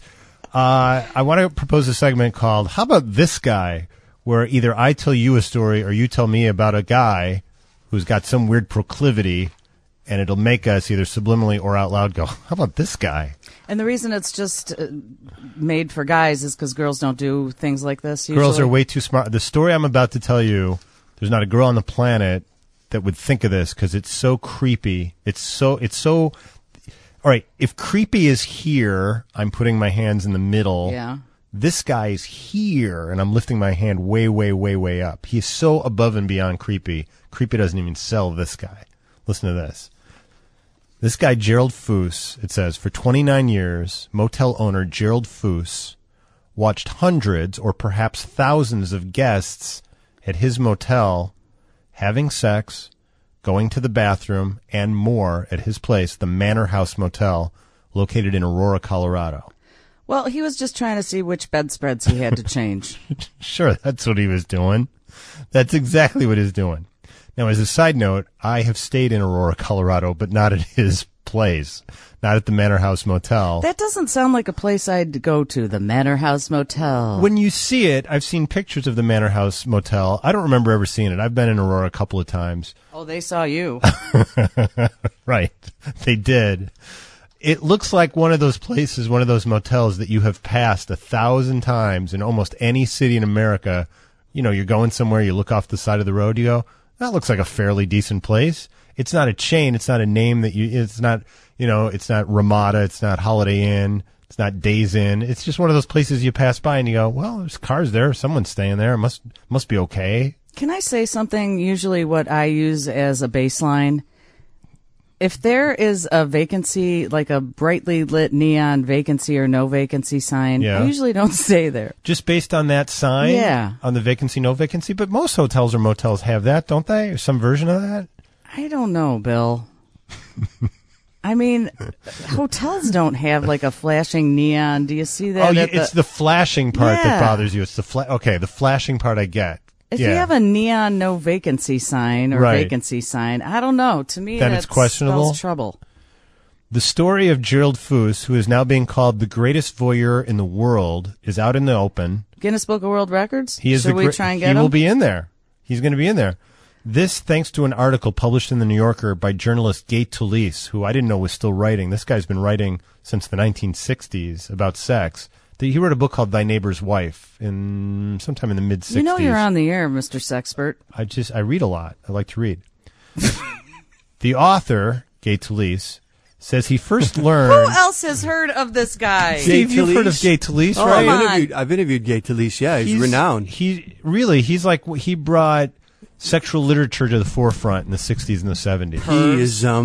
I want to propose a segment called "How About This Guy," where either I tell you a story or you tell me about a guy who's got some weird proclivity, and it'll make us either subliminally or out loud go, "How about this guy?" And the reason it's just made for guys is because girls don't do things like this usually. Girls are way too smart. The story I'm about to tell you, there's not a girl on the planet that would think of this because it's so creepy. It's so. All right, if creepy is here, I'm putting my hands in the middle. Yeah. This guy is here, and I'm lifting my hand way, way, way, way up. He is so above and beyond creepy. Creepy doesn't even sell this guy. Listen to this. This guy, Gerald Foos, it says, for 29 years, motel owner Gerald Foos watched hundreds or perhaps thousands of guests at his motel having sex, going to the bathroom, and more at his place, the Manor House Motel, located in Aurora, Colorado. Well, he was just trying to see which bedspreads he had to change. Sure, that's what he was doing. That's exactly what he's doing. Now, as a side note, I have stayed in Aurora, Colorado, but not at his place, not at the Manor House Motel. That doesn't sound like a place I'd go to, the Manor House Motel. When you see it, I've seen pictures of the Manor House Motel. I don't remember ever seeing it. I've been in Aurora a couple of times. Oh, they saw you. Right. They did. It looks like one of those places, one of those motels that you have passed 1,000 times in almost any city in America. You know, you're going somewhere, you look off the side of the road, you go, that looks like a fairly decent place. It's not a chain. It's not a name that it's not, it's not Ramada. It's not Holiday Inn. It's not Days Inn. It's just one of those places you pass by and you go, well, there's cars there. Someone's staying there. It must be okay. Can I say something? Usually what I use as a baseline, if there is a vacancy, like a brightly lit neon vacancy or no vacancy sign, I usually don't stay there. Just based on that sign? Yeah. On the vacancy, no vacancy? But most hotels or motels have that, don't they? Or some version of that? I don't know, Bill. I mean, hotels don't have like a flashing neon. Do you see that? It's the flashing part that bothers you. It's the flashing part I get. If you have a neon no vacancy sign or vacancy sign, I don't know. To me, then it's questionable. Spells trouble. The story of Gerald Foos, who is now being called the greatest voyeur in the world, is out in the open. Guinness Book of World Records? Should we try and get him? He will be in there. He's going to be in there. This thanks to an article published in The New Yorker by journalist Gay Talese, who I didn't know was still writing. This guy's been writing since the 1960s about sex. He wrote a book called Thy Neighbor's Wife sometime in the mid-'60s. You know you're on the air, Mr. Sexpert. I read a lot. I like to read. The author, Gay Talese, says he first learned... Who else has heard of this guy? Steve, you've heard of Gay Talese, right? I've interviewed Gay Talese, yeah. He's renowned. He brought sexual literature to the forefront in the 60s and the 70s. He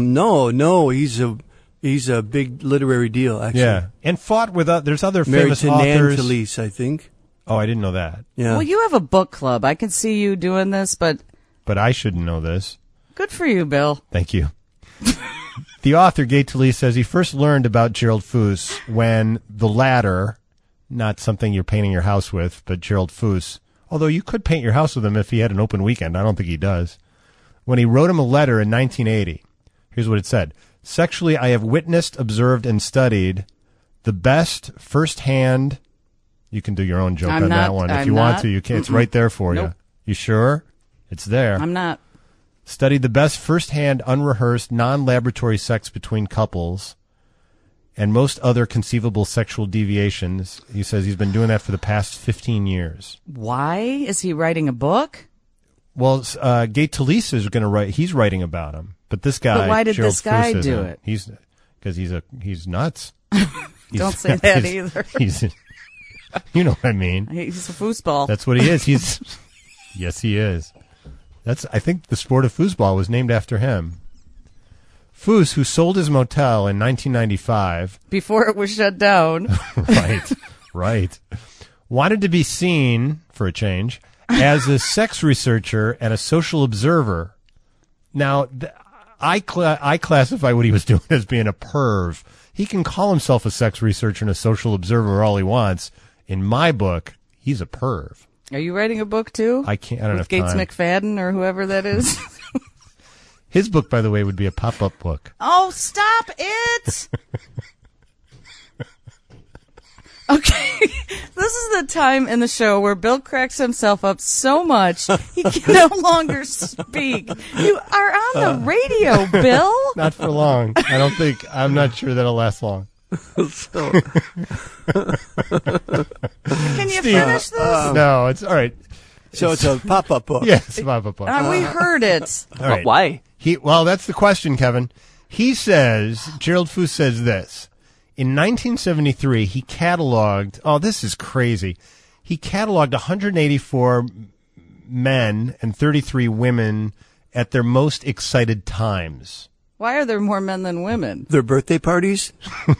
is, he's a big literary deal, actually. Yeah, and fought with, there's other famous authors. Married to Nan authors. Talese, I think. Oh, I didn't know that. Yeah. Well, you have a book club. I can see you doing this, but I shouldn't know this. Good for you, Bill. Thank you. The author, Gay Talese, says he first learned about Gerald Foos when the latter, not something you're painting your house with, but Gerald Foos, although you could paint your house with him if he had an open weekend. I don't think he does. When he wrote him a letter in 1980, here's what it said. Sexually, I have witnessed, observed, and studied the best first-hand... You can do your own joke on that one. If you want to, you can. It's right there for you. You sure? It's there. I'm not. Studied the best first-hand, unrehearsed, non-laboratory sex between couples and most other conceivable sexual deviations. He says he's been doing that for the past 15 years. Why? Is he writing a book? Well, Gay Talese is going to write. He's writing about him. But this guy, but why did Gerald this guy Foos, do it? Because he's nuts. Don't say that either. You know what I mean. He's a foosball. That's what he is. Yes, he is. I think the sport of foosball was named after him. Foos, who sold his motel in 1995. Before it was shut down. Right. Wanted to be seen, for a change, as a sex researcher and a social observer. Now, I classify what he was doing as being a perv. He can call himself a sex researcher and a social observer all he wants. In my book, he's a perv. Are you writing a book too? I can't. I don't have Gates time. McFadden or whoever that is. His book, by the way, would be a pop-up book. Oh, stop it! Okay, this is the time in the show where Bill cracks himself up so much he can no longer speak. You are on the radio, Bill. Not for long. I'm not sure that'll last long. Can you finish this? No, it's all right. So it's a pop-up book. Yes, it's a pop-up book. We heard it. All right. Why? Well, that's the question, Kevin. He says, Gerald Foos says this. In 1973, he cataloged, this is crazy. He cataloged 184 men and 33 women at their most excited times. Why are there more men than women? Their birthday parties?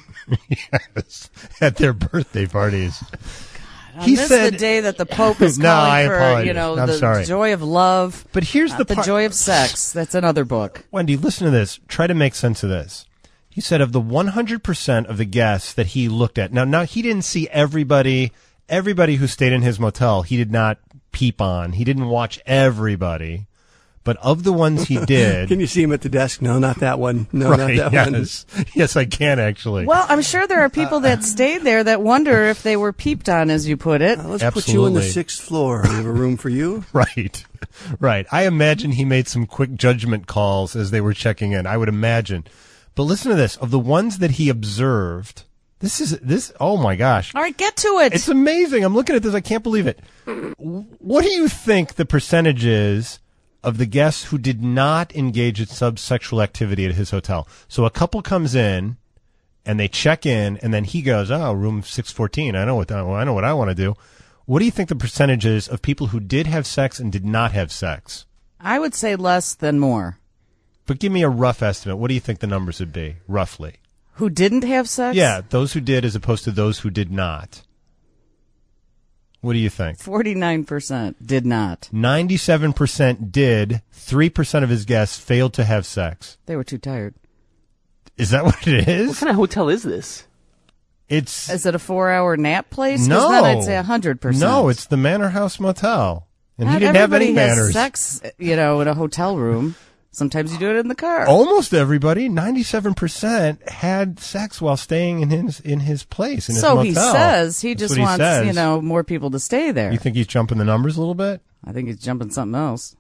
Yes, at their birthday parties. This is the day that the Pope is calling for, the joy of love. But here's the joy of sex. That's another book. Wendy, listen to this. Try to make sense of this. He said of the 100% of the guests that he looked at. Now he didn't see everybody who stayed in his motel. He did not peep on. He didn't watch everybody. But of the ones he did... Can you see him at the desk? No, not that one. No, not that one. Yes, I can, actually. Well, I'm sure there are people that stayed there that wonder if they were peeped on, as you put it. Let's put you on the 6th floor. We have a room for you. Right. I imagine he made some quick judgment calls as they were checking in. I would imagine. But listen to this. Of the ones that he observed... oh my gosh. All right, get to it. It's amazing. I'm looking at this. I can't believe it. What do you think the percentage is of the guests who did not engage in subsexual activity at his hotel? So a couple comes in and they check in and then he goes, room 614. I know what I want to do. What do you think the percentage is of people who did have sex and did not have sex? I would say less than more. But give me a rough estimate. What do you think the numbers would be, roughly? Who didn't have sex? Yeah, those who did as opposed to those who did not. What do you think? 49% did not. 97% did. 3% of his guests failed to have sex. They were too tired. Is that what it is? What kind of hotel is this? Is it a 4-hour nap place? 'Cause No. then I'd say 100%. No, it's the Manor House Motel. And Not he didn't have any everybody manners. has sex, in a hotel room. Sometimes you do it in the car. Almost everybody, 97%, had sex while staying in his place, in his so motel. he says. He That's just what he wants, says. more people to stay there. You think he's jumping the numbers a little bit? I think he's jumping something else.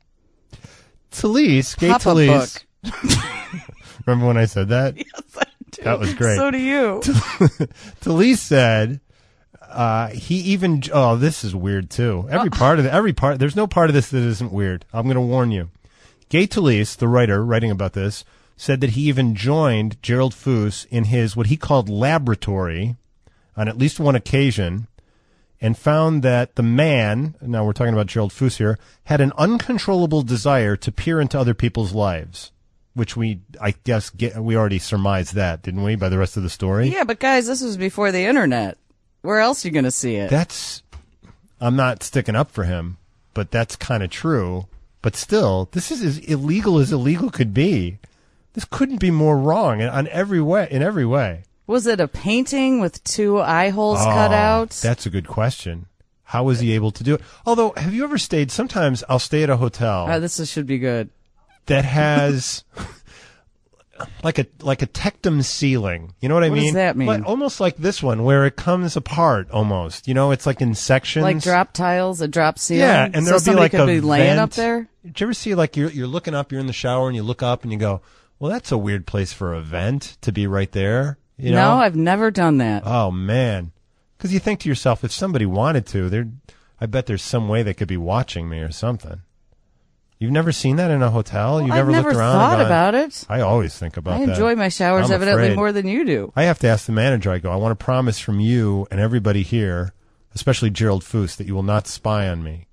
Talese, Gay Pop-up Talese. Remember when I said that? Yes, I do. That was great. So do you. Talese said he even. Oh, this is weird too. Every part. There's no part of this that isn't weird. I'm going to warn you. Gay Talese, the writer writing about this, said that he even joined Gerald Foos in his what he called laboratory on at least one occasion, and found that the man, now we're talking about Gerald Foos here, had an uncontrollable desire to peer into other people's lives, which we already surmised that, didn't we, by the rest of the story? Yeah, but guys, this was before the internet. Where else are you going to see it? I'm not sticking up for him, but that's kind of true. But still, this is as illegal could be. This couldn't be more wrong in every way. Was it a painting with 2 eye holes cut out? That's a good question. How was he able to do it? Although, have you ever stayed? Sometimes I'll stay at a hotel. Should be good. That has like a tectum ceiling. You know what I mean? What does that mean? Almost like this one, where it comes apart almost. It's like in sections. Like drop tiles, a drop ceiling? Yeah, and there'll be like could be laying vent up there? Did you ever see you're looking up, you're in the shower, and you look up and you go, well, that's a weird place for a vent to be right there. No, I've never done that. Oh, man. Because you think to yourself, if somebody wanted to, I bet there's some way they could be watching me or something. You've never seen that in a hotel? You've never looked around? I've never thought about it. I always think about that. I enjoy my showers evidently more than you do. I have to ask the manager, I want to promise from you and everybody here, especially Gerald Foos, that you will not spy on me.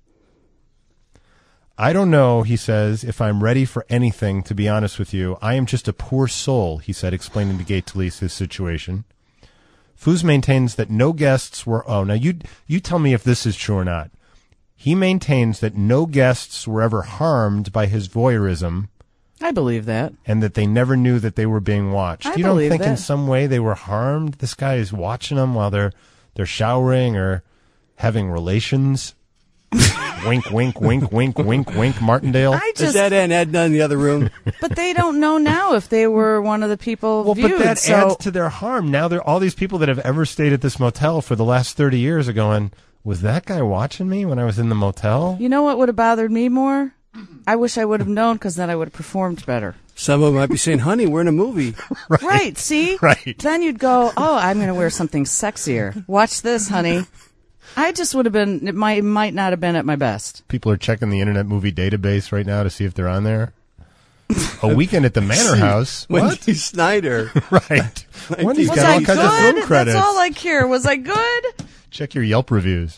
I don't know, he says, if I'm ready for anything, to be honest with you. I am just a poor soul, he said, explaining to Gay Talese his situation. Foos maintains that no guests were... Oh, now you tell me if this is true or not. He maintains that no guests were ever harmed by his voyeurism. I believe that. And that they never knew that they were being watched. You don't think in some way they were harmed? This guy is watching them while they're showering or having relations? Wink, wink, wink, wink, wink, wink, Martindale. Is that Aunt Edna in the other room? But they don't know now if they were one of the people viewed. But that adds to their harm. Now all these people that have ever stayed at this motel for the last 30 years are going, was that guy watching me when I was in the motel? You know what would have bothered me more? I wish I would have known, because then I would have performed better. Some of them might be saying, honey, we're in a movie. Right, see? Right. Then you'd go, oh, I'm going to wear something sexier. Watch this, honey. I just would have been, it might not have been at my best. People are checking the Internet Movie Database right now to see if they're on there. A Weekend at the Manor House. Wendy Snyder. Right. Wendy's got all kinds of film credits. That's all I care. Was I good? Check your Yelp reviews.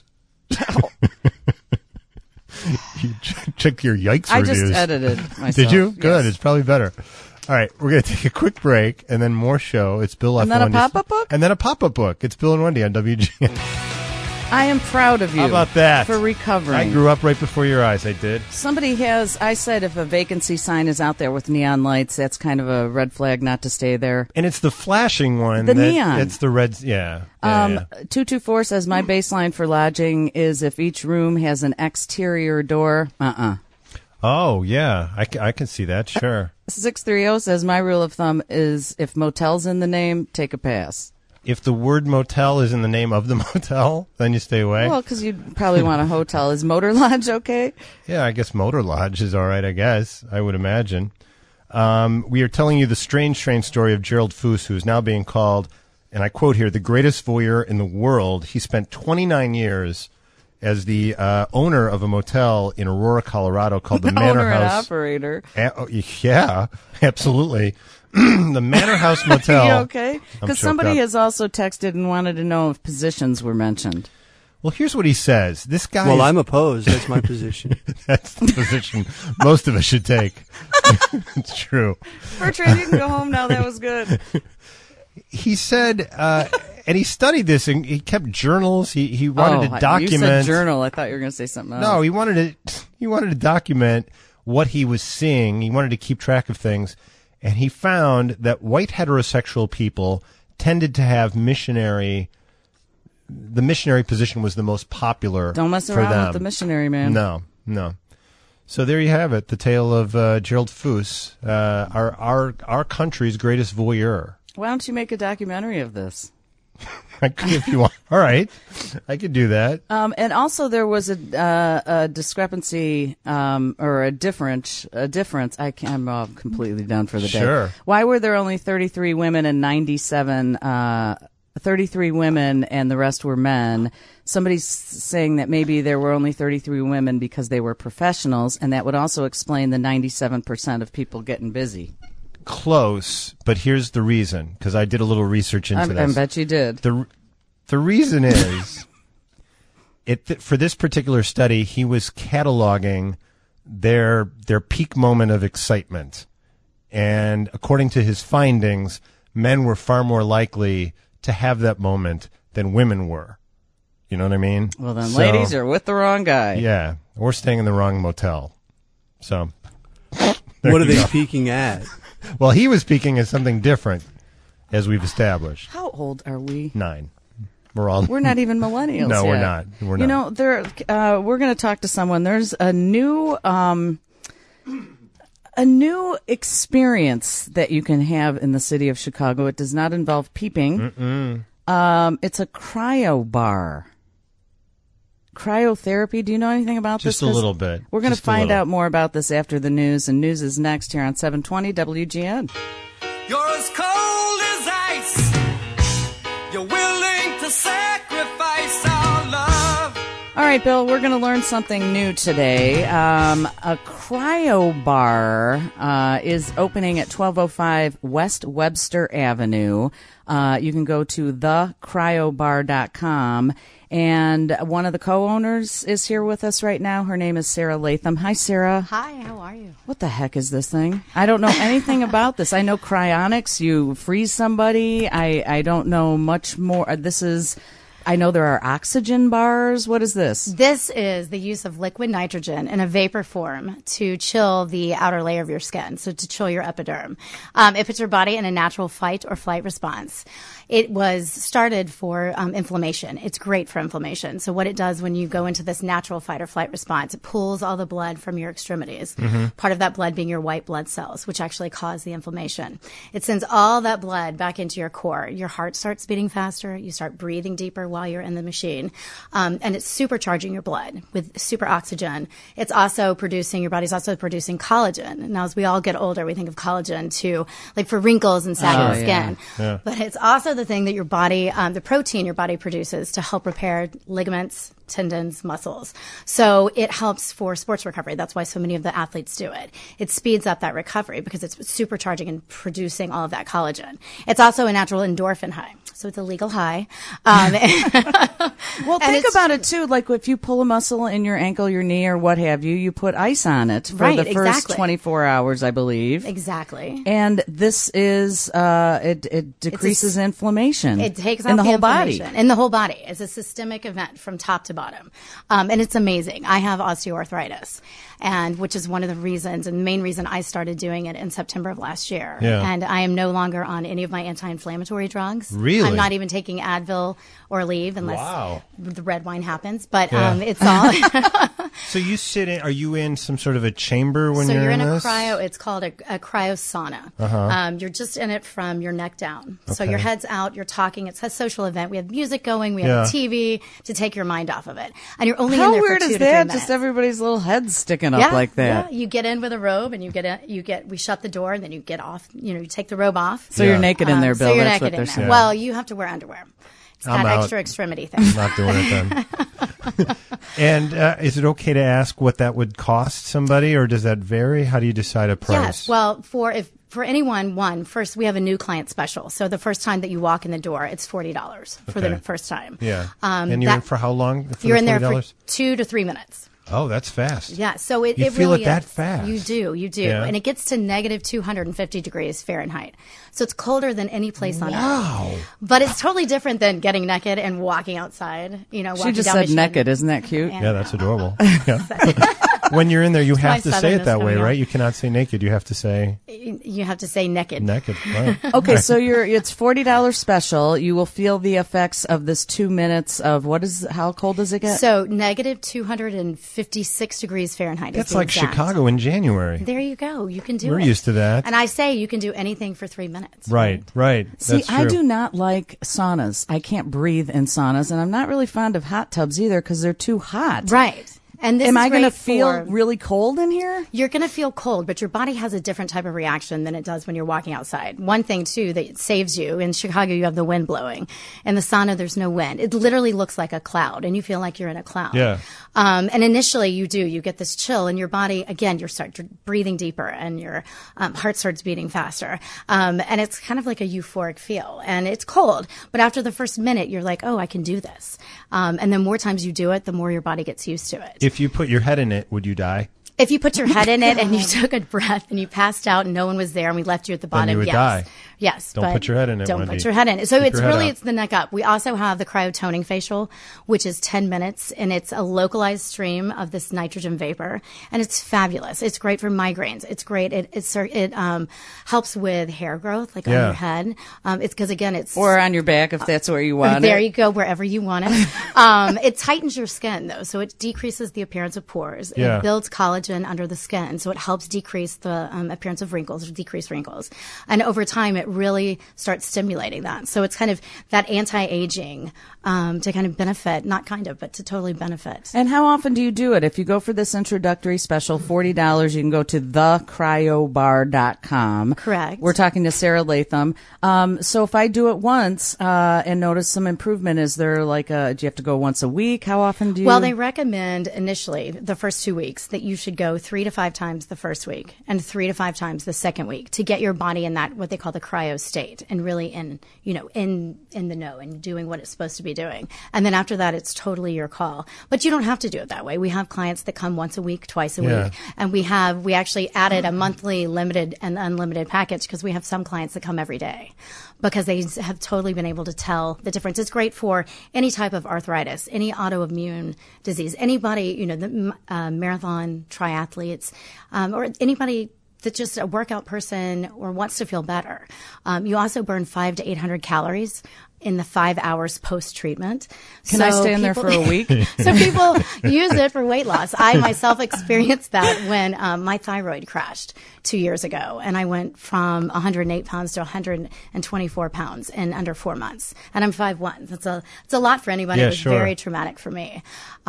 You check your Yikes I reviews. just edited myself. Did you? Yes. Good. It's probably better. All right, we're going to take a quick break and then more show. It's Bill F. And then a Wendy's- pop-up book? And then a pop-up book. It's Bill and Wendy on WGN. I am proud of you. How about that? For recovering. I grew up right before your eyes. I did. I said if a vacancy sign is out there with neon lights, that's kind of a red flag not to stay there. And it's the flashing one. The neon. It's the red. Yeah. 224 says my baseline for lodging is if each room has an exterior door. Oh, yeah. I can see that. Sure. 630 says my rule of thumb is if motel's in the name, take a pass. If the word motel is in the name of the motel, then you stay away. Well, because you'd probably want a hotel. Is Motor Lodge okay? Yeah, I guess Motor Lodge is all right, I guess. I would imagine. We are telling you the strange story of Gerald Foos, who is now being called, and I quote here, the greatest voyeur in the world. He spent 29 years as the owner of a motel in Aurora, Colorado called the Manor Owner House. and operator. Yeah, absolutely. The Manor House Motel. You okay? Because somebody has has also texted and wanted to know if positions were mentioned. Well, here's what he says. This guy. Well, I'm opposed. That's my position. That's the position most of us should take. It's true. Bertrand, you can go home now. That was good. He said, and he studied this, and he kept journals. He wanted to document. You said journal. I thought you were going to say something else. No, he wanted to document what he was seeing. He wanted to keep track of things, and he found that white heterosexual people tended to have the missionary position was the most popular. Don't mess for around them. with the missionary, man. No. So there you have it, the tale of Gerald Foos, our country's greatest voyeur. Why don't you make a documentary of this? I could if you want. All right, I could do that. And also there was a discrepancy or a difference. I'm completely done for the day. Sure. Why were there only 33 women and 97? 33 women and the rest were men. Somebody's saying that maybe there were only 33 women because they were professionals, and that would also explain the 97% of people getting busy. Close, but here's the reason, because I did a little research into this. I bet you did. The reason is, for this particular study, he was cataloging their peak moment of excitement. And according to his findings, men were far more likely to have that moment than women were. You know what I mean? Well, then ladies are with the wrong guy. Yeah, or staying in the wrong motel. So, what are they peaking at? Well, he was peaking at something different, as we've established. How old are we? 9. We're not even millennials. No, yet. we're not. We're not. We're going to talk to someone. There's a new experience that you can have in the city of Chicago. It does not involve peeping. It's a cryo bar. Cryotherapy. Do you know anything about this? Just a little bit. We're going to find out more about this after the news, and news is next here on 720 WGN. You're as cold as ice. You're willing to sacrifice our love. All right, Bill, we're going to learn something new today. A cryo bar is opening at 1205 West Webster Avenue. You can go to thecryobar.com. And one of the co-owners is here with us right now. Her name is Sarah Latham. Hi, Sarah. Hi, how are you? What the heck is this thing? I don't know anything about this. I know cryonics. You freeze somebody. I don't know much more. This is I know there are oxygen bars. What is this? This is the use of liquid nitrogen in a vapor form to chill the outer layer of your skin, so to chill your epiderm. It puts your body in a natural fight or flight response. It was started for inflammation. It's great for inflammation. So what it does when you go into this natural fight or flight response, it pulls all the blood from your extremities, part of that blood being your white blood cells, which actually cause the inflammation. It sends all that blood back into your core. Your heart starts beating faster. You start breathing deeper while you're in the machine. And it's supercharging your blood with super oxygen. It's also producing, your body's also producing collagen. Now, as we all get older, we think of collagen to, like for wrinkles and sagging skin. Yeah. But it's also the thing that your body, the protein your body produces to help repair ligaments, tendons, muscles. So it helps for sports recovery. That's why so many of the athletes do it. It speeds up that recovery because it's supercharging and producing all of that collagen. It's also a natural endorphin high. So it's a legal high. Well, think about it too. Like if you pull a muscle in your ankle, your knee, or what have you, you put ice on it for the first 24 hours, I believe. Exactly. And this is it decreases inflammation. It takes in out the whole body. In the whole body. It's a systemic event from top to bottom, and it's amazing. I have osteoarthritis, and which is one of the reasons and the main reason I started doing it in September of last year. Yeah. And I am no longer on any of my anti-inflammatory drugs. Really? I'm not even taking Advil or Aleve unless the red wine happens. But it's all. So you sit in? Are you in some sort of a chamber when So you're in this? a cryo. It's called a cryosauna. You're just in it from your neck down. So Okay. your head's out. You're talking. It's a social event. We have music going. We have TV to take your mind off of it. And you're only in How there weird for 2 is to 3 that? minutes. Just everybody's little heads sticking up like that. Yeah, you get in with a robe, and we shut the door, and then you get off. You take the robe off. So you're naked in there, Bill. So you're That's naked what in they're there. saying. Well, you have to wear underwear. It's I'm got out. extra extremity thing. I'm not doing it then. And is it okay to ask what that would cost somebody, or does that vary? How do you decide a price? Yes. Well, for anyone, first we have a new client special. So the first time that you walk in the door, it's $40 for the first time. Yeah. And you're in for how long? For you're the in there $40? for 2 to 3 minutes. Oh, that's fast. Yeah, so it You it feel really it that is. fast? You do, Yeah. and it gets to negative 250 degrees Fahrenheit. So it's colder than any place on Earth. But it's totally different than getting naked and walking outside. She walking just down said Michigan. naked. Isn't that cute? And- Yeah, that's adorable. Yeah. When you're in there, you have to say it that way, right? You cannot say naked. You have to say You have to say naked. naked. Right. Okay, so it's $40 special. You will feel the effects of this 2 minutes of how cold does it get? So negative 256 degrees Fahrenheit. That's is the like exact. Chicago in January. There you go. You can do it. We're used to that. And I say you can do anything for 3 minutes. Right. See, That's I true. do not like saunas. I can't breathe in saunas, and I'm not really fond of hot tubs either because they're too hot. Right. And this Am is I going to great feel for- really cold in here? You're going to feel cold, but your body has a different type of reaction than it does when you're walking outside. One thing, too, that saves you, in Chicago, you have the wind blowing. In the sauna, there's no wind. It literally looks like a cloud, and you feel like you're in a cloud. Yeah. And initially, you get this chill, and your body, again, you start breathing deeper, and your heart starts beating faster. And it's kind of like a euphoric feel. And it's cold, but after the first minute, you're like, oh, I can do this. And the more times you do it, the more your body gets used to it. If you put your head in it, would you die? If you put your head in it and you took a breath and you passed out and no one was there and we left you at the bottom, you would die. Yes. Don't but put your head in it, Don't Wendy. put your head in it. So Keep your head out. it's the neck up. We also have the cryotoning facial, which is 10 minutes, and it's a localized stream of this nitrogen vapor, and it's fabulous. It's great for migraines. It's great. It helps with hair growth, like on your head. It's because again, it's Or on your back if that's where you want there it. you go, wherever you want it. It tightens your skin though, so it decreases the appearance of pores. Yeah. It builds collagen under the skin, so it helps decrease the appearance of wrinkles or decrease wrinkles. And over time, it really starts stimulating that. So it's kind of that anti-aging to kind of benefit, not kind of, but to totally benefit. And how often do you do it? If you go for this introductory special, $40, you can go to thecryobar.com. Correct. We're talking to Sarah Latham. So if I do it once and notice some improvement, is there do you have to go once a week? How often do you? Well, they recommend initially the first 2 weeks that you should should go 3 to 5 times the first week and 3 to 5 times the second week to get your body in that, what they call the cryo state, and really in the know and doing what it's supposed to be doing. And then after that, it's totally your call. But you don't have to do it that way. We have clients that come once a week, twice a week. And we actually added a monthly limited and unlimited package because we have some clients that come every day because they have totally been able to tell the difference. It's great for any type of arthritis, any autoimmune disease, anybody, the marathon triathletes, or anybody that's just a workout person or wants to feel better. You also burn 500 to 800 calories in the 5 hours post-treatment. Can I stay in there for a week? So people use it for weight loss. I myself experienced that when my thyroid crashed 2 years ago, and I went from 108 pounds to 124 pounds in under 4 months. And I'm 5'1". It's a lot for anybody. It was very traumatic for me.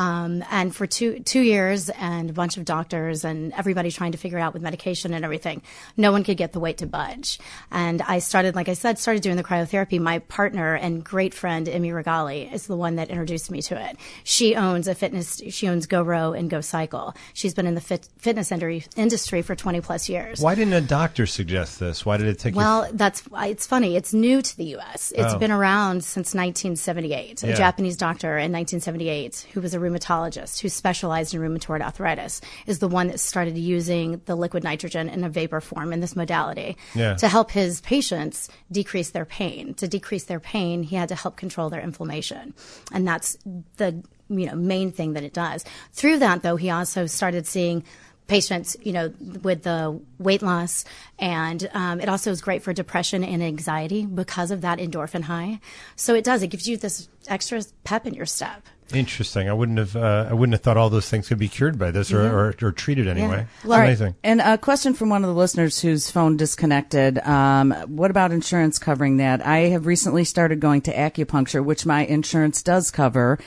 And for two years and a bunch of doctors and everybody trying to figure out with medication and everything, no one could get the weight to budge. And I started, like I said, doing the cryotherapy. My partner and great friend, Emmy Regali, is the one that introduced me to it. She owns she owns Go Row and Go Cycle. She's been in the fitness industry for 20 plus years. Why didn't a doctor suggest this? Why did it take it's funny. It's new to the U.S. It's been around since 1978. A Japanese doctor in 1978 who was a rheumatologist who specialized in rheumatoid arthritis is the one that started using the liquid nitrogen in a vapor form in this modality to help his patients decrease their pain. To decrease their pain, he had to help control their inflammation. And that's the main thing that it does. Through that, though, he also started seeing patients, with the weight loss, and it also is great for depression and anxiety because of that endorphin high. So it gives you this extra pep in your step. Interesting. I wouldn't have thought all those things could be cured by this or treated anyway. Yeah. Well, amazing. And a question from one of the listeners whose phone disconnected. What about insurance covering that? I have recently started going to acupuncture, which my insurance does cover.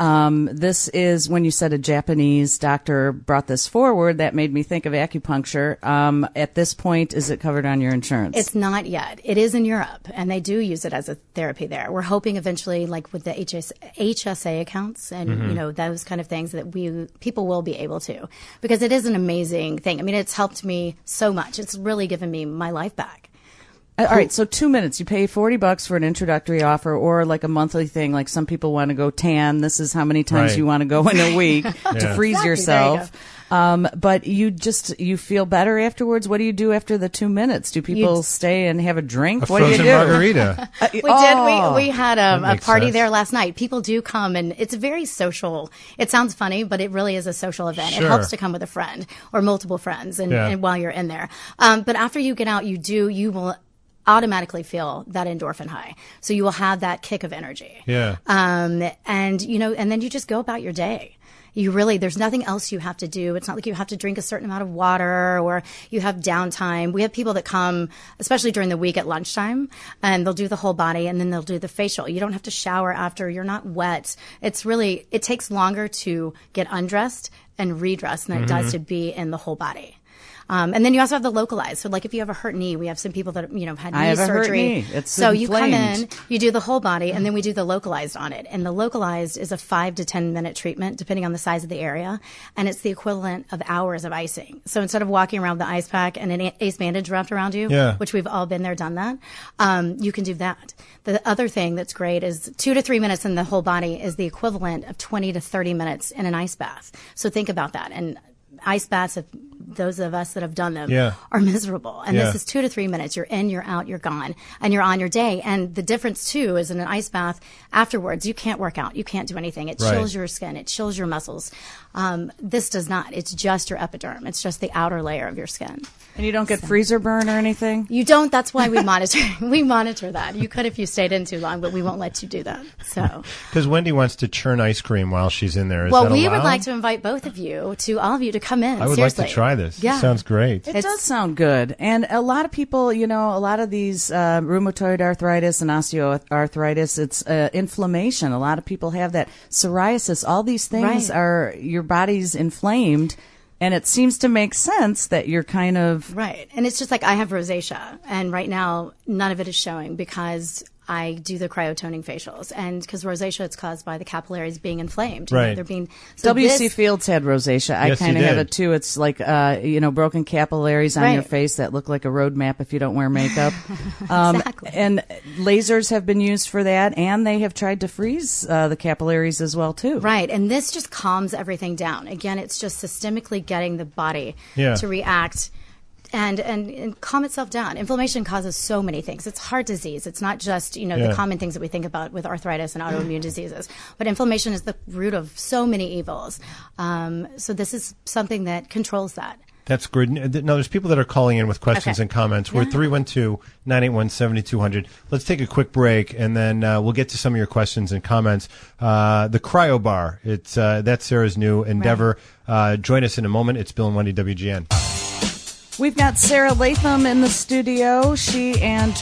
This is when you said a Japanese doctor brought this forward, that made me think of acupuncture. At this point, is it covered on your insurance? It's not yet. It is in Europe, and they do use it as a therapy there. We're hoping eventually, like with the HSA accounts and those kind of things, that people will be able to, because it is an amazing thing. I mean, it's helped me so much. It's really given me my life back. All right, so 2 minutes. You pay $40 for an introductory offer, or like a monthly thing. Like some people want to go tan. This is how many times you want to go in a week to freeze yourself. But you feel better afterwards. What do you do after the 2 minutes? Do people stay and have a drink? What do you do? Margarita. We had a party there last night. People do come, and it's very social. It sounds funny, but it really is a social event. Sure. It helps to come with a friend or multiple friends, and while you're in there. But after you get out, you will automatically feel that endorphin high. So you will have that kick of energy. Yeah. And then you just go about your day. There's nothing else you have to do. It's not like you have to drink a certain amount of water or you have downtime. We have people that come, especially during the week at lunchtime, and they'll do the whole body and then they'll do the facial. You don't have to shower after. You're not wet. It takes longer to get undressed and redressed than it does to be in the whole body. And then you also have the localized. So like if you have a hurt knee, we have some people that, have had knee surgery. Hurt knee. It's so inflamed. You come in, you do the whole body, and then we do the localized on it. And the localized is a 5 to 10 minute treatment, depending on the size of the area. And it's the equivalent of hours of icing. So instead of walking around with the ice pack and an ace bandage wrapped around you, which we've all been there, done that, you can do that. The other thing that's great is 2 to 3 minutes in the whole body is the equivalent of 20 to 30 minutes in an ice bath. So think about that. And ice baths, if those of us that have done them are miserable. And this is 2 to 3 minutes. You're in, you're out, you're gone, and you're on your day. And the difference, too, is in an ice bath, afterwards, you can't work out. You can't do anything. It chills your skin. It chills your muscles. This does not. It's just your epiderm. It's just the outer layer of your skin. And you don't get freezer burn or anything? You don't. That's why we monitor. We monitor that. You could if you stayed in too long, but we won't let you do that. So, because Wendy wants to churn ice cream while she's in there. Well, we would like to invite both of you, all of you, to come in. I would like to try this. Yeah. It sounds great. It does sound good. And a lot of people, a lot of these rheumatoid arthritis and osteoarthritis, it's inflammation. A lot of people have that. Psoriasis. All these things are your body's inflamed. And it seems to make sense that you're kind of... Right. And it's just like I have rosacea. And right now, none of it is showing because I do the cryotoning facials, and because rosacea, it's caused by the capillaries being inflamed. You know, Right. they're being W.C. Fields had rosacea. I Yes, he kind of have did. it too. It's like, broken capillaries on Right. your face that look like a road map if you don't wear makeup. Exactly. And lasers have been used for that, and they have tried to freeze the capillaries as well too. Right, and this just calms everything down. Again, it's just systemically getting the body Yeah. to react and calm itself down. Inflammation causes so many things. It's heart disease. It's not just, Yeah. the common things that we think about with arthritis and autoimmune diseases. But inflammation is the root of so many evils. So this is something that controls that. That's good. No, there's people that are calling in with questions Okay. and comments. We're 312-981-7200. Let's take a quick break, and then we'll get to some of your questions and comments. The Cryo Bar, that's Sarah's new endeavor. Join us in a moment. It's Bill and Wendy, WGN. We've got Sarah Latham in the studio. She and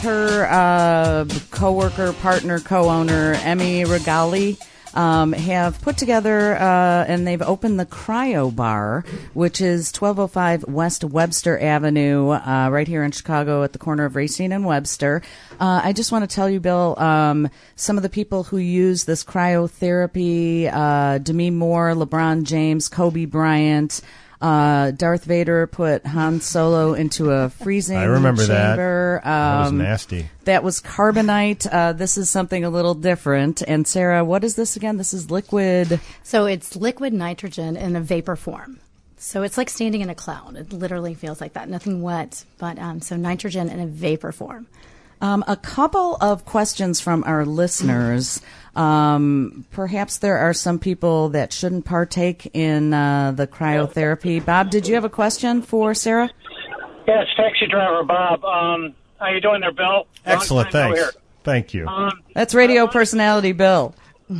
her co-worker, partner, co-owner, Emmy Regali, have put together and they've opened the Cryo Bar, which is 1205 West Webster Avenue, right here in Chicago at the corner of Racine and Webster. I just want to tell you, Bill, some of the people who use this cryotherapy, Demi Moore, LeBron James, Kobe Bryant, Darth Vader put Han Solo into a freezing I remember chamber. that was nasty. That was carbonite. This is something a little different. And Sarah, what is this again? This is liquid. So it's liquid nitrogen in a vapor form. So it's like standing in a cloud. It literally feels like that. Nothing wet, but so nitrogen in a vapor form. A couple of questions from our listeners. Perhaps there are some people that shouldn't partake in the cryotherapy. Bob, did you have a question for Sarah? Yeah, it's taxi driver Bob. How you doing there, Bill? Excellent, Long time no thanks. hear. Thank you. That's radio personality Bill.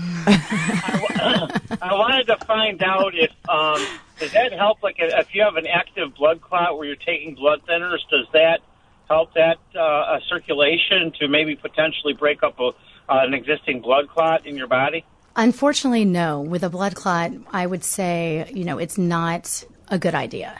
I wanted to find out if does that help? Like if you have an active blood clot where you're taking blood thinners, does that help that circulation to maybe potentially break up an existing blood clot in your body? Unfortunately, no. With a blood clot, I would say, it's not a good idea.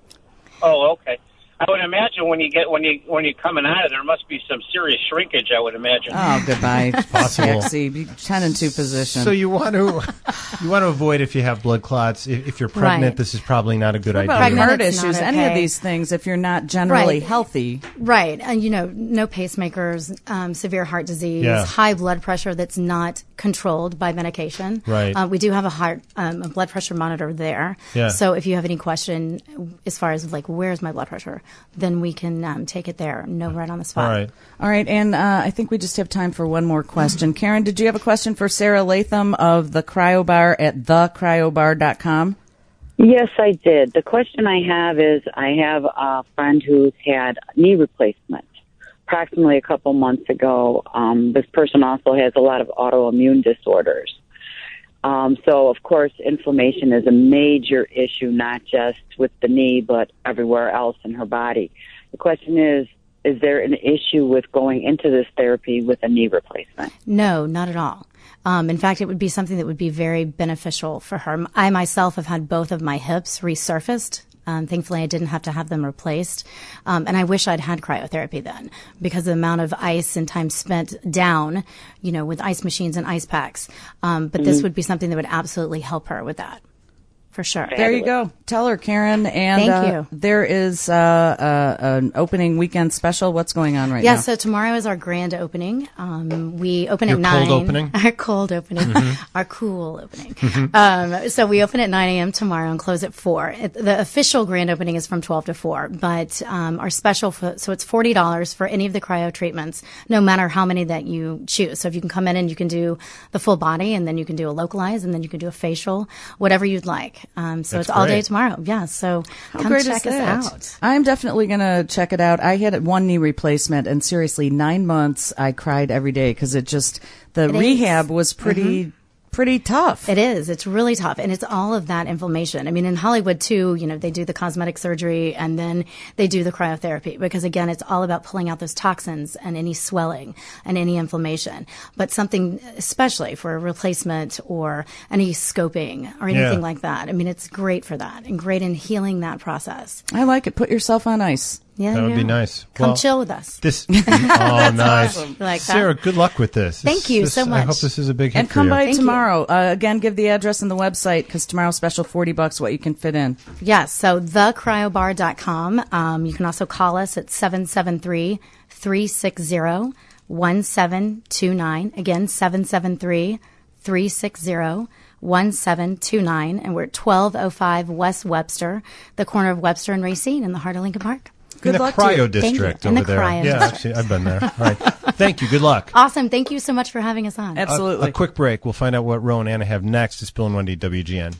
Oh, okay. I would imagine when you're coming out of there must be some serious shrinkage. I would imagine. Oh, goodbye. Possible. Sexy. Be 10 and 2 position. So you want to avoid if you have blood clots. If you're pregnant, Right. this is probably not a good What idea. about heart It's not issues? Any of okay. these things, if you're not generally Right. healthy. Right. And, no pacemakers, severe heart disease, Yeah. high blood pressure that's not controlled by medication. Right. We do have a blood pressure monitor there. Yeah. So if you have any question as far as where's my blood pressure, then we can take it there. No, right on the spot. All right. All right, and I think we just have time for one more question. Karen, did you have a question for Sarah Latham of the Cryo Bar at thecryobar.com? Yes, I did. The question I have is I have a friend who's had knee replacement approximately a couple months ago. This person also has a lot of autoimmune disorders. So, of course, inflammation is a major issue, not just with the knee, but everywhere else in her body. The question is there an issue with going into this therapy with a knee replacement? No, not at all. In fact, it would be something that would be very beneficial for her. I myself have had both of my hips resurfaced. Thankfully, I didn't have to have them replaced. And I wish I'd had cryotherapy then because of the amount of ice and time spent down, with ice machines and ice packs. But this would be something that would absolutely help her with that. For sure. There you go. Tell her, Karen. And Thank you. There is an opening weekend special. What's going on right now? So tomorrow is our grand opening. We open Your at 9. cold opening? Our cold opening. Mhm. Our cool opening. Mhm. So we open at 9 a.m. tomorrow and close at 4. The official grand opening is from 12 to 4. But our special, so it's $40 for any of the cryo treatments, no matter how many that you choose. So if you can come in and you can do the full body, and then you can do a localized, and then you can do a facial, whatever you'd like. So That's it's all day great. tomorrow. Yeah. So How come great check is that? us out. I'm definitely going to check it out. I had one knee replacement, and seriously, 9 months I cried every day because the It is. rehab was pretty tough. It is. It's really tough. And it's all of that inflammation. I mean, in Hollywood, too, they do the cosmetic surgery and then they do the cryotherapy because, again, it's all about pulling out those toxins and any swelling and any inflammation. But something, especially for a replacement or any scoping or anything Yeah. like that, I mean, it's great for that and great in healing that process. I like it. Put yourself on ice. Yeah, that would be nice. Come chill with us. This nice. awesome. Like that? Sarah, good luck with this. Thank you so much. I hope this is a big hit And come for you. by tomorrow. Again, give the address and the website because tomorrow's special $40 what you can fit in. Yes, so thecryobar.com. You can also call us at 773-360-1729. Again, 773-360-1729. And we're at 1205 West Webster, the corner of Webster and Racine in the heart of Lincoln Park. In the cryo district in over the there. cryo Yeah, district. actually, I've been there. All right. Thank you. Good luck. Awesome. Thank you so much for having us on. Absolutely. A quick break. We'll find out what Ro and Anna have next. It's Bill and Wendy, WGN.